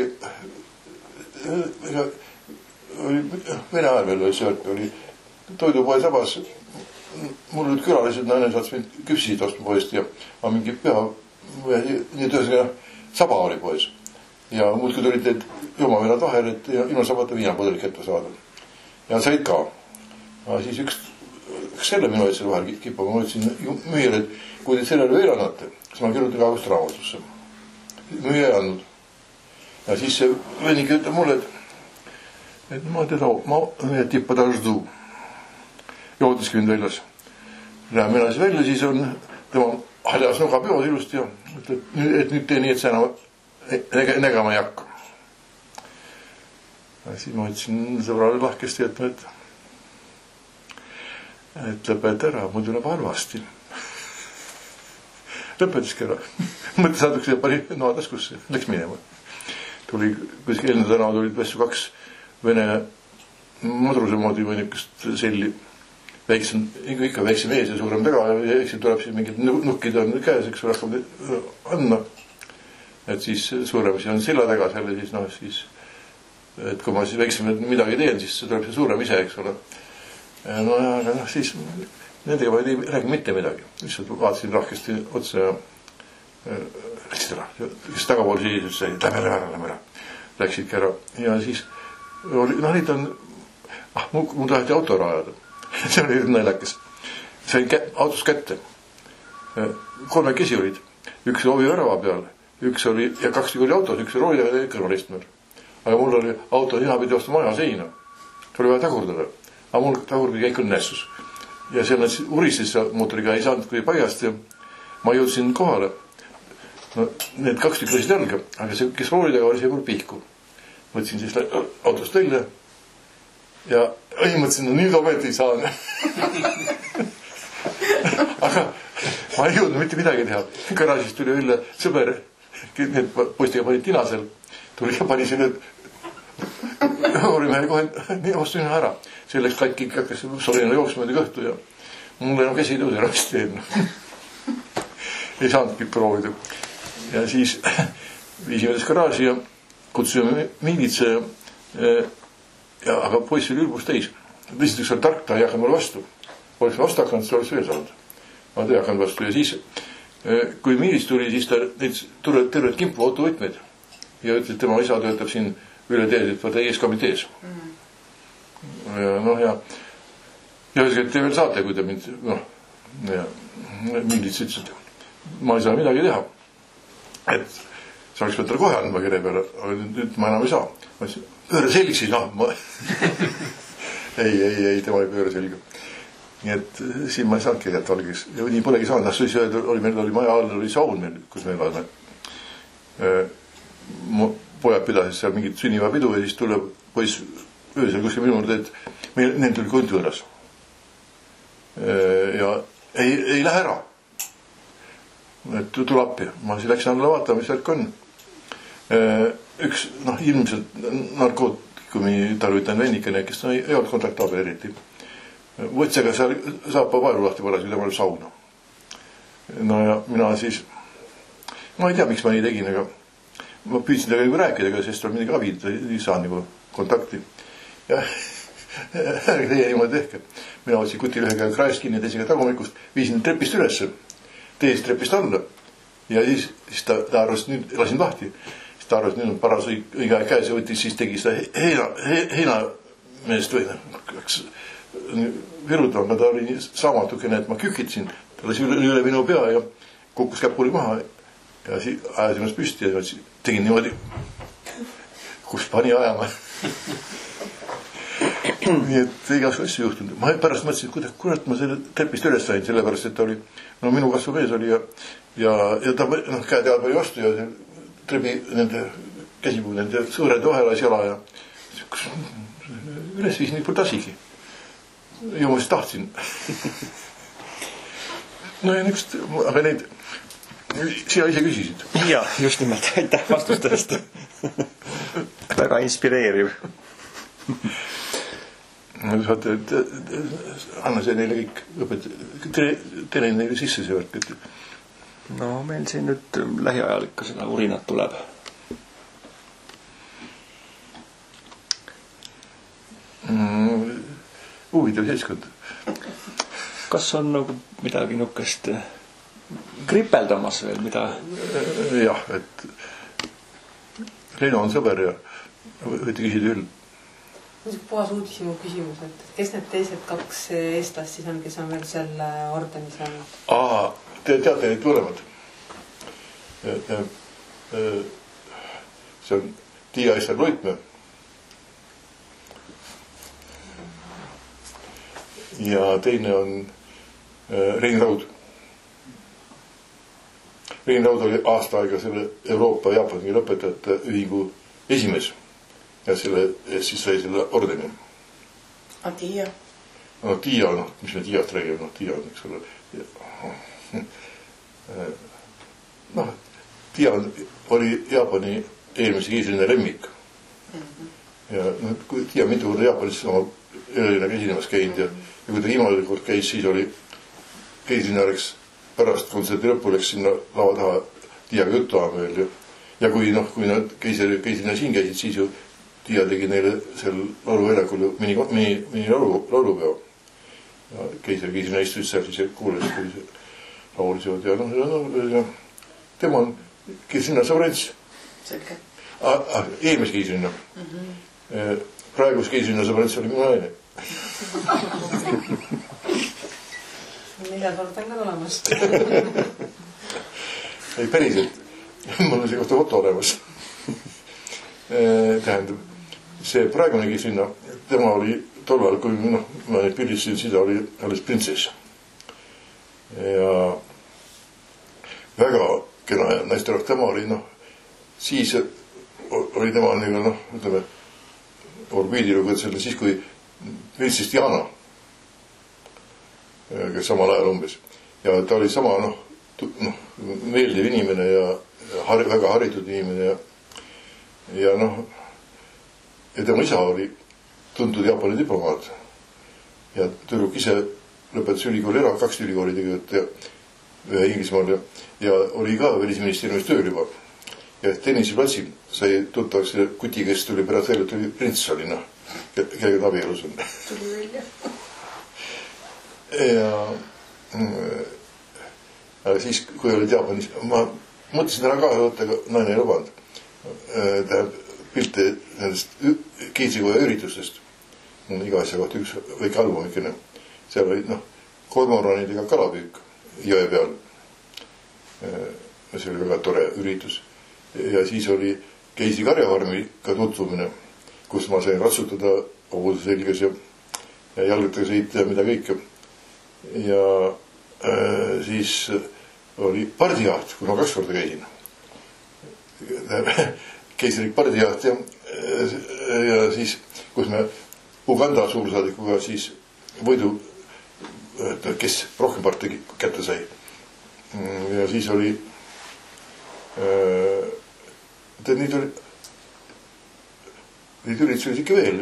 Vene ajal veel oli toidupoe sabas. Mul olid külalised, naine saats mind küpsisid ostma poest ja mingi püha, nii tõesega saba oli poes. Ja muudki tulid need joomavennad vahel, et ilma sabata viinapudelik ette saada. Ja said ka. Ja siis üks selle minu eest selle vahel kippa, ma mõtlesin müüjale, et kui te sellele veel annate, siis ma kirjutan kaagust raamatusse. Müüja ei andnud. Ja siis see vennik ütleb mulle, et ma tippa taždu. Joodaski mind väljas. Läheme edasi välja, siis on tema haljas nuga peos ilusti ja ütleb, et nüüd tee nii, et sa enam nägama ei hakka. Ja siis ma ütlesin sõbrale lahkesti, et lõpeta ära, muidu läheb halvasti. Lõpetaski ära. Mõttes natuks ja pani noa taskusse, läks minema. Tuli, kuskil eelne täna tulid vässu 2 vene madruse moodi mõnikest selli. Väiksem, ikka väiksem ees ja suurem taga ja eks tuleb siis mingid nukkid on käes, eks hakkab andma. Et siis suurem on silla taga selle siis, et kui ma siis väiksem midagi teen, siis tuleb see suurem ise, eks ole. No ja, aga siis nendega ma ei räägi mitte midagi. Lihtsalt vaatasin rahkesti otsa ja läksid ära. Kes tagapool siis sai, lähme ära. Läksidki ära. Ja siis oli, neid on, mul taheti autora ajada. See oli naljakas. Sain autos kätte. 3 kesi olid. Üks oli värava peal. Üks oli, ja 2 oli autos, üks oli rooliga ja kõrvalistmel. Aga mul oli auto niha pidi vastu maja seina. See oli vaja tagurdada. Aga mul tagurdi käik on nässus. Ja seal uristis mootoriga ei saanud kui paiast ja ma jõudsin kohale. No, need 2 tükki lasid jalga, aga see, kes rooliga oli, see mul pihku. Võtsin siis autost välja ja mõtlesin, no nüüd ometi ei saan. Aga ma ei jõudnud mitte midagi teha. Garaažist tuli üle sõber, need postiga panid tinasel, tuli ja pani selle oorimehe kohe, nii ostsin ära. See läks katki, hakkas solina jooksmööda kõhtu ja mul enam käsi tõusi ravist teen. Ei saanudki proovida. Ja siis viisime des garaaži ja kutsusime miilitse ja aga poiss oli ülbus täis. Esiteks oli tark, ta ei hakanud mulle vastu. Oleks vastu hakanud, siis oleks veel saanud. Ma ei hakanud vastu ja siis, kui miilis tuli, siis ta tervet kimpu autovõtmeid ja ütles, et tema isa töötab siin üle teed, et vaata ES-komitees. Ja noh, ja ütles, et te veel saate, kui te mind, ja miilis ütles, et ma ei saa midagi teha. Et sa oleks võtta kohe andma kere peale, aga nüüd ma enam ei saa. Ma ütlesin, pööre selgiks siis, ma... ei, tema ei pööre selga. Nii et siin ma ei saanud kirjat valgeks. Ja nii polegi saanud, siis meil oli maja all, oli saun meil, kus me elame. Pojad pidasid seal mingit sünnipäevapidu ja siis tuleb poiss öösel kuskil minu juurde, et neil tuli kond võõras. Ja ei lähe ära. Et tule appi. Ma siis läksin alla vaatama, mis värk on. Üks, ilmselt narkootikumi tarvitan vennikene, kes ei olnud kontaktaabel eriti. Võtsega seal saapa vaeru lahti paras, kui tema oli sauna. No ja mina siis, ma ei tea, miks ma nii tegin, aga ma püüdsin temaga rääkida, sest oli midagi abid, ei saa nagu kontakti. Ja ärge teie niimoodi tehke. Mina võtsin kutil ühega kraest kinni, teisega tagumikust, viisin trepist ülesse, teist trepist alla ja siis ta arvas, nüüd lasin lahti. Ta arvas, nüüd on paras õige aeg käes ja võttis, siis tegi seda heina meest või virutama, ta oli saamatukene, et ma kükitsin, ta lasi üle minu pea ja kukkus käpuli maha ja siis ajasin ennast püsti ja tegin niimoodi, kus pani ajama. Nii et igas asju juhtunud. Ma pärast mõtlesin, et kurat ma selle trepist üles sain, sellepärast, et ta oli, minu kasvu mees oli ja ta käed jalg oli vastu ja trebi nende käsipuu, nende sõõrede vahel jala ja üles viisin nii pole tasigi. Ju ma siis tahtsin. no ja niisugust, aga neid, sina ise küsisid. Jaa, just nimelt, aitäh vastustest. Väga inspireeriv. Saate, anna see neile kõik teile neile sisse see värk, et no meil siin nüüd lähiajal ikka seda urinat tuleb. Huvitav seltskond. Kas on nagu midagi niukest kripeldamas veel, mida? Jah, et Reino on sõber ja võite küsida küll. Puhas uudisimu küsimus, et kes need teised 2 eestlast siis on, kes on veel selle ordeni saanud? Te teate neid mõlemad. See on Tiia Ester-Luitmäe ja teine on Rein Raud. Rein Raud oli aasta aega selle Euroopa Jaapani lõpetajate ühingu esimees ja selle siis sai selle ordeni. Tiia? No Tiia, mis me Tiiast räägime, Tiia on, eks ole. Tiia oli Jaapani eelmise keisrina lemmik. Ja kui Tiia mitu korda Jaapanis oma ööline esinemas käinud ja kui ta viimane kord käis, siis oli keisrina läks pärast kontserti lõppu läks sinna lava taha Tiiaga juttu ajama veel ja kui nad keisrina siin käisid, siis ju Tiia tegi neile seal lauluväljakul mini laulupeo. Ja keisrina istus seal siis ja kuules, kui laulisevad ja tema on keisrina Savrents. Selge. Eelmise keisrina. Praegus keisrina Savrents oli minu naine. 4 korda on ka tulemas. Ei, päriselt. Mul on see kohta foto olemas. Tähendab, see praegune keisrina, tema oli tollal, kui ma neid pildistasin, siis ta oli alles printsess. Ja väga kena naisterahk tema oli, siis oli tema ütleme, orbiidilugu, siis kui printsess Diana, kes samal ajal umbes, ja ta oli sama meeldiv inimene ja väga haritud inimene ja tema isa oli tuntud Jaapani diplomaat ja tüdruk ise lõpetas ülikooli ära, 2 ülikooli tegelikult ja ühe Inglismaal ja oli ka välisministeeriumis tööl juba. Ja tenniseplatsil sai tuttavaks selle kuti, kes tuli pärast välja, tuli prints oli, kellega ta abielus on. Tuli välja. Ja siis, kui olid Jaapanis, ma mõtlesin täna ka võtta, aga naine ei lubanud. Tähendab pilte nendest keisrikoja üritustest. Iga asja kohta üks väike albumikene. Seal olid kormoranidega kalapüük jõe peal. See oli väga tore üritus. Ja siis oli Keisi karjafarmiga tutvumine, kus ma sain ratsutada hobuse selges ja jalgataga sõita ja mida kõike. Ja siis oli pardijaht, kui ma 2 korda käisin. Keisrilik pardijaht ja siis, kus me Uganda suursaadikuga siis võidu, kes rohkem parte kätte sai. Ja siis oli neid üritusi oli ikka veel.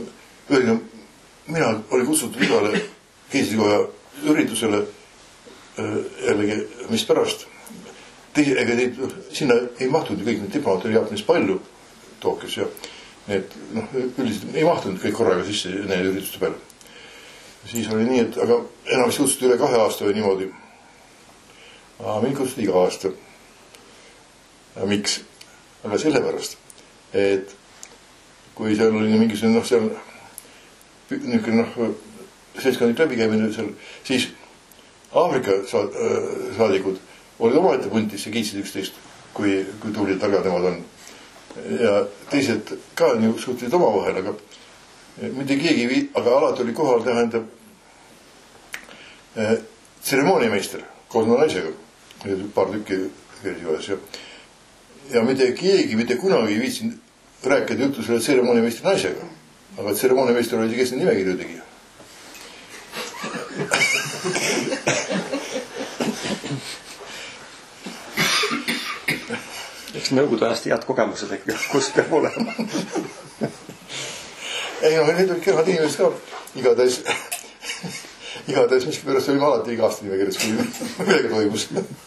Mina oli kutsutud igale keisrikoja üritusele jällegi, mis pärast. Ega sinna ei mahtunud kõik need diplomaat oli Jaapanis palju Tokyos ja need üldiselt ei mahtunud kõik korraga sisse need ürituste peale. Siis oli nii, et aga enam kutsuti üle 2 aasta või niimoodi. Mind kutsuti iga aasta. Miks? Aga sellepärast, et kui seal oli mingisugune seal niisugune seltskondlik läbikäimine seal, siis Aafrika saadikud olid omaette puntis ja kiitsid üksteist, kui tublid targad nemad on. Ja teised ka suhtlesid omavahel, aga mitte keegi, aga alati oli kohal, tähendab tseremooniameister koos oma naisega, paar tükki käis juures ja mitte keegi mitte kunagi ei viitsinud rääkida juttu selle tseremooniameistri naisega, aga tseremooniameister oli see, kes nimekirju tegi. nõukogude ajast head kogemused ikka, kus peab olema. Ei no, need olid kenad inimesed ka. Igatahes miskipärast olime alati iga aasta nimekirjas, kui midagi toimus.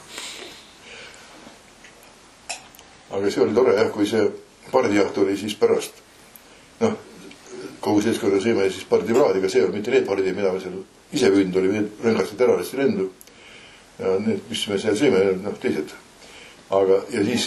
Aga see oli tore jah, kui see pardijaht oli siis pärast. Noh, kogu seltskonda sõime siis pardipraadiga, see oli mitte need pardid, mida me seal ise püüdnud oli, need rõngastid ära hästi lendu. Ja need, mis me seal sõime, noh, teised. Aga, ja siis...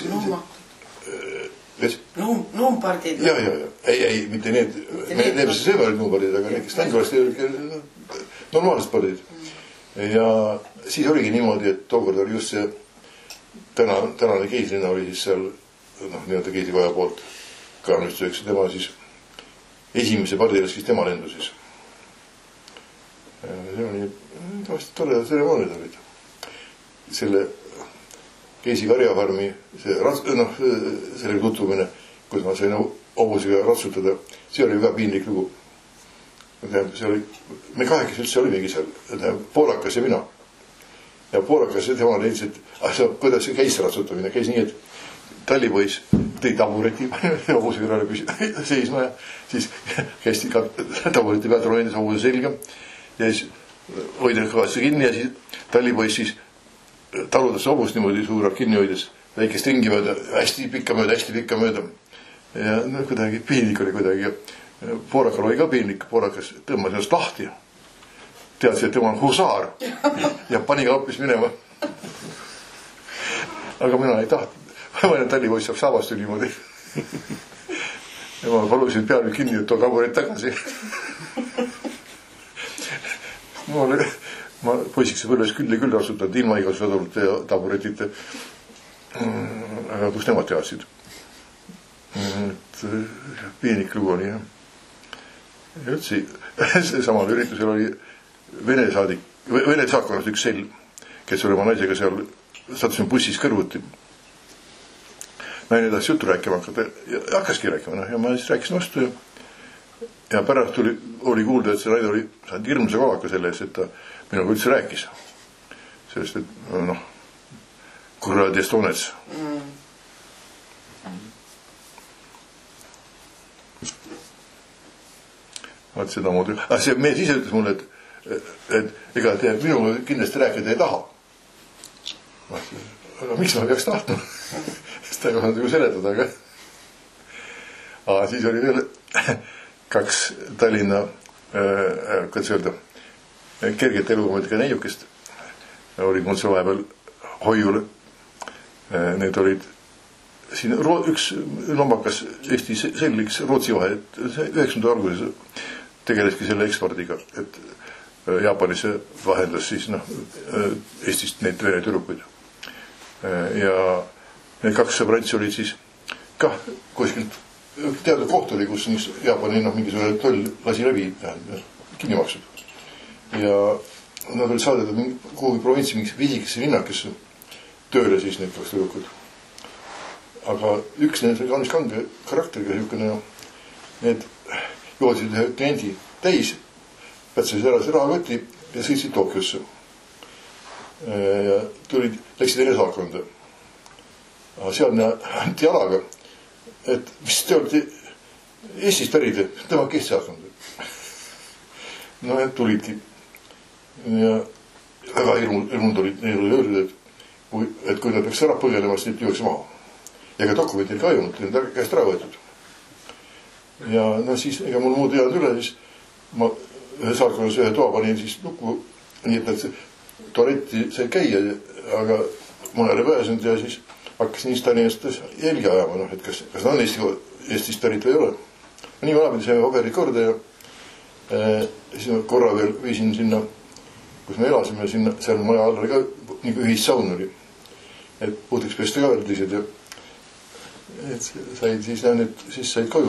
Nuumpardid? Ja. Ei, mitte need, need mis sõime olid nuumpardid, aga need, kes tängi olid normaalsed pardid. Ja siis oligi niimoodi, et tookord oli just see tänane keisrina oli siis seal, noh, nii-öelda keisrikoja poolt kaamistuseks ja tema siis esimese pardile, siis tema lendu siis. See oli tavaliselt toredad tseremoonid olid. Selle Keisi karjafarmi, sellega tutvumine, kus ma sain hobusega ratsutada, see oli väga piinlik lugu. See oli, me kahekesi üldse olimegi seal, poolakas ja mina. Ja poolakas ja tema leidis, et kuidas see käis ratsutamine, käis nii, et tallipois tõi tabureti hobuse kõrvale seisma ja siis kästi ka tabureti pealt roendis hobuse selga ja siis hoidis kõvasse kinni ja siis tallipois siis taludas hobust niimoodi suuralt kinni hoides väikest ringi mööda, hästi pikka mööda ja no, kuidagi piinlik oli kuidagi ja poolakal oli ka piinlik, poolakas tõmmas ennast lahti teadis, et tema on husaar ja pani ka hoopis minema aga mina ei tahtnud ma mõelnud, tallipoiss saab saavastu niimoodi ja ma palusin peal kinni, et too taburet tagasi ma poisikse põlves küll ja küll rasutanud ilma igas vedurute ja taburetite. Aga kus nemad teadsid? Et piinik lugu oli. Ja üldse, samal üritusel oli Vene saatkonnast üks sell, kes oli oma naisega seal, sattusime bussis kõrvuti. Naine tahtis juttu rääkima hakata ja hakkaski rääkima ja ma siis rääkisin vastu ja pärast oli kuulda, et see naine oli saanud hirmsa kovaka selle eest, et ta minuga üldse rääkis. Sellest, et noh, kuradi estonets. Vaat seda moodi. Aga see mees ise ütles mulle, et ega te minuga kindlasti rääkida ei taha. Aga miks ma peaks tahtma? Sest ta ei osanud ju seletada, aga siis oli veel 2 Tallinna, kuidas öelda, kerget elukomöödiga neiukest olid mul see vahepeal hoiul. Need olid siin üks lombakas Eesti selliks Rootsi vahe, et 90. alguses tegeleski selle ekspordiga, et Jaapanisse vahendas siis Eestist neid vene tüdrukuid. Ja need 2 sõbrantsi olid siis kah kuskilt teada koht oli, kus Jaapani mingisugune toll lasi läbi kinni maksud. Ja nad olid saadetud kuhugi provintsi mingisse pisikesse linnakesse tööle siis need 2 tüdrukud. Aga üks nendest oli kaunis kange karakteriga niisugune, need joodisid ühe kliendi täis, pätsasid ära see rahakoti ja sõitsid Tokyosse. Ja läksid enne saakkonda. Aga seal anti jalaga, et mis te olete Eestist päride, tema kes saakkonda. No ja tulidki. Ja väga hirmud olid neile öeldud, et kui nad peaks ära põgelema, siis neid lüüakse maha. Ja ka dokumendil ka ajunud, need käest ära võetud. Ja no siis, ega mul muud head üle, siis ma ühe saarkonnas ühe toa panin siis lukku, nii et nad tualetti sai käia, aga mõnele pääsenud ja siis hakkas nii Tallinnast jälgi ajama, et kas nad on Eestist pärit või ei ole. Nii vanapidi saime paberid korda ja siis ma korra veel viisin sinna, kus me elasime, seal maja all oli ka nagu ühissaun oli. Et puhtaks pesta ka veel teised ja et siis said koju.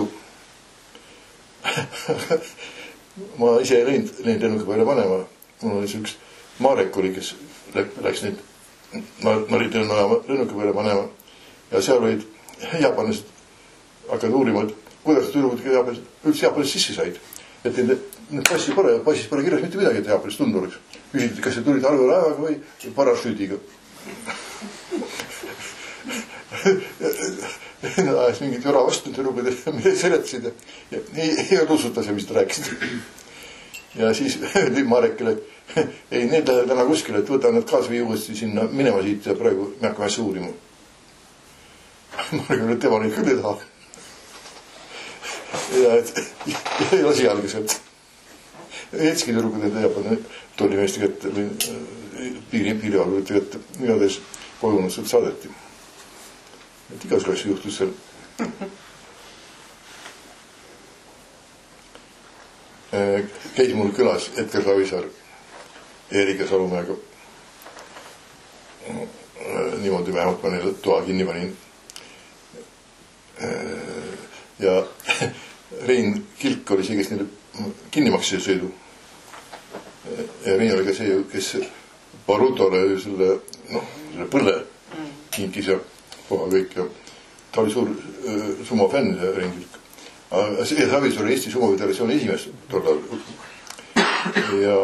Ma ise ei läinud lennuki peale panema. Mul oli see üks Marek oli, kes läks neid Marite lennuki peale panema. Ja seal olid jaapanlased hakanud uurima, et kuidas tüdrukud üldse Jaapanist sisse said. Et need passis pole kirjas mitte midagi, et Jaapanist tunda oleks. Küsiti, kas see tulid allveelaevaga või parasüüdiga. ajas mingit jura vastu, tüdrukud seletasid ja ei usuta see, mis ta rääkisid. Ja siis öeldi Marekile, ei, need lähevad täna kuskile, et võta nad kaasa või uuesti sinna minema siit ja praegu me hakkame asja uurima. Marekile, et tema neid küll ei taha. Ja ei lasi jalga sealt. Hetski tüdrukud ei teab, tolli meeste kätte või piirivalvurite kätte igatahes kojunud sealt saadeti. Et igas asja juhtus seal. Käis mul külas Edgar Savisaar Erika Salumäega. Niimoodi vähemalt ma neile toa kinni panin. Ja Rein Kilk oli see, kes neile kinni maksis sõidu. Ja Rein oli ka see, kes Barutole selle põlle kinkis ja koha kõik ja ta oli suur sumo fänn, Rein Kilk. See Savisaar oli Eesti sumovederatsiooni esimees tollal. Ja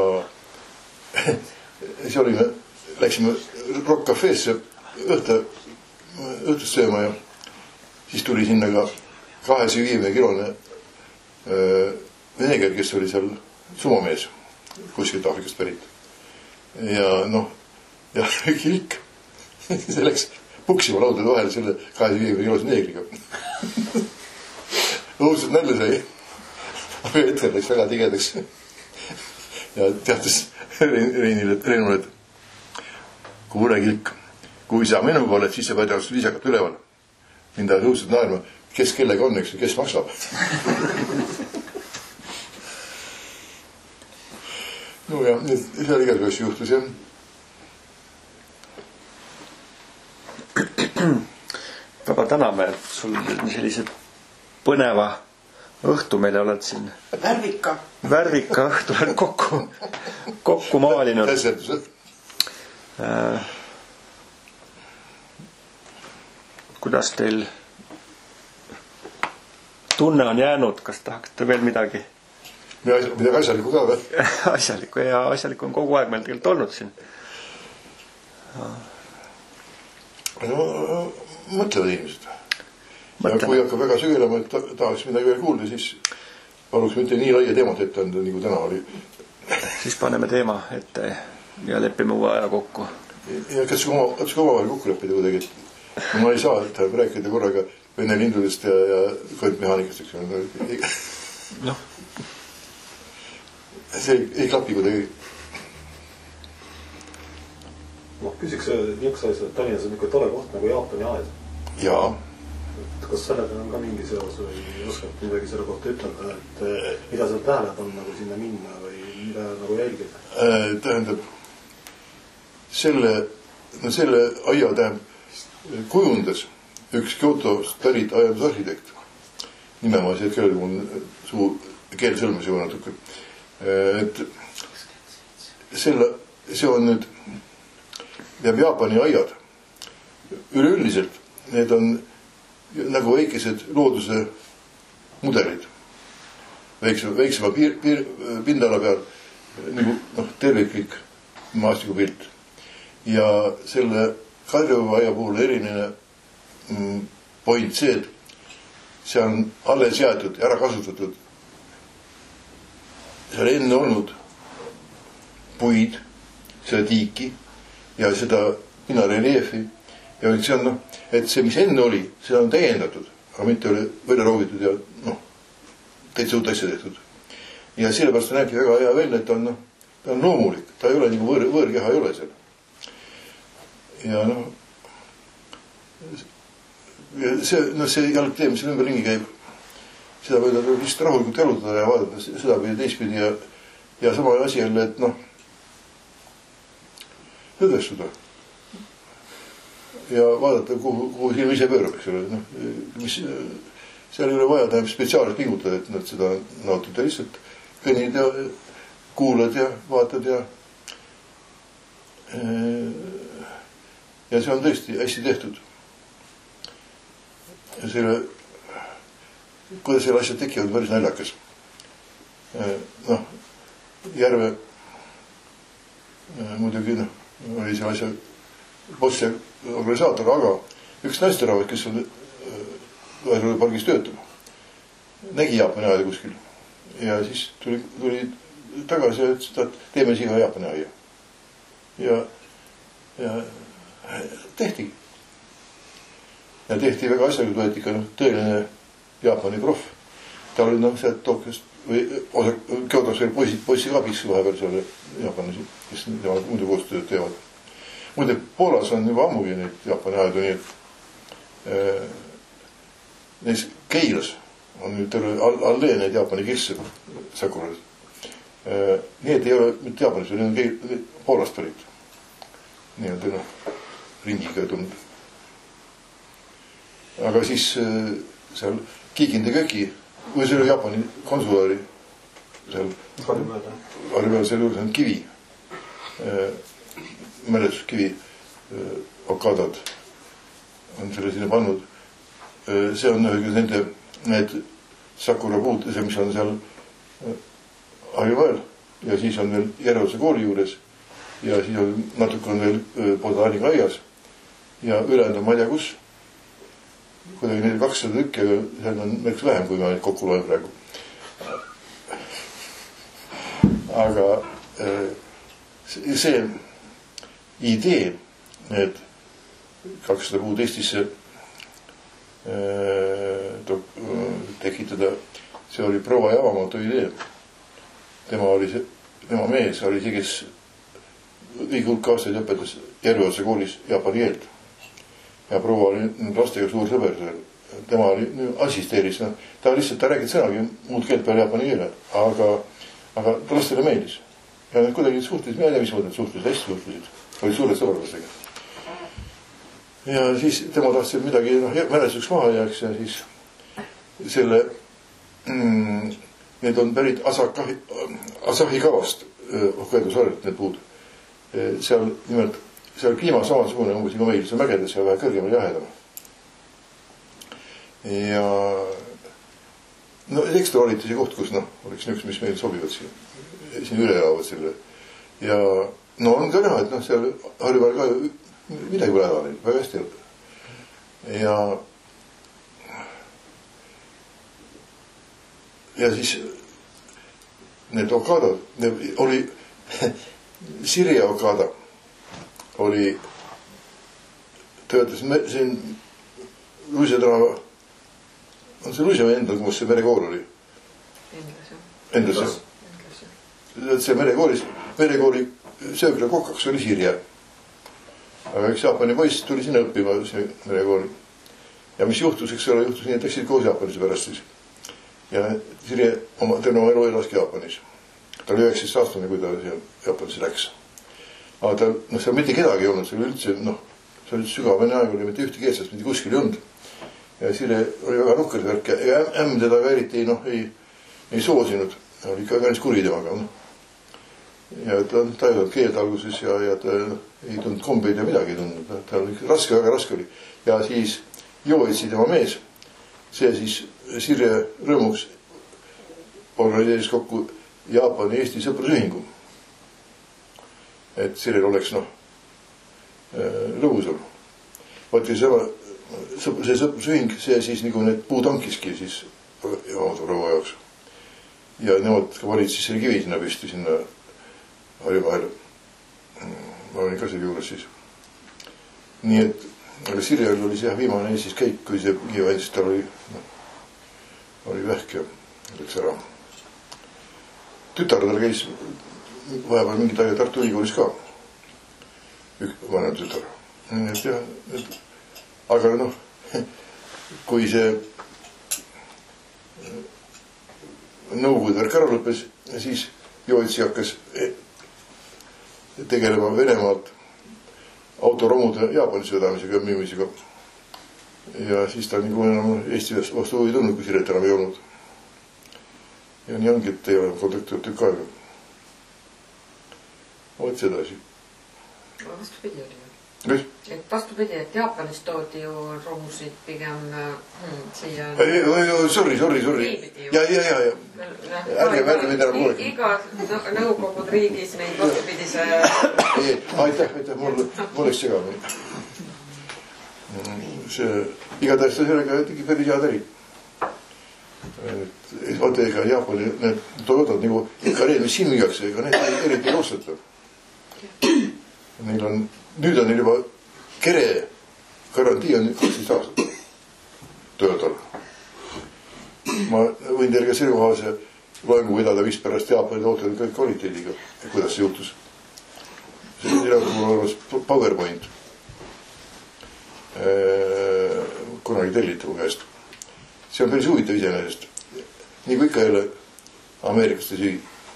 siis olime, läksime Rock Cafeesse õhtust sööma ja siis tuli sinna ka 250-kilone veneger, kes oli seal sumomees kuskilt Aafrikast pärit. Ja ja Kilk see läks puksima laudade vahel selle 250-kilose neegriga. Õudselt nälja sai. Aga hetkel läks väga tigedaks. Ja teatas Reinile, et kuule Kilk, kui sa minuga oled, siis sa pead ennast viisakalt üleval. Mind ajas õudselt naerma, kes kellega on, eks, kes maksab. No ja, seal igas asju juhtus, jah. Väga täname, et sul sellised põneva õhtu meile oled siin. Värvika õhtu oled kokku maalinud. Kuidas teil tunne on jäänud, kas tahaksite veel midagi? Midagi asjalikku ka või? Asjalikku ja asjalikku on kogu aeg meil tegelikult olnud siin. No, mõtlevad inimesed. Ja kui hakkab väga sügelema, et tahaks midagi veel kuulda, siis paluks mitte nii laia teemat ette anda, nagu täna oli. Siis paneme teema ette ja lepime uue aja kokku. Ja kas omavahel kokku leppida kuidagi, et ma ei saa rääkida korraga Vene lindudest ja kontmehaanikast, eks. No. See ei klapi kuidagi. Küsiks niisuguse asja, et Tallinnas on ikka tore koht nagu Jaapani aed. Jaa. Kas sellega on ka mingi seos või oskab midagi selle kohta ütelda, et mida seal tähele on nagu sinna minna või mida nagu jälgida? Tähendab, selle aia kujundas üks Kyotost pärit aiandusarhitekt. Nimema see hetkel oli mul suu keel sõlmes juba natuke. Et see on nüüd jääb Jaapani aiad. Üleüldiselt need on nagu väikesed looduse mudelid. Väiksema pindala peal nagu terviklik maastikupilt. Ja selle Kadriova aia puhul eriline point see, et see on alles jäetud, ära kasutatud. Seal enne olnud puid, seda tiiki ja seda pinnareliefi. Ja see on, et see, mis enne oli, seda on täiendatud, aga mitte oli välja roogitud ja täitsa uut asja tehtud. Ja sellepärast näebki väga hea välja, et ta on loomulik, ta ei ole nagu võõrkeha ei ole seal. Ja see jalgtee, mis ümber ringi käib, seda võidab lihtsalt rahulikult jalutada ja vaadata seda või teistpidi ja sama asi jälle, et lõdvestuda. Ja vaadata, kuhu silm ise pöörab, eks ole. Seal ei ole vaja tähendab spetsiaalselt pingutada, et nad seda nautida lihtsalt kõnnid ja kuulad ja vaatad ja see on tõesti hästi tehtud. Ja selle, kuidas selle asjad tekivad, päris naljakas. Järve muidugi oli see asja otse organisaator, aga üks naisterahvas, kes on pargis töötama. Nägi Jaapani aeda kuskil. Ja siis tuli tagasi ja ütles, et teeme siia Jaapani aia. Ja tehtigi. Ja tehti väga asjalikult, võeti ikka tõeline Jaapani proff. Ta oli sealt Tokiast või Kyotos veel poissi abiks vahepeal seal Jaapanis, kes muidu koostööd teevad. Muide, Poolas on juba ammugi neid Jaapani aedu, nii et neis Keilas on nüüd terve allee neid Jaapani kisse sakurad. Nii et ei ole mitte Jaapanis, need on Poolast pärit. Nii on ringiga tulnud. Aga siis seal Kikinde köki või selle Jaapani konsulaari seal Harjumäel seal juures on kivi, mäletuskivi, okadad on selle sinna pannud. See on need sakura puud, see mis on seal Harjumäel ja siis on veel Järveotsa kooli juures ja siis on natuke on veel Botanika aias ja ülejäänud on ma ei tea kus. Kuidagi neil 200 tükki, aga seal on märks vähem, kui ma neid kokku loen praegu. Aga see idee, need 200 puud Eestisse tekitada, see oli proua Javamatu idee. Tema mees oli see, kes õige hulk aastaid õpetas Järveotsa koolis jaapani keelt. Ja proua oli lastega suur sõber, tema oli assisteeris, ta räägid sõnagi muud keelt peale jaapani keele, aga lastele meeldis. Ja need kuidagi suhtlesid, ma ei tea, mis mõttes suhtlesid, hästi suhtlesid, olid suured sõbralastega. Ja siis tema tahtis midagi mälestuseks maha jääks ja siis selle, need on pärit Asahi kavast, Hokkaido saarelt need puud. Seal nimelt seal kliima samasugune umbes nagu meil, see mägedes ja vähe kõrgemal jahedama. Ja no ekstra olite see koht, kus oleks niisugused, mis meil sobivad siin üle elavad selle. Ja no on ka näha, et seal Harjumaal ka midagi pole ära neil, väga hästi elab. Ja siis need okadad, oli Sirje okada oli töötas siin Luise tänava on see Luise või Endla, kus see merekool oli? Endlas. See merekooli söökla kokaks oli Sirje. Aga üks Jaapani poiss tuli sinna õppima see merekooli. Ja mis juhtus, eks ole, juhtus nii, et läksid koos Jaapanise pärast siis. Ja Sirje terve elu elaski Jaapanis. Ta oli 19 aastane, kui ta Jaapanisse läks. Aga ta, seal mitte kedagi ei olnud, see oli üldse, see oli sügav vene aeg, oli mitte ühtegi eestlast, mitte kuskil ei olnud. Ja Sirje oli väga nukker värk ja ämm teda ka eriti ei soosinud, oli ikka päris kuri temaga. Ja ta ei olnud keelt alguses ja ta ei tundnud kombeid ja midagi ei tundnud, ta oli raske, väga raske oli. Ja siis Joetsi tema mees, see siis Sirje rõõmuks organiseeris kokku Jaapani Eesti sõprusühingu. Et Sirjel oleks lõbusam. Võtke see sõprusühing, see siis nagu need puutankiski siis proua jaoks. Ja nemad ka valid siis selle kivi sinna püsti sinna Harjumaale. Ma olin ka selle juures siis. Nii et, aga Sirjel oli see viimane Eestis käik, kui see kivi andis, tal oli vähk ja läks ära. Tütar tal käis vahepeal mingid aega Tartu Ülikoolis ka. Vanem tütar. Aga kui see nõukogude värk ära lõppes, siis Joetsi hakkas tegelema Venemaalt autoromude Jaapanis vedamisega ja müümisega. Ja siis ta nagu enam Eesti vastu huvi tundnud, kui Siret enam ei olnud. Ja nii ongi, et ei ole kontaktivat tükk aega. Oot edasi. Vastupidi oli. Mis? Et vastupidi, et Jaapanist toodi ju romusid pigem siia... Sorry. Ja. Ärge mida enam kuulegi. Iga nõukogud riigis neid vastupidise... Aitäh, mul oleks segamini. See igatahes ta sellega tegi päris head äri. Vaata, ega Jaapani need Toyotad nagu ikka need, mis siin müüakse, ega need eriti ei osteta. Neil on, nüüd on neil juba kere garantii on 12 aastat Toyotal. Ma võin teile ka sellekohase loengu vedada vist pärast Jaapani tootele kõik kvaliteediga, kuidas see juhtus. See on olemas PowerPoint. Kunagi telliti mu käest. See on päris huvitav iseenesest. Nii kui ikka jälle Ameerikaste süü.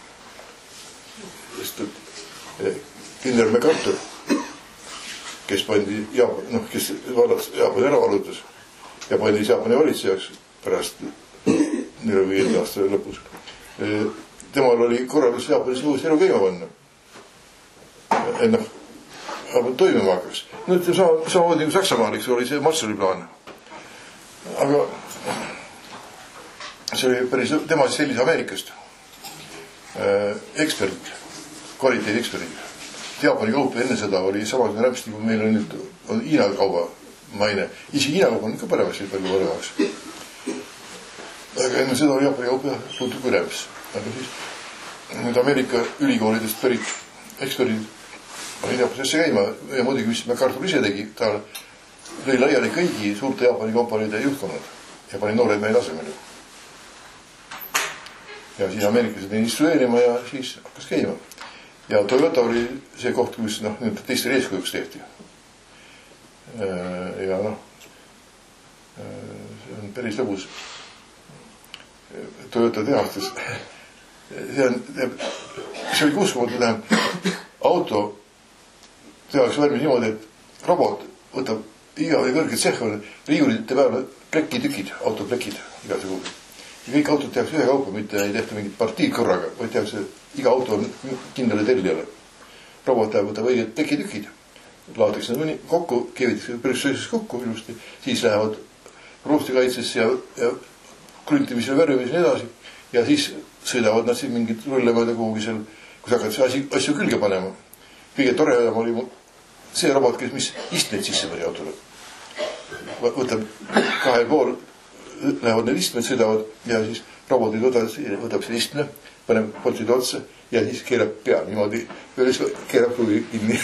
Sest Kinder MacArthur, kes pandi kes Jaapani ära valutas ja pandi Jaapani valitsejaks pärast 45 aasta lõpus. Temal oli korraldus Jaapanis uuesti elu käima panna. Et toimima hakkaks. Nüüd samamoodi kui Saksamaaliks oli see Marshalli plaan. Aga see oli päris, tema sellise Ameerikast eksperdid, kvaliteedi eksperdid. Jaapani kaup enne seda oli samasugune rämpsti, kui meil on nüüd Hiina kauba maine. Isi Hiina kaup on ikka paremaks, palju paremaks. Aga enne seda oli Jaapani kaup suutud kui rämps. Aga siis nüüd Ameerika ülikoolidest pärit eksperdid oli Jaapanisse käima ja muidugi, mis MacArthur ise tegi, ta lõi laiali kõigi suurte Jaapani kompaniide juhtkonnad ja pani noored mehed asemele. Ja siis ameeriklased neid instrueerima ja siis hakkas käima. Ja Toyota oli see koht, kus teiste eeskujuks tehti. Ja see on päris lõbus Toyota tehastes. See oli uskumatu, tähendab, auto tehakse valmis niimoodi, et robot võtab igavene kõrged sehvad, riiulite peale plekitükid, autoplekid igasugused. Ja kõik autod tehakse ühe kaupa, mitte ei tehta mingit partiid korraga, vaid tehakse iga auto on kindlale tellijale. Robot võtab õiged plekitükid, laotakse need kokku, keevitakse päris kokku ilusti, siis lähevad roostikaitsesse ja krüntimisele, värvimisele edasi ja siis sõidavad nad siin mingid rullemööda kuhugi seal, kus hakatakse asju külge panema. Kõige toredam oli see robot, mis istmed sisse pani autole. Võtab 2,5, lähevad need istmed, sõidavad ja siis robotid võtab selle istme, paneb poltsid otsa ja siis keerab pea niimoodi, keerab kruvi kinni.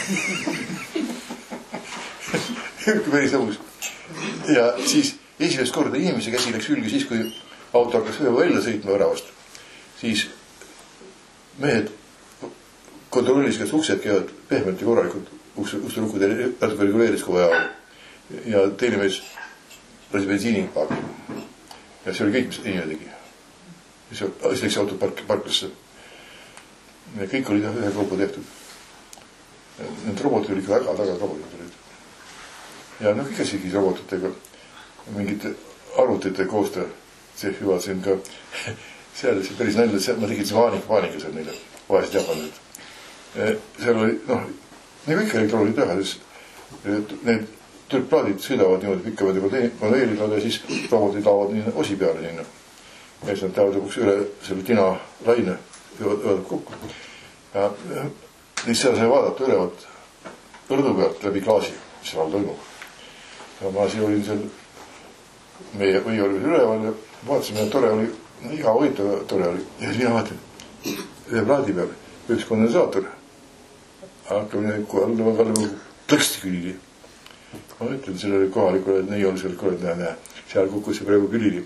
Päris lõbus. Ja siis esimest korda inimese käsi läks külge siis, kui auto hakkas välja sõitma väravast. Siis mehed kontrollis, kas uksed käivad pehmelt ja korralikult, uste lukud natuke reguleeris kogu aja. Ja teine mees lasi bensiini paaki. Ja see oli kõik, mis inimene tegi. Siis läks auto parklasse. Ja kõik olid ühe kaupa tehtud. Need robotid olid väga robotid olid. Ja kõik asjagis robotitega, mingite arvutite koostöö, see hüvasin ka seal see päris nalja, ma tegin paanika seal neile, vaesed jaapanlased. Seal oli, nii kõik elektroonid teha, need tõrkplaadid sõidavad niimoodi pikkavad juba paneelidad ja siis robotid laavad nii osi peale sinna. Ja siis nad teavad lõpuks üle selle tina laine, jõuavad kokku. Ja siis seal sai vaadata ülevalt põrdu pealt läbi klaasi, mis seal all toimub. Ja ma siin olin seal, meie või oli üleval ja vaatasime, et tore oli, iga võita tore oli. Ja siis mina vaatan, ühe plaadi peal üks kondensaator. Hakkame kallama plõksti külili. Ma ütlen sellele kohalikule, et nii on seal kuule, näe, seal kukkus see praegu külili.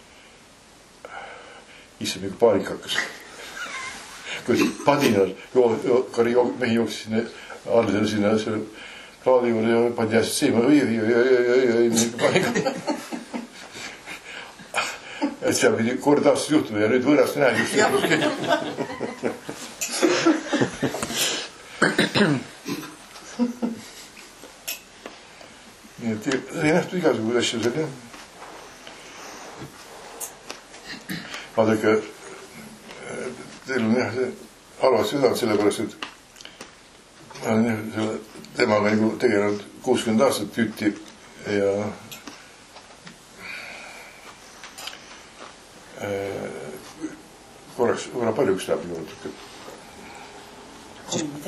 Issam, nagu paanika hakkas. Kui padinal mehi jooksis sinna alla sinna plaadi juurde ja pandi äsest seima, õi, paanika. Et seal pidi kord aastas juhtuma ja nüüd võõrast näe just. Nii et ei nähtu igasuguseid asju seal, jah. Vaadake, teil on jah, halvad südad sellepärast, et ma olen jah, temaga tegelenud 60 aastat tüüti ja korraks võrra palju üks läbi juurde.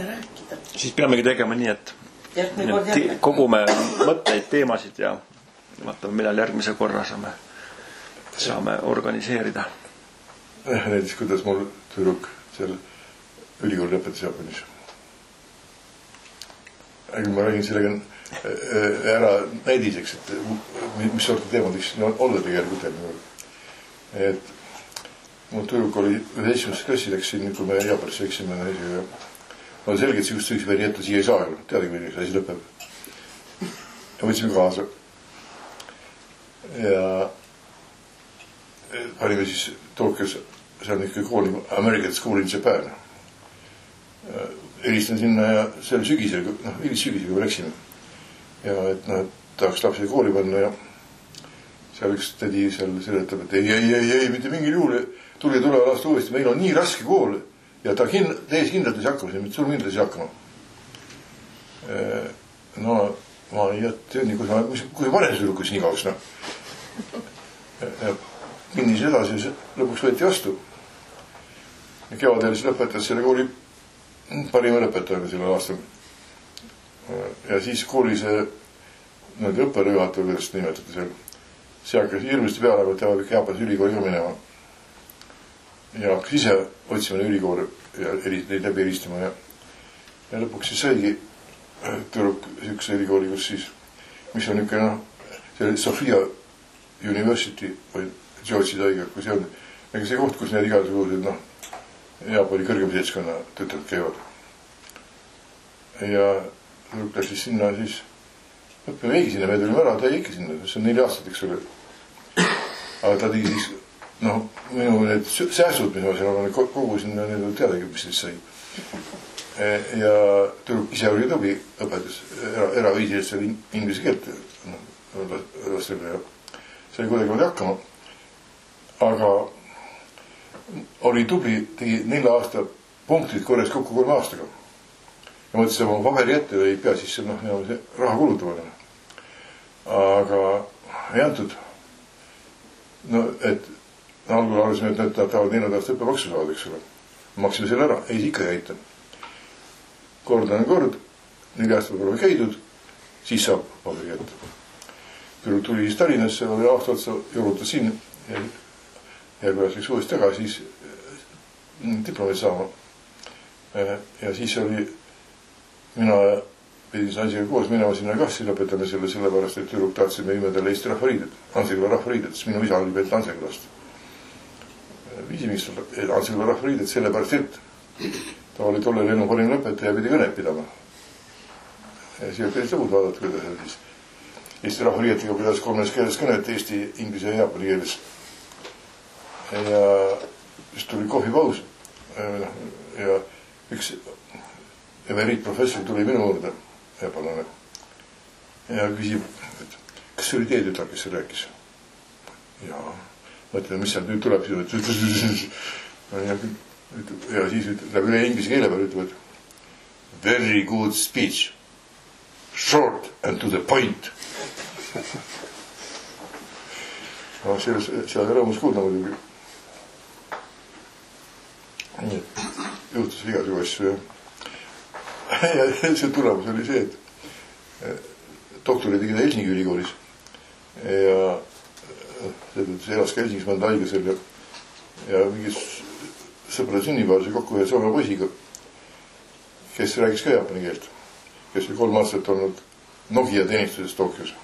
Siis peamegi tegema nii, et kogume mõtteid, teemasid ja vaatame, millal järgmise korra saame organiseerida. Näiteks, kuidas mul tüdruk seal ülikooli lõpetas Jaapanis. Aga ma räägin sellega ära näidiseks, et mis sorti teemad võiks olla tegelikult. Et mu tüdruk oli 11. klassi läksin, kui me Jaapanisse läksime. On selge, et just võiks veri ette siia ei saa. Teadagi, milline asi lõpeb. Ja võtsime kaasa. Ja panime siis Tokyos, seal on ikka kooli American School in Japan. Helistan sinna ja seal sügisel, sügisel kui läksime. Ja et tahaks lapsi kooli panna ja seal üks tädi seal seletab, et ei, mitte mingil juhul tuli tuleva aasta uuesti. Meil on nii raske kool ja ta täies kindlalt ei saa hakkama, mitte sul kindlalt ei saa hakkama. No, ma ei teadnud, kui vanem tüdrukus nii kauks, Minnis edasi ja lõpuks võeti vastu. Kevadel siis lõpetas selle kooli parima lõpetajana sellel aastal. Ja siis kooli see õppejuhataja, kuidas nimetati seal. See hakkas hirmesti peale, et ta peab Jaapanis ülikooli ka minema. Ja hakkas ise otsima ülikooli ja neid läbi helistama. Ja lõpuks siis saigi tüdruk üks ülikooli, kus siis, mis on niisugune, see oli Sofia University või George'i taiga, kui see on. Ega see koht, kus need igasugused, Jaapani kõrgem seltskonna tütred käivad. Ja tüdruk läks siis sinna, siis õppime eegi sinna, me tulime ära, ta jäi ikka sinna, see on 4 aastat, eks ole. Aga ta tegi siis, minu need säästud, mis ma siin olen kogu sinna, need on teadagi, mis siis sai. Ja tüdruk ise oli tubli õpetas eraviisilist seal inglise keelt lastele ja sai kuidagi hakkama. Aga oli tubli, tegi 4 aasta punktid korjas kokku 3 aastaga. Ja mõtles, et oma paberi ette ei pea siis raha kulutama. Aga ei antud. Et algul arvasime, et nad tahavad 4 aastat õppepaksu saada, eks ole. Maksime selle ära, ei ikka ei aita. Kord, 4 aastat pole käidud, siis saab paberi ette. Küll tuli siis Tallinnasse, oli aasta otsa, juurutas siin ja kui läks uuesti tagasi, siis diplomid saama. Ja siis oli, mina pidin naisiga koos minema sinna kassi, lõpetame selle sellepärast, et tüdruk tahtsime viime talle Eesti rahvariidet, Ansiküla rahvariidet, sest minu isa oli pealt Ansikülast. Viisime Ansiküla rahvariidet sellepärast, et ta oli tolle lennu parim lõpetaja ja pidi kõnet pidama. Ja siia päris lõbud vaadata, kuidas oli siis. Eesti rahvariietiga pidas 3 keeles kõnet, Eesti, inglise ja jaapani keeles. Ja siis tuli kohvipaus ja üks emeriitprofessor tuli minu juurde jaapalane ja küsib, et kas see oli teie tütar, kes see rääkis? Ja mõtlen, mis seal nüüd tuleb ja siis läheb üle inglise keele peale, ütleb, et very good speech, short and to the point. Seal rõõmus kuulda muidugi. Juhtus igasugu asju. Ja see tulemus oli see, et doktori tegi ta Helsingi ülikoolis ja see elas ka Helsingis mõnda haigesel ja mingis sõprade sünnipäeval sai kokku ühe Soome poisiga, kes rääkis ka jaapani keelt, kes oli 3 aastat olnud Nokia teenistuses Tokyos.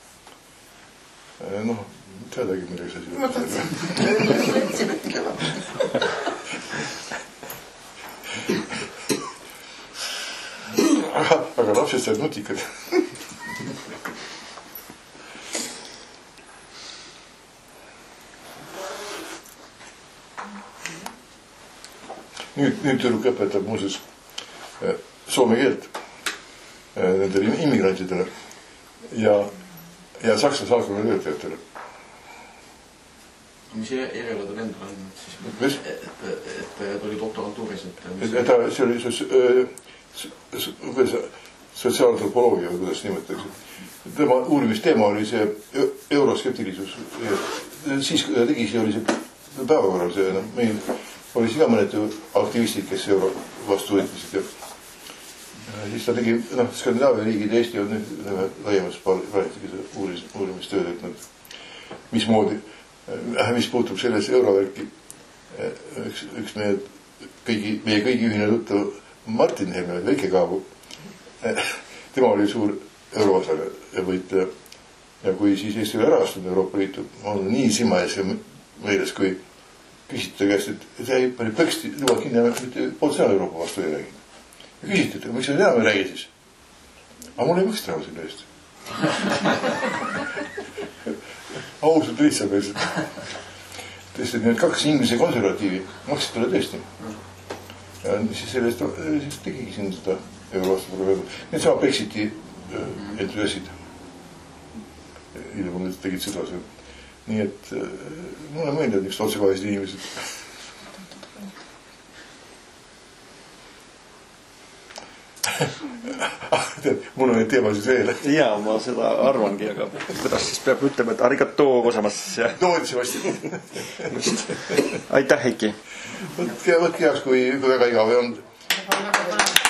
Teadagi, millega see siin. Ma tahtsin aga lapsed said nutikad. Nüüd tüdruk õpetab muuseas soome keelt nendele immigrantidele ja saksa saakonna töötajatele. Mis eriala tal endal on siis? Et ta oli doktorantuuris. See oli sotsiaalantropoloogia või kuidas nimetatakse. Tema uurimisteema oli see euroskeptilisus. Siis, kui ta tegi, see oli see päevakorral. Meil oli siin ka mõned aktivistid, kes euro vastu võtlisid. siis ta tegi, Skandinaavia riigid, Eesti on nüüd laiemas uurimistööd, et nad mismoodi, mis puutub selles eurovärki, üks meie kõigi ühine tuttav Martin Helme, väike Kaabu, tema oli suur eurovasaga võitleja ja kui siis Eesti oli ära astunud Euroopa Liitu, ma olen nii sima ees meeles, kui küsiti ta käest, et ta pani põksti, luba kinni ja mitte pool sõna Euroopa vastu ei räägi. Ja küsiti, et miks sa enam ei räägi siis? Aga mul ei maksta raha selle eest. Ausalt lihtsalt lihtsalt. Tõesti, need kaks inglise konservatiivi maksid talle tõesti. Ja siis sellest siis tegigi siin seda eurovastu probleemi. Need sama Brexiti entusiastid. Hiljem nad tegid seda. Nii et mulle meeldivad niisugused otsekohesed inimesed. Mul on neid teemasid veel. Jaa, ma seda arvangi, aga kuidas siis peab ütlema, et arigatoo kosamas. Tootsimasti. Aitäh, Heiki. Võtke jaoks, kui väga igav ei olnud.